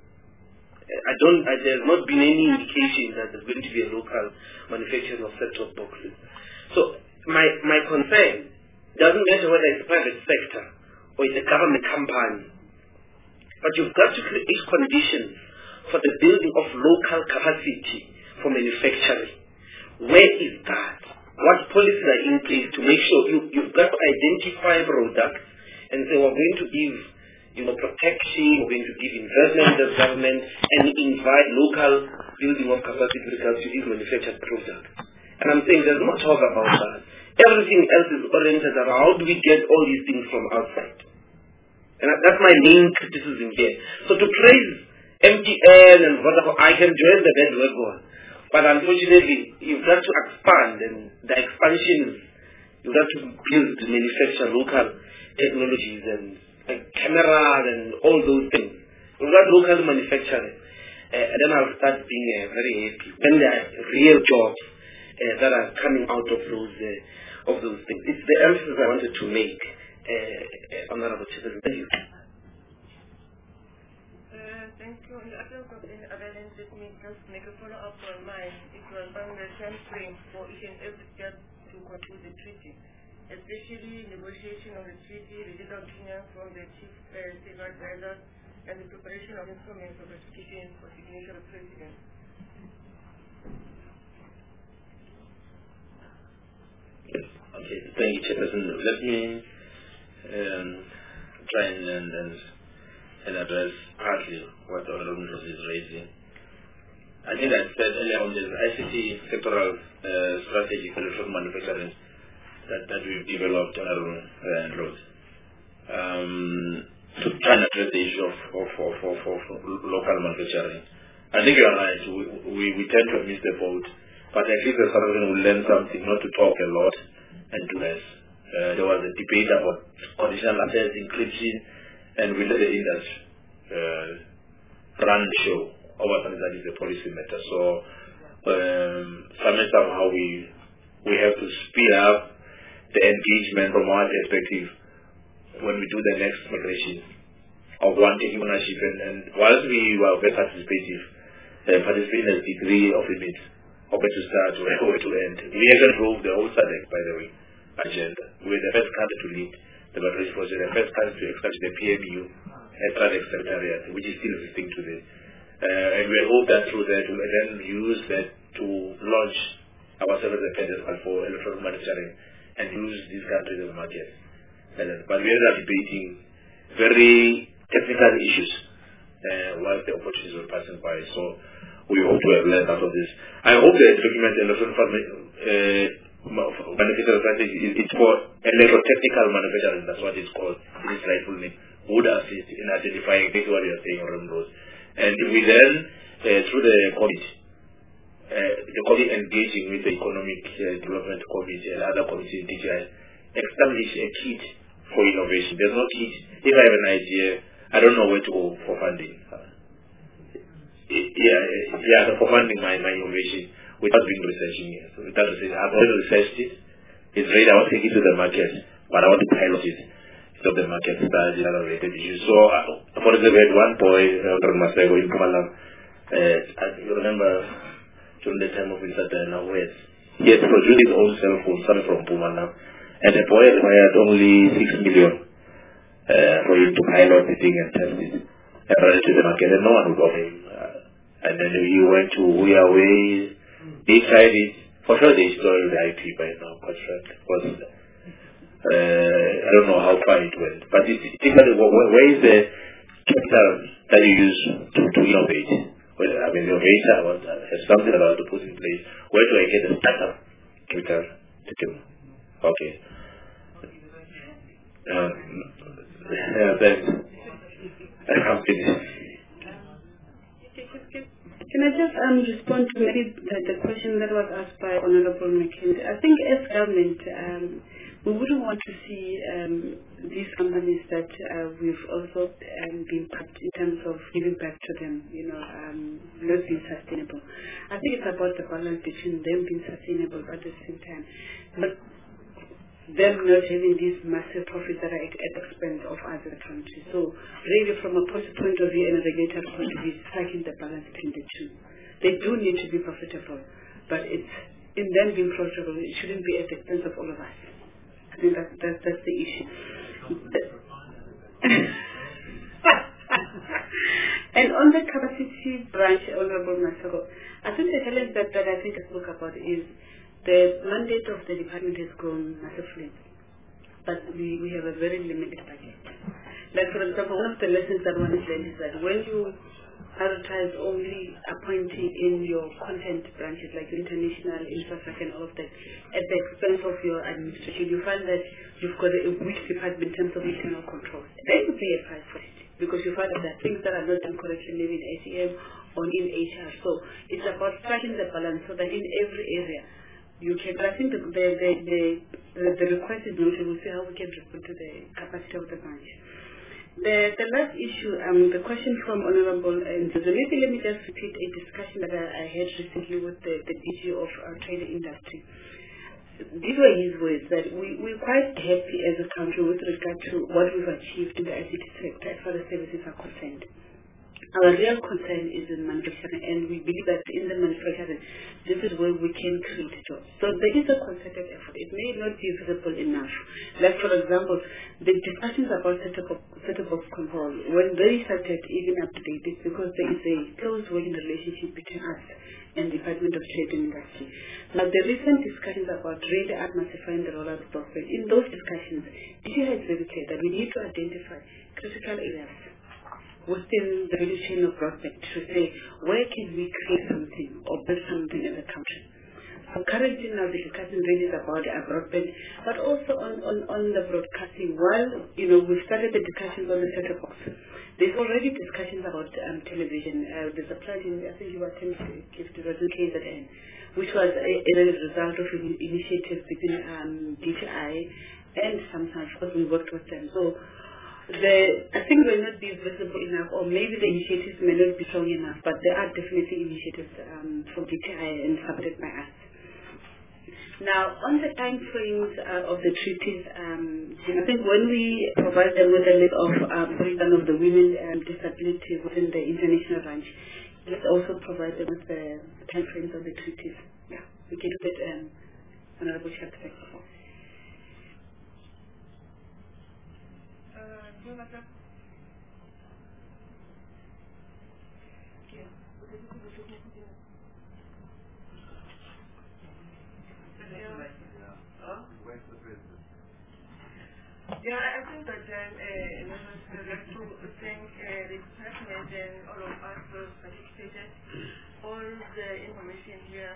There's not been any indication that there's going to be a local manufacturing of set-top boxes. So my concern doesn't matter whether it's private sector or it's a government company, but you've got to create conditions for the building of local capacity for manufacturing. Where is that? What policies are in place to make sure you've got to identify products and say we're going to give protection, we're going to give investment as government and invite local building of capacity with regards to these manufactured products. And I'm saying there's no talk about that. Everything else is oriented around how do we get all these things from outside. And that's my main criticism here. So to praise MTN and Vodacom, I can join the bandwagon. But unfortunately, you've got to expand, and the expansion is you've got to build, manufacture local technologies and cameras and all those things. You've got local manufacturing. And then I'll start being very happy. When there are real jobs that are coming out of those things. It's the emphasis I wanted to make, Honorable Chairperson. Thank you. Thank you. In the absence of any other lens, let me just make a follow-up on mine. It was on the time frame for each and every step to conclude the treaty, especially negotiation of the treaty, the legal opinion from the chief civil advisor, and the preparation of instruments of ratification for signature of President. Okay, thank you, Chairperson. Let me try and address partly what the Honourable is raising. I think I said earlier on the ICT sectoral strategy for electronic manufacturing that we've developed on roads to try and address the issue of local manufacturing. I think you are right. We tend to miss the boat, but at least the South African will learn something, not to talk a lot and do less. There was a debate about conditional access, encryption, and we let the industry run the show over something that is a policy matter. So somehow we have to speed up the engagement from our perspective when we do the next migration of one taking ownership. And whilst we were very participative, participating in a degree of limits, of where to start, where to end. We actually drove the whole SADC, by the way, agenda. We were the first country to lead the migration project, the first country to establish the PMU as SADC Secretariat, which is still existing today. And we hope that through that we will then use that to launch our service appendix for electronic manufacturing and use these countries as markets. But we ended up debating very technical issues while the opportunities were passing by. So we hope to have learned out of this. I hope the document electronic manufacturing strategy is for electrotechnical manufacturing. That's what it's called in its rightful name. Would assist in identifying exactly what you are saying on roads. And if we then, through the committee engaging with the Economic Development Committee and other committees in DGI, establish a kit for innovation. There's no kit. If I have an idea, I don't know where to go for funding. For funding my innovation without being researching it. So without researching, I've already researched it. It's ready. I want to take it to the market, but I want to pilot it. So the market study and related issues. So, for example, we had one boy, Masego in Pumalam. You remember during the time of Vincent West, he had produced his own cell phone, starting from Pumalam, and the boy required only 6 million for him to pilot the thing and test it and run it to the market, and no one would offer him. And then he went to Huawei. He tried it. For sure, they stole the IP by now, because I don't know how far it went. But typically, where is the capital that you use to innovate? Well, I mean, innovation has something that I want to put in place. Where do I get the startup capital to do? Okay. Thanks. I'm finished. Can I just respond to maybe the question that was asked by Honourable McKenzie? I think as government, we wouldn't want to see these companies that we've also been packed in terms of giving back to them, not being sustainable. I think it's about the balance between them being sustainable at the same time, but them not having these massive profits that are at the expense of other countries. So really from a policy point of view and a regulatory point of view, it's striking the balance between the two. They do need to be profitable, but it's in them being profitable, it shouldn't be at the expense of all of us. I think that's the issue. And on the capacity branch, Honourable Masego, I think the challenge that I think I spoke about is the mandate of the department has grown massively, but we have a very limited budget. Like, for example, one of the lessons that one has learned is that when you advertise only appointing in your content branches, like international infrastructure and all of that, at the expense of your administration, you find that you've got a weak department in terms of internal controls. There could be a price for it, because you find that there are things that are not done correctly, maybe in ATM or in HR. So it's about striking the balance so that in every area, you can, but I think the request is noted. We'll see how we can respond to the capacity of the branch. The last issue, the question from Honorable Nzuzo, maybe let me just repeat a discussion that I had recently with the DG of Trade and Industry. These were his words, that we're quite happy as a country with regard to what we've achieved in the ICT sector as far as services are concerned. Our real concern is in manufacturing, and we believe that in the manufacturing, this is where we can create jobs. So there is a concerted effort. It may not be visible enough. Like, for example, the discussions about set-top box control, when they started even up to date, it's because there is a close working relationship between us and the Department of Trade and Industry. Now, the recent discussions about really massifying the rollout of broadband, in those discussions, DG has very clear that we need to identify critical areas within the value chain of broadband to say, where can we create something or build something in the country? So currently now the discussion really is about broadband, but also on the broadcasting. While, we've started the discussions on the set-top box, there's already discussions about television. There's a plan, I think you attempted to give to KZN, which was a result of an initiative between DTI and Samsung, because we worked with them. So I think will not be visible enough, or maybe the initiatives may not be strong enough, but there are definitely initiatives from DTI and supported by us. Now, on the time frames of the treaties, I think when we provide them with a list of breakdown of the women disability within the international range, let's also provide them with the time frames of the treaties. Yeah, we can do that, Honorable Chair. Yeah, I think that I'd like to thank the department and all of us who participated. All the information here,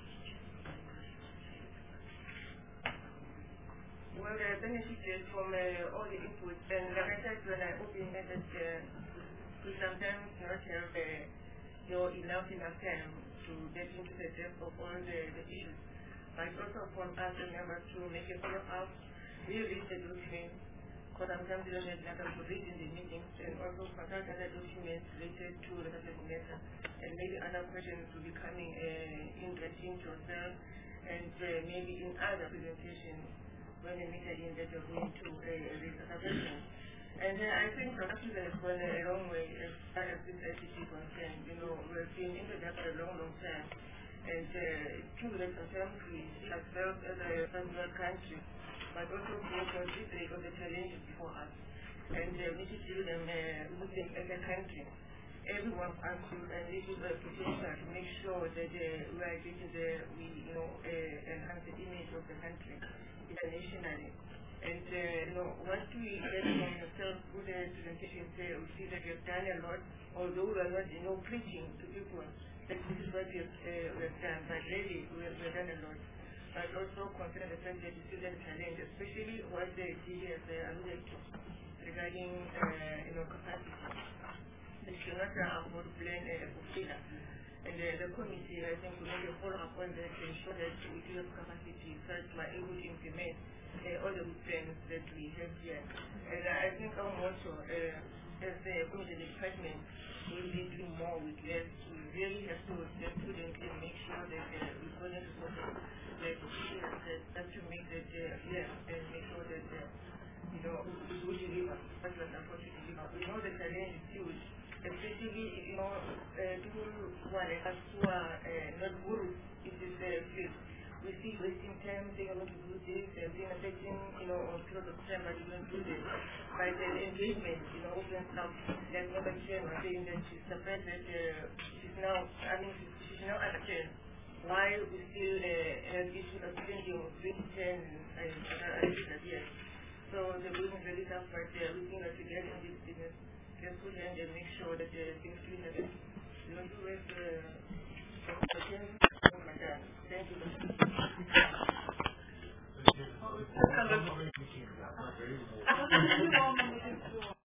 well, I benefited from all the inputs, and like I said when I opened it, we sometimes not have enough time to get into the depth of all the issues. But also from us, remember to make a follow-up. We read the document, because sometimes we don't have time to read in the meetings, and also consult other documents related to the subject matter, and maybe other questions will be coming interesting to yourself, and maybe in other presentations when we meet again that you're going to raise other questions. And I think production has gone a long way as far as this ICT is concerned. We've been into that for a long time, and true that sometimes we see ourselves as a first-world country, but also being considerate of the challenges before us. And we need to do them within as a country. Everyone has to, and this is a potential to make sure that we are getting enhance the image of the country internationally. And once we get from yourself with the presentation, we see that we have done a lot, although we are not preaching to people that this is what we have done, but really we have done a lot. But also consider the fact that you see the challenge, especially what the DG has alluded to regarding capacity. The Shinata Award plan Bufila. And the committee, I think, will make a follow-up on that to ensure that we do have capacity so that we are able to implement all the plans that we have here. And I think our motto as the committee department will be doing more with less. We really have to step prudently and make sure that we go into that to make that and make sure that we deliver what we are supposed to deliver. We know the challenge is huge, especially people who are not gurus in this field. We see wasting time, they are going to do this, and they are taking a period of time, but they don't do this. By the engagement, opens up, like Mother Chen was saying that she's surprised that she's now understand why we still have issues of changing between 10 and other years. So the business really tough, but we think that together in this business, let's put in and make sure that things will happen. We don't do it thank you.